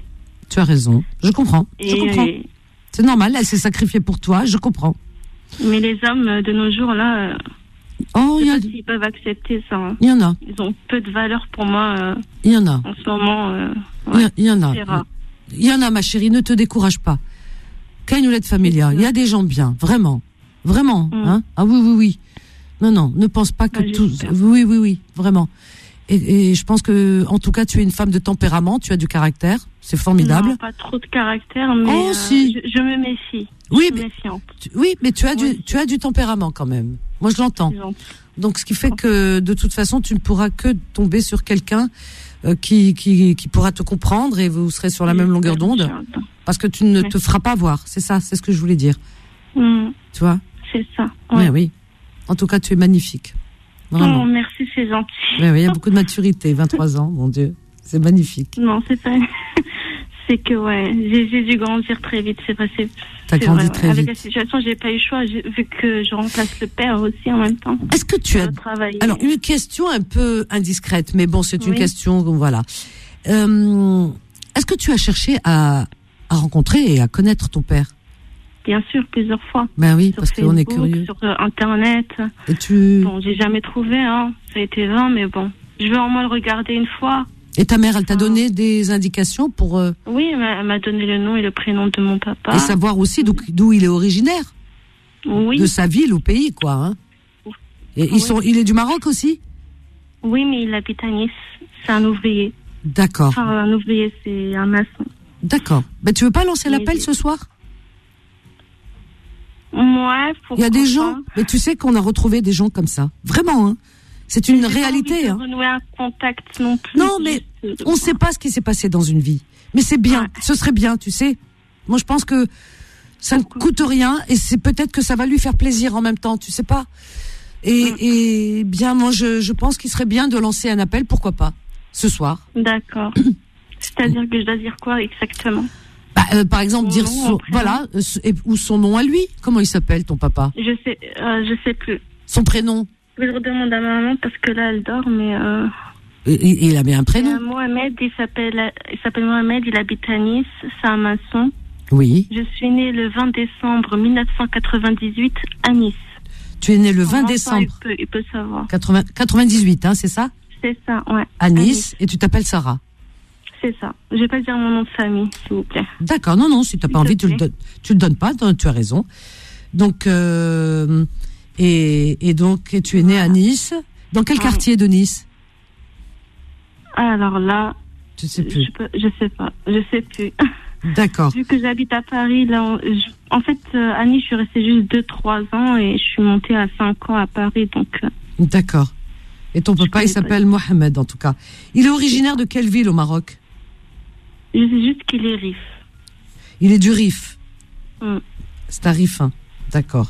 Tu as raison. Je comprends. Et, je comprends. et- C'est normal. Elle s'est sacrifiée pour toi. Je comprends. mais les hommes euh, de nos jours, là, euh, Oh, je il y, sais a- pas s'ils peuvent accepter ça. hein. il y en a. Ils ont peu de valeur pour moi euh, Il y en a. en ce moment. euh, Il y ouais, a- il y en a. c'est rare. Il y en a, ma chérie. Ne te décourage pas. Caïnoulette familia. Il y a des gens bien. Vraiment. Vraiment. Mm. Hein ah oui, oui, oui. Non, non. Ne pense pas que Ah, tout. j'espère. Oui, oui, oui. Vraiment. Et, et je pense que, en tout cas, tu es une femme de tempérament. Tu as du caractère. C'est formidable. Non, pas trop de caractère, mais Oh, euh, si. je, je me méfie. Oui, je suis mais- méfiante. Tu- oui, mais tu as Oui. du, tu as du tempérament quand même. Moi, je l'entends. C'est gentil. Donc, ce qui fait que, de toute façon, tu ne pourras que tomber sur quelqu'un euh, qui, qui, qui pourra te comprendre et vous serez sur la même longueur d'onde, parce que tu ne te Oui. feras pas voir. C'est ça, c'est ce que je voulais dire. Mm, Tu vois? c'est ça. Ouais. Ouais. Oui. En tout cas, tu es magnifique. Oh, Vraiment. merci, c'est gentil. Ouais, oui, il y a beaucoup de maturité. vingt-trois ans, mon Dieu. C'est magnifique. Non, c'est pas. C'est que, ouais, j'ai j'ai dû grandir très vite, c'est vrai. c'est- T'as c'est grandi vrai, très ouais. Avec vite. la situation, j'ai pas eu le choix, j'ai- vu que je remplace le père aussi en même temps. Est-ce que tu as, Je travaille. alors, une question un peu indiscrète, mais bon, c'est une Oui. question, voilà. Euh, est-ce que tu as cherché à, à rencontrer et à connaître ton père? Bien sûr, plusieurs fois. Ben oui, Sur parce qu'on est Facebook, curieux. sur euh, Internet. Et tu, Bon, j'ai jamais trouvé, hein. Ça a été vain, mais bon. Je vais au moins le regarder une fois. et ta mère, elle t'a Ah. donné des indications pour, euh, Oui, elle m'a elle m'a donné le nom et le prénom de mon papa. et savoir aussi d'où, d'où il est originaire, Oui, de sa ville ou pays, quoi, hein. Et ils Oui. sont, il est du Maroc aussi? oui, mais il habite à Nice. C'est un ouvrier. D'accord, Enfin, un ouvrier, c'est un maçon. d'accord. Ben, tu veux pas lancer Mais- l'appel ce soir? Ouais, Il y a des pourquoi gens, pas. mais tu sais qu'on a retrouvé des gens comme ça. Vraiment, hein. C'est une J'ai pas réalité, envie de hein. renouer un contact non plus. Non, mais Juste, euh, on ne sait pas ce qui s'est passé dans une vie. Mais c'est bien, Ouais. ce serait bien, tu sais. Moi, je pense que ça ne coûte rien et c'est peut-être que ça va lui faire plaisir en même temps, tu sais pas. Et, Mm. et bien, moi, je, je pense qu'il serait bien de lancer un appel, pourquoi pas, ce soir. D'accord. C'est-à-dire que je dois dire quoi exactement? Bah, euh, par exemple, Son dire nom, son, son prénom. voilà, euh, ce- et- ou son nom à lui. Comment il s'appelle, ton papa? Je sais, euh, je sais plus. Son prénom? Je vais le redemander à ma maman parce que là, elle dort, mais euh, Et, et- il avait un prénom? euh, Mohamed, il s'appelle, il s'appelle Mohamed, il habite à Nice, c'est un maçon. Oui. Je suis née le vingt décembre mille neuf cent quatre-vingt-dix-huit à Nice. Tu es né le Son vingt enfant, décembre Il peut, il peut savoir. quatre-vingts quatre-vingt-dix-huit, hein, c'est ça? C'est ça, ouais. À Nice, et tu t'appelles Sarah. C'est ça. Je vais pas dire mon nom de famille, s'il vous plaît. D'accord, non, non, si t'as pas S'il te envie, tu le, plaît. donnes, tu le donnes pas, donc tu as raison. Donc, euh, et, et donc, et tu es né à Nice. Dans quel Ouais. quartier de Nice? Alors là, Tu sais plus. je, peux, je sais pas, je sais plus. D'accord. Vu que j'habite à Paris, là, on- je- en fait, euh, à Nice, je suis restée juste deux trois ans et je suis montée à cinq ans à Paris, donc euh, D'accord. Et ton Je papa, il connais pas. s'appelle Mohamed, en tout cas. Il est originaire de quelle ville au Maroc? je sais juste qu'il est riff. Il est du Rif. Mm. C'est un Rifin. D'accord.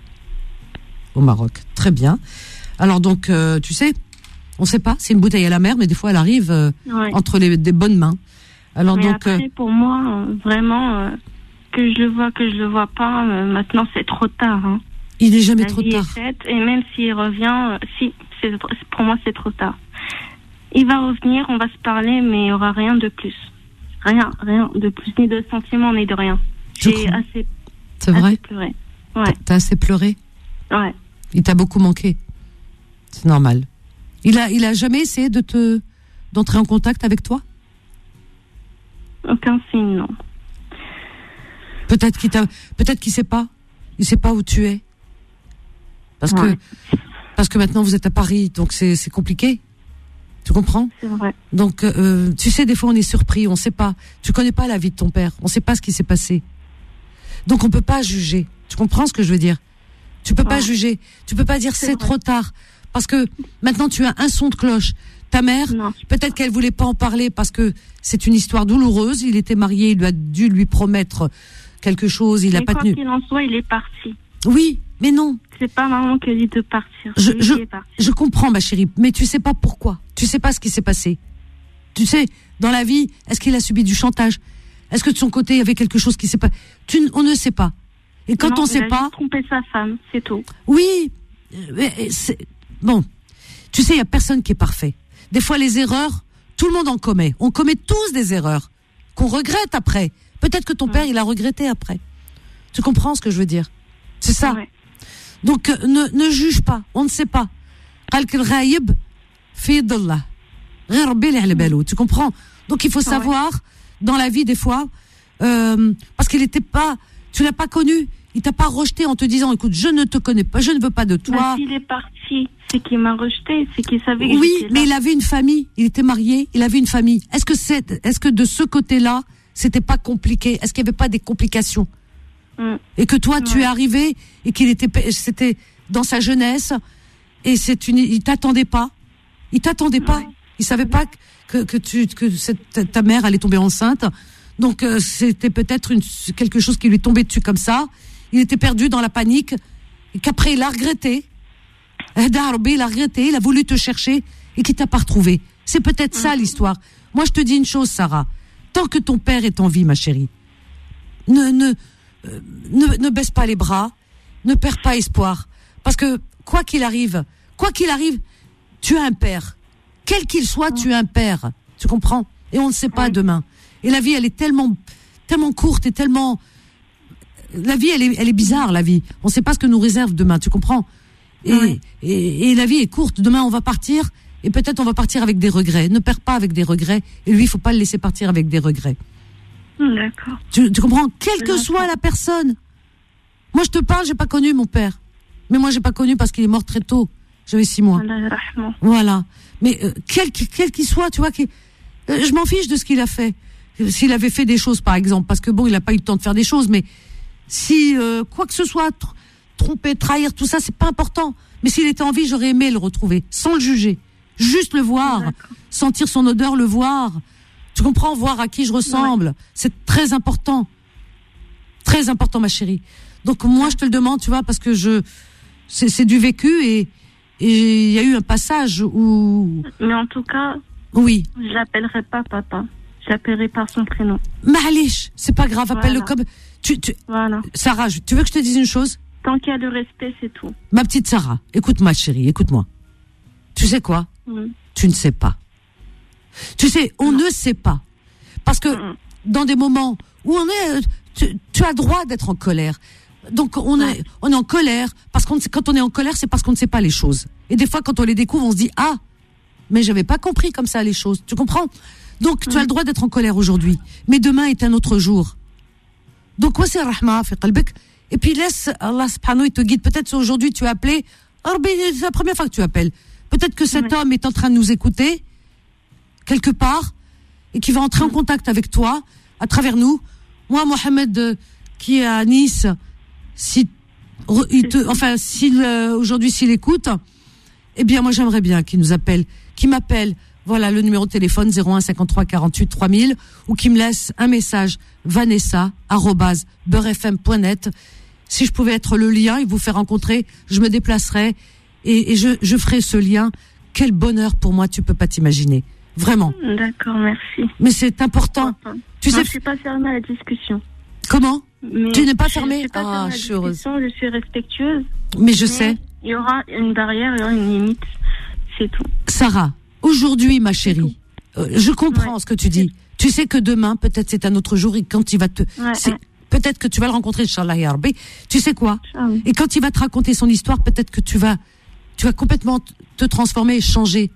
Au Maroc. Très bien. Alors donc, euh, tu sais, on sait pas, c'est une bouteille à la mer, mais des fois, elle arrive euh, Ouais. entre les, des bonnes mains. Alors Mais donc, après, euh, pour moi, euh, vraiment, euh, que je le vois, que je le vois pas, euh, maintenant, c'est trop tard. Hein. il n'est jamais La trop vie tard. est faite, et même s'il revient, euh, si, c'est, pour moi, c'est trop tard. Il va revenir, on va se parler, mais il n'y aura rien de plus. Rien, rien de plus, ni de sentiments, ni de rien. Je J'ai crois. assez, C'est assez vrai? pleuré. Ouais, T'as assez pleuré? ouais. Il t'a beaucoup manqué. C'est normal. Il a, il a jamais essayé de te, d'entrer en contact avec toi? Aucun signe, non. Peut-être qu'il t'a, peut-être qu'il sait pas. Il sait pas où tu es. Parce Ouais. que, parce que maintenant vous êtes à Paris, donc c'est, c'est compliqué. Tu comprends? C'est vrai. Donc, euh, tu sais, des fois on est surpris, on sait pas. Tu connais pas la vie de ton père, on sait pas ce qui s'est passé. Donc on peut pas juger. Tu comprends ce que je veux dire? Tu peux pas Ouais. juger. Tu peux pas dire C'est c'est vrai. trop tard. Parce que maintenant tu as un son de cloche. Ta mère, Non. peut-être qu'elle voulait pas en parler parce que c'est une histoire douloureuse. Il était marié, il lui a dû lui promettre quelque chose, il a Mais pas quoi tenu. qu'il en soit, il est parti. Oui, mais non. C'est pas maman qui a dit de partir. Je, Lui, je, il est parti. je comprends, ma chérie, mais tu sais pas pourquoi. Tu sais pas ce qui s'est passé. Tu sais, dans la vie, est-ce qu'il a subi du chantage? Est-ce que de son côté, il y avait quelque chose qui s'est passé? Tu, n- on ne sait pas. Et quand Non, on il sait a pas, juste trompé sa femme, c'est tout. oui, euh, mais c'est, bon, tu sais, il y a personne qui est parfait. Des fois, les erreurs, tout le monde en commet. On commet tous des erreurs. qu'on regrette après. Peut-être que ton père, il a regretté après. Tu comprends ce que je veux dire? C'est ça. Ouais. Donc, euh, ne, ne juge pas. On ne sait pas. Tu comprends? Donc, il faut savoir, dans la vie, des fois, euh, parce qu'il n'était pas, tu l'as pas connu, il t'a pas rejeté en te disant, écoute, je ne te connais pas, je ne veux pas de toi. Mais s'il est parti, c'est qu'il m'a rejeté, c'est qu'il savait que oui, j'étais là. Mais il avait une famille, il était marié, il avait une famille. Est-ce que c'est, est-ce que de ce côté-là, c'était pas compliqué? Est-ce qu'il y avait pas des complications? Mm. Et que toi, ouais. tu es arrivé et qu'il était, c'était dans sa jeunesse et c'est une, il t'attendait pas, il t'attendait pas, ouais. il savait pas que que tu que cette, ta mère allait tomber enceinte, donc euh, c'était peut-être une quelque chose qui lui tombait dessus comme ça. Il était perdu dans la panique et qu'après il a regretté. Il a regretté, il a voulu te chercher et qu'il t'a pas retrouvé. C'est peut-être ça l'histoire. Moi, je te dis une chose, Sarah. Tant que ton père est en vie, ma chérie, ne ne euh, ne, ne baisse pas les bras, ne perds pas espoir, parce que quoi qu'il arrive, quoi qu'il arrive, tu as un père. Quel qu'il soit, tu as un père. Tu comprends? Et on ne sait pas demain. Et la vie, elle est tellement tellement courte et tellement la vie, elle est elle est bizarre, la vie. On ne sait pas ce que nous réserve demain. Tu comprends? Et, oui. et, et la vie est courte. Demain, on va partir et peut-être on va partir avec des regrets. Ne perds pas avec des regrets. Et lui, il faut pas le laisser partir avec des regrets. D'accord. Tu, tu comprends? Quelle que soit la personne. Moi, je te parle, j'ai pas connu mon père. Mais moi, j'ai pas connu parce qu'il est mort très tôt. J'avais six mois. Voilà. Mais euh, quel quel qu'il soit, tu vois, qui, euh, je m'en fiche de ce qu'il a fait. S'il avait fait des choses, par exemple, parce que bon, il a pas eu le temps de faire des choses, mais si euh, quoi que ce soit, tr- tromper, trahir, tout ça, c'est pas important. Mais s'il était en vie, j'aurais aimé le retrouver, sans le juger, juste le voir, D'accord. sentir son odeur, le voir. Tu comprends, voir à qui je ressemble, ouais. c'est très important, très important, ma chérie. Donc moi, je te le demande, tu vois, parce que je, c'est, c'est du vécu et et il y a eu un passage où. Mais en tout cas. Oui. Je l'appellerai pas papa. Je l'appellerai par son prénom. Mahalish, c'est pas grave, voilà. appelle-le comme. Tu, tu... Voilà. Sarah, tu veux que je te dise une chose? Tant qu'il y a le respect, c'est tout. Ma petite Sarah, écoute-moi, chérie, écoute-moi. Tu sais quoi? Mm. Tu ne sais pas. Tu sais, on non. ne sait pas. Parce que mm. dans des moments où on est, tu, tu as droit d'être en colère. Donc on est, on est en colère parce qu'on quand on est en colère, c'est parce qu'on ne sait pas les choses. Et des fois, quand on les découvre, on se dit ah, mais j'avais pas compris comme ça les choses. Tu comprends? Donc mm. tu as le droit d'être en colère aujourd'hui, mais demain est un autre jour. Donc ouais, c'est rahma fi qalbik. Et puis laisse Allah subhanahu il te guide. Peut-être aujourd'hui tu as appelé. C'est la première fois que tu appelles. Peut-être que cet oui. homme est en train de nous écouter quelque part et qui va entrer mm. en contact avec toi à travers nous. Moi, Mohamed, euh, qui est à Nice. Si il te, enfin, s'il euh, aujourd'hui s'il écoute, eh bien moi j'aimerais bien qu'il nous appelle, qu'il m'appelle. Voilà le numéro de téléphone zéro un cinquante-trois quarante-huit trois mille ou qu'il me laisse un message vanessa arobase beurre f m point net. Si je pouvais être le lien et vous faire rencontrer, je me déplacerais et, et je, je ferai ce lien. Quel bonheur pour moi, tu peux pas t'imaginer. Vraiment. D'accord, merci. Mais c'est important. Enfin, tu moi, sais, je suis pas fermée à la discussion. Comment? Mais tu n'es pas fermée? Je suis pas fermée ah, à la je suis heureuse. Je suis respectueuse. Mais je mais sais. Il y aura une barrière, il y aura une limite. C'est tout. Sarah, aujourd'hui, ma chérie, euh, je comprends ouais. ce que tu dis. Tu sais que demain, peut-être c'est un autre jour et quand il va te... Ouais, c'est, ouais. Peut-être que tu vas le rencontrer, Inch'Allah ya Rabbi. Tu sais quoi? Ah oui. Et quand il va te raconter son histoire, peut-être que tu vas, tu vas complètement te transformer et changer.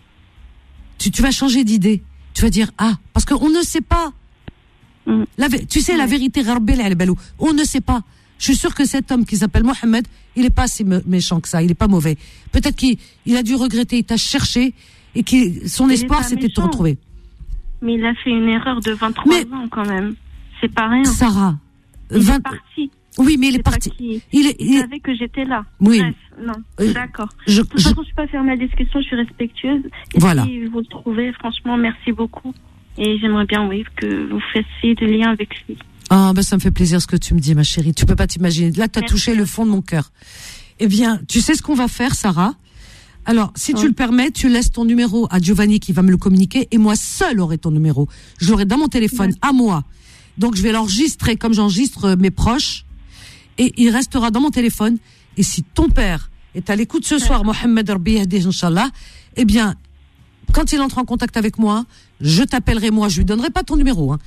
Tu, tu vas changer d'idée. Tu vas dire, ah, parce qu'on ne sait pas. Mm. La, tu sais, ouais. la vérité, on ne sait pas. Je suis sûre que cet homme qui s'appelle Mohamed, il est pas si méchant que ça, il est pas mauvais. Peut-être qu'il il a dû regretter, il t'a cherché et que son il espoir c'était de te retrouver. Mais il a fait une erreur de vingt-trois mais, ans quand même. C'est pas rien. Sarah, il vingt... est parti. Oui, mais il est parti. Qui... Il, est, il, il savait que j'étais là. Oui. Bref, non, euh, d'accord. Je, de toute je... façon, je suis pas fermée à la discussion, je suis respectueuse. Et voilà. si vous le trouvez, franchement, merci beaucoup. Et j'aimerais bien, oui, que vous fassiez des liens avec lui. Ah, ben ça me fait plaisir ce que tu me dis, ma chérie. Tu peux pas t'imaginer. Là, tu as touché le fond de mon cœur. Eh bien, tu sais ce qu'on va faire, Sarah? Alors, si oui. tu le permets, tu laisses ton numéro à Giovanni qui va me le communiquer et moi seule aurai ton numéro. Je l'aurai dans mon téléphone, oui. à moi. Donc, je vais l'enregistrer comme j'enregistre mes proches et il restera dans mon téléphone. Et si ton père est à l'écoute ce oui. soir, Mohamed Rabbi Yahdih, Inch'Allah, eh bien, quand il entre en contact avec moi, je t'appellerai moi. Je lui donnerai pas ton numéro, hein.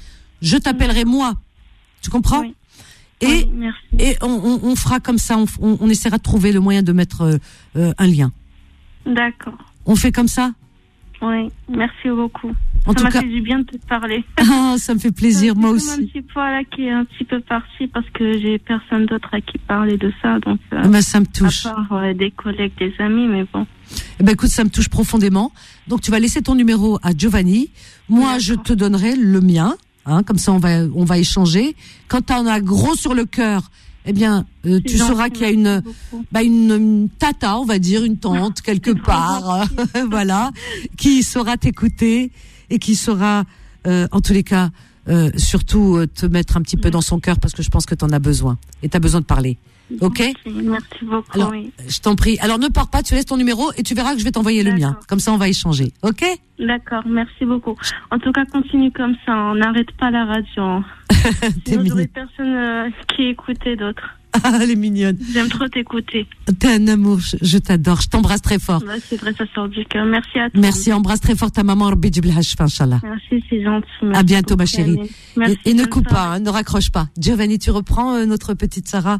Je t'appellerai moi. Tu comprends? Oui. Et, oui, merci. et on, on, on fera comme ça, on, on, on essaiera de trouver le moyen de mettre euh, euh, un lien. D'accord. On fait comme ça? Oui, merci beaucoup. En ça tout m'a cas... fait du bien de te parler. Ah, ça me fait plaisir, moi aussi. C'est un petit poids là qui est un petit peu parti parce que j'ai personne d'autre à qui parler de ça. Donc, euh, ah ben, ça me touche. À part euh, des collègues, des amis, mais bon. Eh ben, écoute, ça me touche profondément. Donc, tu vas laisser ton numéro à Giovanni. Moi, D'accord. je te donnerai le mien. Hein, comme ça, on va, on va échanger. Quand tu en as gros sur le cœur, eh bien, euh, tu gentil, sauras qu'il y a une, bah, une, une tata, on va dire, une tante, quelque part, voilà, qui saura t'écouter et qui saura, euh, en tous les cas, euh, surtout euh, te mettre un petit peu dans son cœur parce que je pense que tu en as besoin et tu as besoin de parler. Ok? Merci, merci beaucoup. Alors, oui. Je t'en prie. Alors, ne pars pas, tu laisses ton numéro et tu verras que je vais t'envoyer D'accord. le mien. Comme ça, on va échanger. Ok? D'accord, merci beaucoup. En tout cas, continue comme ça. On n'arrête pas la radio. Sinon, j'aurais personne euh, qui écoutait d'autres. Ah, elle est mignonne. J'aime trop t'écouter. T'es un amour, je, je t'adore. Je t'embrasse très fort. Bah, c'est vrai, ça sort du cœur. Merci à toi. Merci, embrasse très fort ta maman. Rabbi Jib al-Hashfa, Inch'Allah. Merci, c'est gentil. Merci à bientôt, ma beaucoup, chérie. Merci, et, et ne coupe pas, hein, ne raccroche pas. Giovanni, tu reprends euh, notre petite Sarah.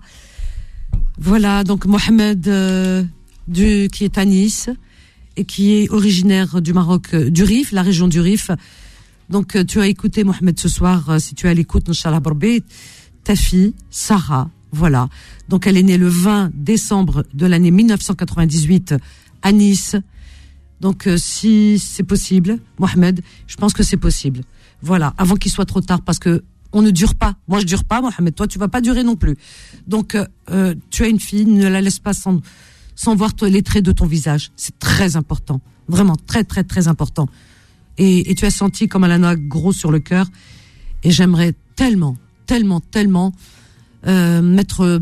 Voilà, donc Mohamed, euh, du, qui est à Nice et qui est originaire du Maroc, euh, du Rif, la région du Rif. Donc, euh, tu as écouté Mohamed ce soir, euh, si tu es à l'écoute, Inch'Allah Barbé, ta fille, Sarah, voilà. Donc, elle est née le vingt décembre de l'année mille neuf cent quatre-vingt-dix-huit à Nice. Donc, euh, si c'est possible, Mohamed, je pense que c'est possible. Voilà, avant qu'il soit trop tard, parce que on ne dure pas. Moi, je dure pas, Mohamed. Toi, tu vas pas durer non plus. Donc, euh, tu as une fille, ne la laisse pas sans, sans voir les traits de ton visage. C'est très important. Vraiment, très, très, très important. Et, et tu as senti comme elle en a gros sur le cœur. Et j'aimerais tellement, tellement, tellement euh, mettre euh,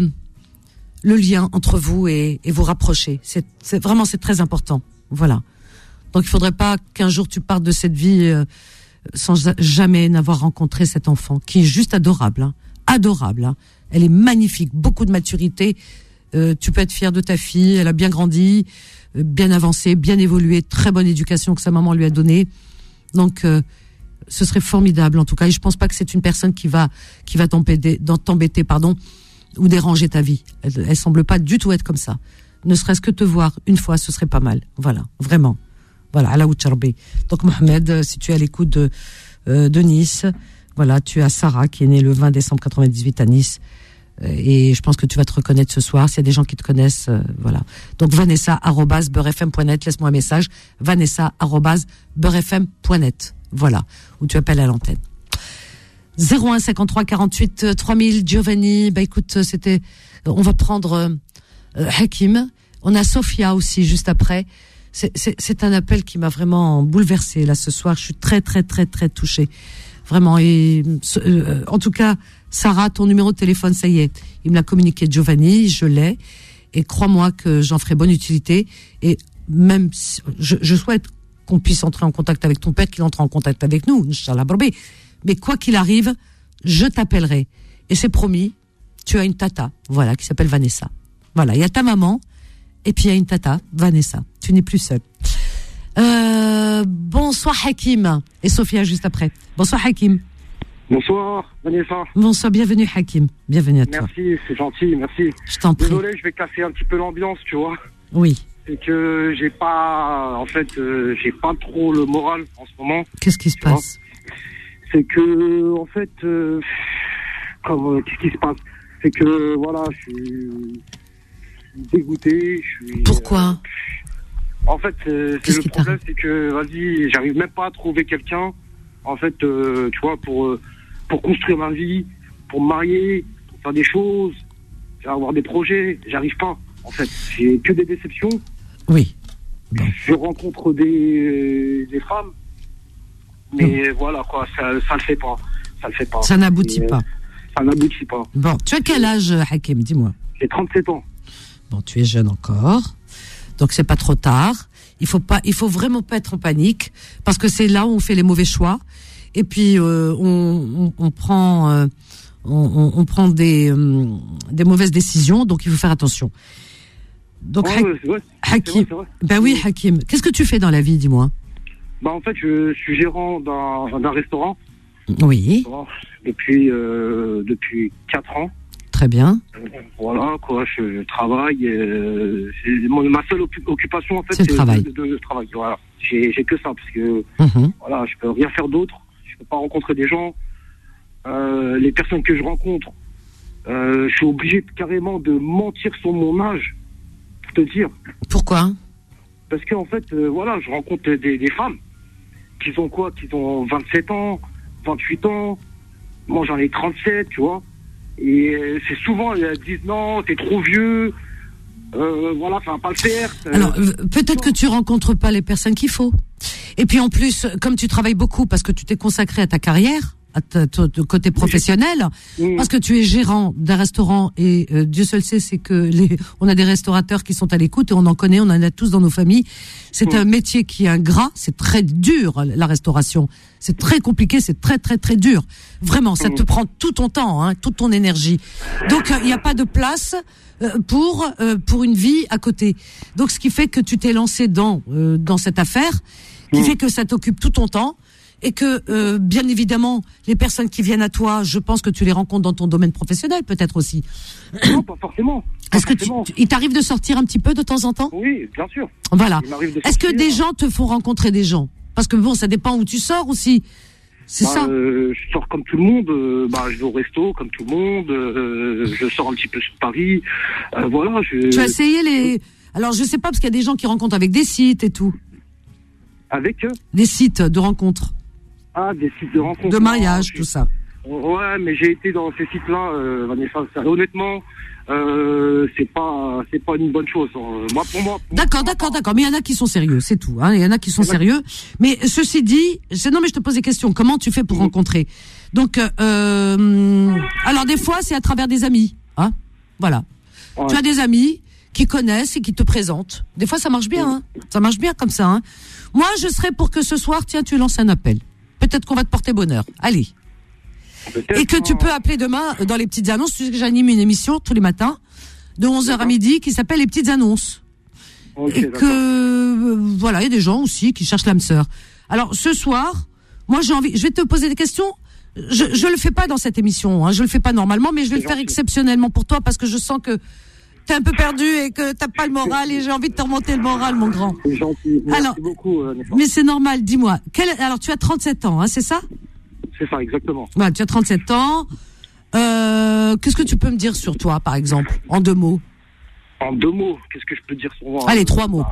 le lien entre vous et, et vous rapprocher. C'est, c'est vraiment, c'est très important. Voilà. Donc, il faudrait pas qu'un jour tu partes de cette vie euh, sans jamais n'avoir rencontré cet enfant, qui est juste adorable, hein. Adorable. Hein. Elle est magnifique, beaucoup de maturité. Euh, tu peux être fier de ta fille, elle a bien grandi, euh, bien avancé, bien évolué, très bonne éducation que sa maman lui a donnée. Donc, euh, ce serait formidable en tout cas. Et je pense pas que c'est une personne qui va qui va t'embêter, t'embêter, pardon, ou déranger ta vie. Elle, elle semble pas du tout être comme ça. Ne serait-ce que te voir une fois, ce serait pas mal. Voilà, vraiment. Voilà, à la Oucharbi. Donc, Mohamed, si tu es à l'écoute de, euh, de Nice, voilà, tu as Sarah qui est née le vingt décembre quatre-vingt-dix-huit à Nice. Euh, et je pense que tu vas te reconnaître ce soir. S'il y a des gens qui te connaissent, euh, voilà. Donc, vanessa arobase beurrefm point net, laisse-moi un message. vanessa arobase beurrefm point net. Voilà. Ou tu appelles à l'antenne. zéro un cinquante-trois quarante-huit trois mille, Giovanni. Bah, écoute, c'était, on va prendre, euh, Hakim. On a Sophia aussi, juste après. C'est, c'est, c'est un appel qui m'a vraiment bouleversée là ce soir. Je suis très très très très touchée, vraiment. Et euh, en tout cas, Sarah, ton numéro de téléphone, ça y est, il me l'a communiqué Giovanni, je l'ai, et crois-moi que j'en ferai bonne utilité. Et même, si, je, je souhaite qu'on puisse entrer en contact avec ton père, qu'il entre en contact avec nous, Inch'Allah Barbé. Mais quoi qu'il arrive, je t'appellerai. Et c'est promis. Tu as une tata, voilà, qui s'appelle Vanessa. Voilà, il y a ta maman. Et puis il y a une tata, Vanessa. Tu n'es plus seule. Euh, bonsoir Hakim. Et Sophia juste après. Bonsoir Hakim. Bonsoir Vanessa. Bonsoir, bienvenue Hakim. Bienvenue à toi. Merci, c'est gentil, merci. Je t'en prie. Désolé, je vais casser un petit peu l'ambiance, tu vois. Oui. C'est que j'ai pas, en fait, euh, j'ai pas trop le moral en ce moment. Qu'est-ce qui se passe? C'est que, en fait, euh, comme, euh, qu'est-ce qui se passe? C'est que, voilà, je suis dégoûté, je suis... Pourquoi? euh, En fait, euh, c'est le problème, c'est que, vas-y, j'arrive même pas à trouver quelqu'un, en fait, euh, tu vois, pour, euh, pour construire ma vie, pour me marier, pour faire des choses, avoir des projets, j'arrive pas, en fait. J'ai que des déceptions. Oui. Bon. Je rencontre des, des femmes, mais non. Voilà, quoi, ça, ça le fait pas, ça le fait pas. Ça n'aboutit Et, pas. Ça n'aboutit pas. Bon, tu as quel âge, Hakim, dis-moi? J'ai trente-sept ans. Bon, tu es jeune encore, donc c'est pas trop tard. Il faut pas, il faut vraiment pas être en panique, parce que c'est là où on fait les mauvais choix, et puis euh, on, on, on prend, euh, on, on prend des, euh, des mauvaises décisions, donc il faut faire attention. Donc, oh, ha- ouais, vrai, Hakim, vrai, vrai. ben oui, Hakim, qu'est-ce que tu fais dans la vie, dis-moi? Bah en fait, je suis gérant d'un, d'un restaurant. Oui. Bon, depuis euh, depuis quatre ans. Très bien. Euh, voilà, quoi, je, je travaille. Euh, c'est mon, ma seule occu- occupation, en fait, c'est, c'est le travail. De, de, de travail. Voilà. J'ai, j'ai que ça, parce que mm-hmm. voilà, je peux rien faire d'autre. Je peux pas rencontrer des gens. Euh, les personnes que je rencontre, euh, je suis obligé carrément de mentir sur mon âge, pour te dire. Pourquoi ? Parce qu'en fait, euh, voilà, je rencontre des, des femmes qui ont quoi ? Qui ont vingt-sept ans, vingt-huit ans. Moi, j'en ai trente-sept, tu vois. Et euh, c'est souvent, elles disent non, t'es trop vieux, euh, voilà, ça va pas le faire. Alors, euh, peut-être que tu rencontres pas les personnes qu'il faut. Et puis en plus, comme tu travailles beaucoup parce que tu t'es consacré à ta carrière, à ta, ton côté professionnel, mmh. parce que tu es gérant d'un restaurant et euh, Dieu seul sait, c'est que les, on a des restaurateurs qui sont à l'écoute et on en connaît, on en a tous dans nos familles. C'est mmh. un métier qui est ingrat, c'est très dur la restauration, c'est très compliqué, c'est très très très dur. Vraiment, ça mmh. te prend tout ton temps, hein, toute ton énergie. Donc il euh, n'y a pas de place euh, pour euh, pour une vie à côté. Donc ce qui fait que tu t'es lancé dans euh, dans cette affaire, qui mmh. fait que ça t'occupe tout ton temps. Et que, euh, bien évidemment, les personnes qui viennent à toi, je pense que tu les rencontres dans ton domaine professionnel, peut-être aussi. Non, pas forcément. Pas Est-ce forcément. que tu, il t'arrive de sortir un petit peu de temps en temps ? Oui, bien sûr. Voilà. Est-ce que sortir. des gens te font rencontrer des gens ? Parce que bon, ça dépend où tu sors aussi. C'est bah, ça. Euh, je sors comme tout le monde. Euh, bah, je vais au resto comme tout le monde. Euh, je sors un petit peu sur Paris. Euh, voilà. Je... Tu as essayé les. Alors, je sais pas parce qu'il y a des gens qui rencontrent avec des sites et tout. Avec eux ? Des sites de rencontres. Ah, des sites de rencontres. De mariage, non, tout ça. Ouais, mais j'ai été dans ces sites-là, euh, Vanessa. Honnêtement, euh, c'est pas, c'est pas une bonne chose. Euh, moi, pour moi. Pour d'accord, moi, d'accord, d'accord. Mais il y en a qui sont sérieux, c'est tout. Hein. Il y en a qui sont sérieux. Mais ceci dit, c'est non, mais je te pose des questions. Comment tu fais pour mmh. rencontrer ? Donc, euh, alors des fois, c'est à travers des amis. Hein, voilà. Ouais. Tu as des amis qui connaissent et qui te présentent. Des fois, ça marche bien. Hein. Ça marche bien comme ça. Hein. Moi, je serais pour que ce soir, tiens, tu lances un appel. Peut-être qu'on va te porter bonheur. Allez. Peut-être et que tu peux appeler demain dans les petites annonces. Tu sais que j'anime une émission tous les matins de onze heures à midi qui s'appelle les petites annonces. Okay, et que euh, voilà, il y a des gens aussi qui cherchent l'âme sœur. Alors ce soir, moi j'ai envie, je vais te poser des questions. Je je le fais pas dans cette émission, hein, je le fais pas normalement, mais je vais c'est le faire gentil. Exceptionnellement pour toi parce que je sens que t'es un peu perdu et que t'as pas le moral et j'ai envie de te remonter le moral, mon grand. C'est gentil. Merci alors, beaucoup, euh, mais c'est normal. Dis-moi, quel, alors tu as trente-sept ans, hein, c'est ça ? C'est ça, exactement. Voilà, tu as trente-sept ans. Euh, qu'est-ce que tu peux me dire sur toi, par exemple, en deux mots ? En deux mots, qu'est-ce que je peux dire sur moi ? Allez, trois mots.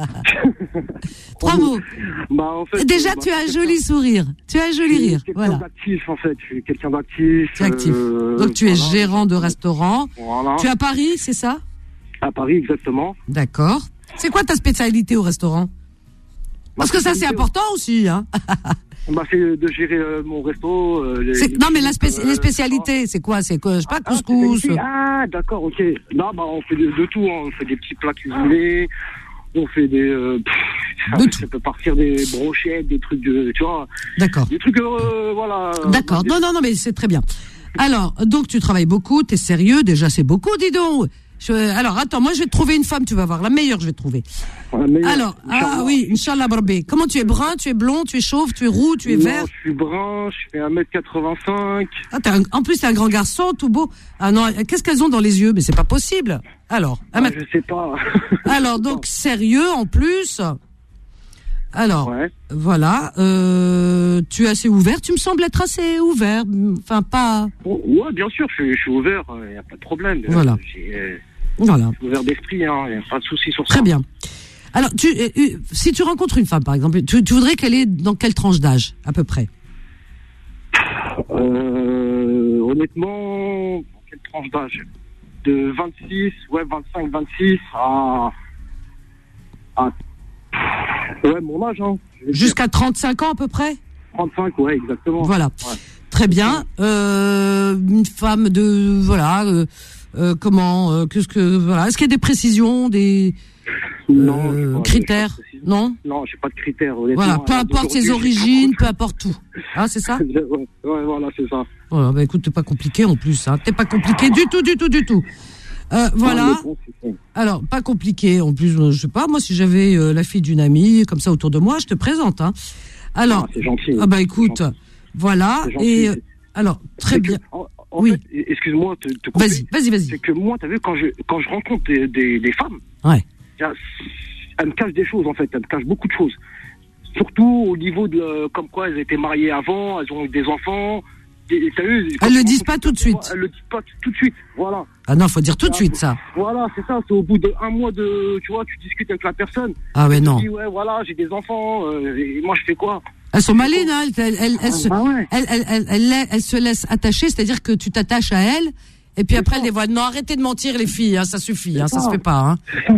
Trois mots. Bah, en fait, déjà, bah, tu as un joli sourire. Tu as un joli je suis rire. Quelqu'un voilà. d'actif, en fait. Je suis quelqu'un d'actif. Tu es actif. Euh, Donc, tu voilà. es gérant de restaurant. Voilà. Tu es à Paris, c'est ça ? À Paris, exactement. D'accord. C'est quoi ta spécialité au restaurant ? Parce que ça, c'est important aussi, hein. Bah, c'est de gérer euh, mon resto. Euh, les, c'est, non, mais la spéci- euh, les spécialités, c'est quoi ? C'est quoi ? Je sais pas, ah, couscous. Ah, d'accord, ok. Non, bah, on fait de, de tout, hein. On fait des petits plats cuisinés. On fait des. Euh, pff, de ça, tout. Ça peut partir des brochettes, des trucs de. Tu vois. D'accord. Des trucs, euh, voilà. D'accord. Des... Non, non, non, mais c'est très bien. Alors, donc, tu travailles beaucoup, t'es sérieux. Déjà, c'est beaucoup, dis donc. Je, alors, attends, moi, je vais te trouver une femme, tu vas voir. La meilleure, je vais te trouver. La meilleure, alors, Inch'Allah. Ah oui, Inch'Allah, Barbé. Comment tu es brun, tu es blond, tu es chauve, tu es roux, tu es non, vert? Je suis brun, je fais un mètre quatre-vingt-cinq. Ah, t'as un, en plus, t'es un grand garçon, tout beau. Ah non, qu'est-ce qu'elles ont dans les yeux? Mais c'est pas possible. Alors, ah, mètre... je sais pas. Alors, donc, sérieux, en plus. Alors, ouais. Voilà, euh, tu es assez ouvert, tu me sembles être assez ouvert, enfin pas... Oh, ouais, bien sûr, je, je suis ouvert, il n'y a pas de problème. Voilà. J'ai, euh, voilà. Je suis ouvert d'esprit, il hein, n'y a pas de souci sur ça. Très bien. Alors, tu, euh, si tu rencontres une femme, par exemple, tu, tu voudrais qu'elle ait dans quelle tranche d'âge, à peu près? euh, Honnêtement, dans quelle tranche d'âge? De vingt-six, ouais, vingt-cinq, vingt-six à... à ouais, mon âge, hein. Jusqu'à trente-cinq ans, à peu près? trente-cinq, ouais, exactement. Voilà. Ouais. Très bien. Euh, une femme de, voilà, euh, euh, comment, euh, qu'est-ce que, voilà. Est-ce qu'il y a des précisions, des, non, euh, pas, critères? Non? Non, j'ai pas de critères, honnêtement. Voilà. Peu importe ses origines, peu importe tout. Ah, c'est ça? ouais, ouais, voilà, c'est ça. Voilà, bah, écoute, t'es pas compliqué, en plus, hein. T'es pas compliqué du tout, du tout, du tout. Euh, voilà. Alors, pas compliqué. En plus, je sais pas, moi, si j'avais euh, la fille d'une amie, comme ça, autour de moi, je te présente, hein. Alors. Ah, c'est gentil. Ah, bah, écoute, Voilà. Et euh, alors, très C'est bien. que, en, en Oui. fait, excuse-moi de te couper. Vas-y, vas-y, vas-y. C'est que moi, t'as vu, quand je, quand je rencontre des, des, des femmes, Ouais. y a- elles me cachent des choses, en fait. Elles me cachent beaucoup de choses. Surtout au niveau de, euh, comme quoi elles étaient mariées avant, elles ont eu des enfants. Et, et t'as vu, quand Elles le je disent rencontre pas des tout de femmes, suite. Elles le disent pas tout de suite. Voilà. Ah non, faut dire tout de suite ça. Voilà, c'est ça. C'est au bout d'un mois de, tu vois, tu discutes avec la personne. Ah ouais, tu non. dis, ouais, voilà, j'ai des enfants. Euh, et moi, je fais quoi? Elles sont malines, hein. Elles, elles, elles, se, Bah ouais. elles, elles, elles, elles- elles se laissent attacher, c'est-à-dire que tu t'attaches à elles, et puis après elles les voient. Non, arrêtez de mentir, les filles, hein, ça suffit, hein, ça se fait pas, hein.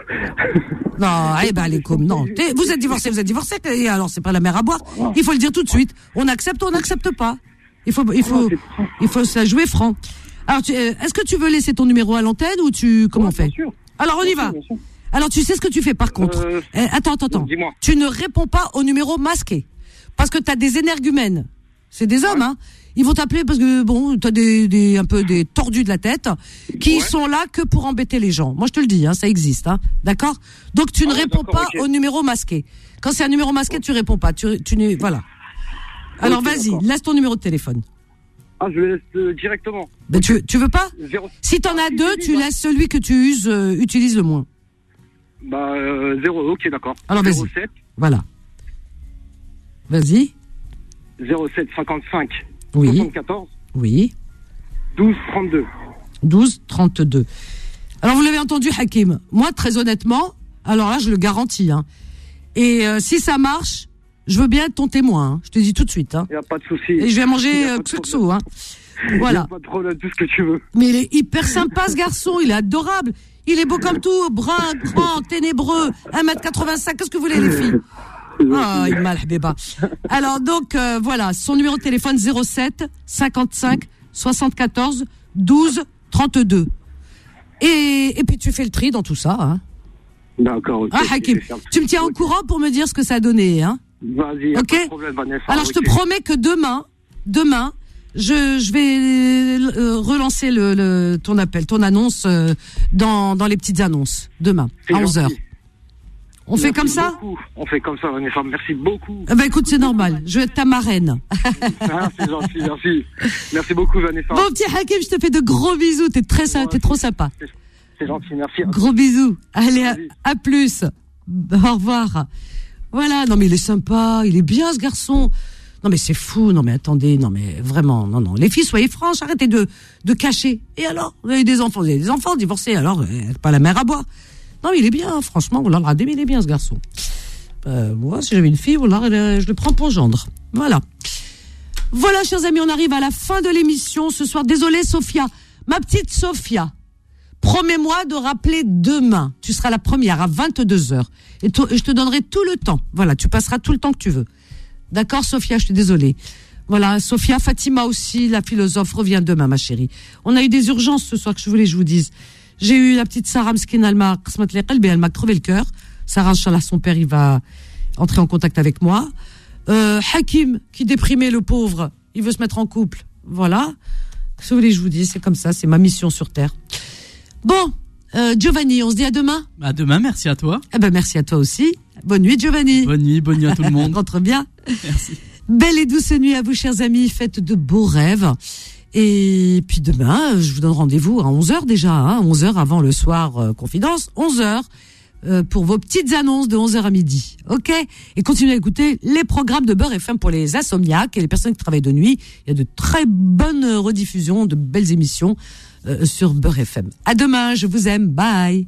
Non, eh ben, les com, non. T'es- Vous êtes divorcés, vous êtes divorcés, et alors c'est pas la mer à boire. Il faut le dire tout de suite. On accepte ou on n'accepte pas. Il faut, il faut, il faut se la jouer franc. Alors, tu- euh, est-ce que tu veux laisser ton numéro à l'antenne ou tu, comment on fait? Bien sûr. Alors, on y Bien va. sûr, bien sûr. Alors, tu sais ce que tu fais par contre. Euh, Eh, attends, attends, attends. dis-moi. Tu ne réponds pas au numéro masqué. Parce que t'as des énergumènes. C'est des hommes, hein. Ils vont t'appeler parce que, bon, t'as des, des, un peu des tordus de la tête, qui Ouais. sont là que pour embêter les gens. Moi, je te le dis, hein, ça existe, hein. D'accord? Donc, tu ne Ah ouais, réponds d'accord, pas ok. au numéro masqué. Quand c'est un numéro masqué, tu réponds pas. Tu, tu n'es, voilà. Alors, Ok, vas-y, d'accord. laisse ton numéro de téléphone. Ah, je le laisse euh, directement. Ben, tu, tu veux pas? Zéro. Si t'en as si, deux, si, tu bah. laisses celui que tu uses, euh, utilises le moins. Bah, euh, zéro, ok, d'accord. Alors, vas-y. zéro sept, Voilà. Vas-y. zéro sept cinquante-cinq, Oui. soixante-quatorze, Oui. douze, trente-deux. douze trente-deux. Alors vous l'avez entendu, Hakim. Moi, très honnêtement, alors là, je le garantis. Hein. Et euh, si ça marche, je veux bien être ton témoin. Hein. Je te dis tout de suite. Hein. Il n'y a pas de souci. Et je vais Y manger a euh, pas de Xuxu. Hein. Il n'y a Voilà. pas de problème, tout ce que tu veux. Mais il est hyper sympa, ce garçon. Il est adorable. Il est beau comme tout, brun, grand, ténébreux, un mètre quatre-vingt-cinq. Qu'est-ce que vous voulez, les filles? Ah, il m'a l'habéba. Alors donc euh, voilà, son numéro de téléphone zéro sept cinquante-cinq soixante-quatorze douze trente-deux. Et et puis tu fais le tri dans tout ça. Hein. D'accord, ok. Ah Hakim, tu me tiens au courant pour me dire ce que ça a donné, hein. Vas-y, y a Ok. pas de problème, Vanessa. Alors je te ok. promets que demain, demain, je je vais euh, relancer le, le ton appel, ton annonce euh, dans dans les petites annonces demain C'est à onze heures. gentil. On fait Merci comme ça? beaucoup. On fait comme ça, Vanessa. Merci beaucoup. Eh ben écoute, c'est normal. Je vais être ta marraine. Ah, c'est gentil, merci. Merci beaucoup, Vanessa. Bon petit Hakim, je te fais de gros bisous. T'es très sympa, t'es trop sympa. C'est gentil, merci. Gros bisous. Allez, à, Vas-y. à plus. Au revoir. Voilà. Non mais il est sympa, il est bien ce garçon. Non mais c'est fou. Non mais attendez. Non mais vraiment. Non non. Les filles, soyez franches. Arrêtez de de cacher. Et alors, vous avez des enfants, vous avez des enfants divorcés. Alors, euh, pas la mer à boire. Non mais il est bien. Franchement, voilà, le radé, mais il est bien ce garçon. Euh, moi, si j'avais une fille, voilà, je le prends pour gendre. Voilà. Voilà, chers amis, on arrive à la fin de l'émission ce soir. Désolée, Sophia. Ma petite Sophia, promets-moi de rappeler demain. Tu seras la première à vingt-deux heures. Et to- je te donnerai tout le temps. Voilà, tu passeras tout le temps que tu veux. D'accord, Sophia, je suis désolée. Voilà, Sophia, Fatima aussi, la philosophe, revient demain, ma chérie. On a eu des urgences ce soir que je voulais que je vous dise. J'ai eu la petite Sarah Mskin, elle m'a elle m'a crevé le cœur. Sarah, Inch'Allah, son père, il va entrer en contact avec moi. Euh, Hakim, qui déprimait le pauvre, il veut se mettre en couple. Voilà. Ce que vous voulez que je vous dise, c'est comme ça, c'est ma mission sur Terre. Bon, euh, Giovanni, on se dit à demain? À demain, merci à toi. Eh ben, merci à toi aussi. Bonne nuit, Giovanni. Bonne nuit, bonne nuit à tout le monde. Rentre bien. Merci. Belle et douce nuit à vous, chers amis. Faites de beaux rêves. Et puis demain, je vous donne rendez-vous à onze heures déjà, hein, onze heures avant le soir euh, confidence, onze heures euh, pour vos petites annonces de onze heures à midi. OK? Et continuez à écouter les programmes de Beurre F M pour les insomniaques et les personnes qui travaillent de nuit. Il y a de très bonnes rediffusions, de belles émissions euh, sur Beurre F M. À demain, je vous aime. Bye.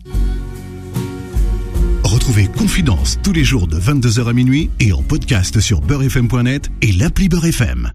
Retrouvez Confidence tous les jours de vingt-deux heures à minuit et en podcast sur beurre f m point net et l'appli Beurre F M.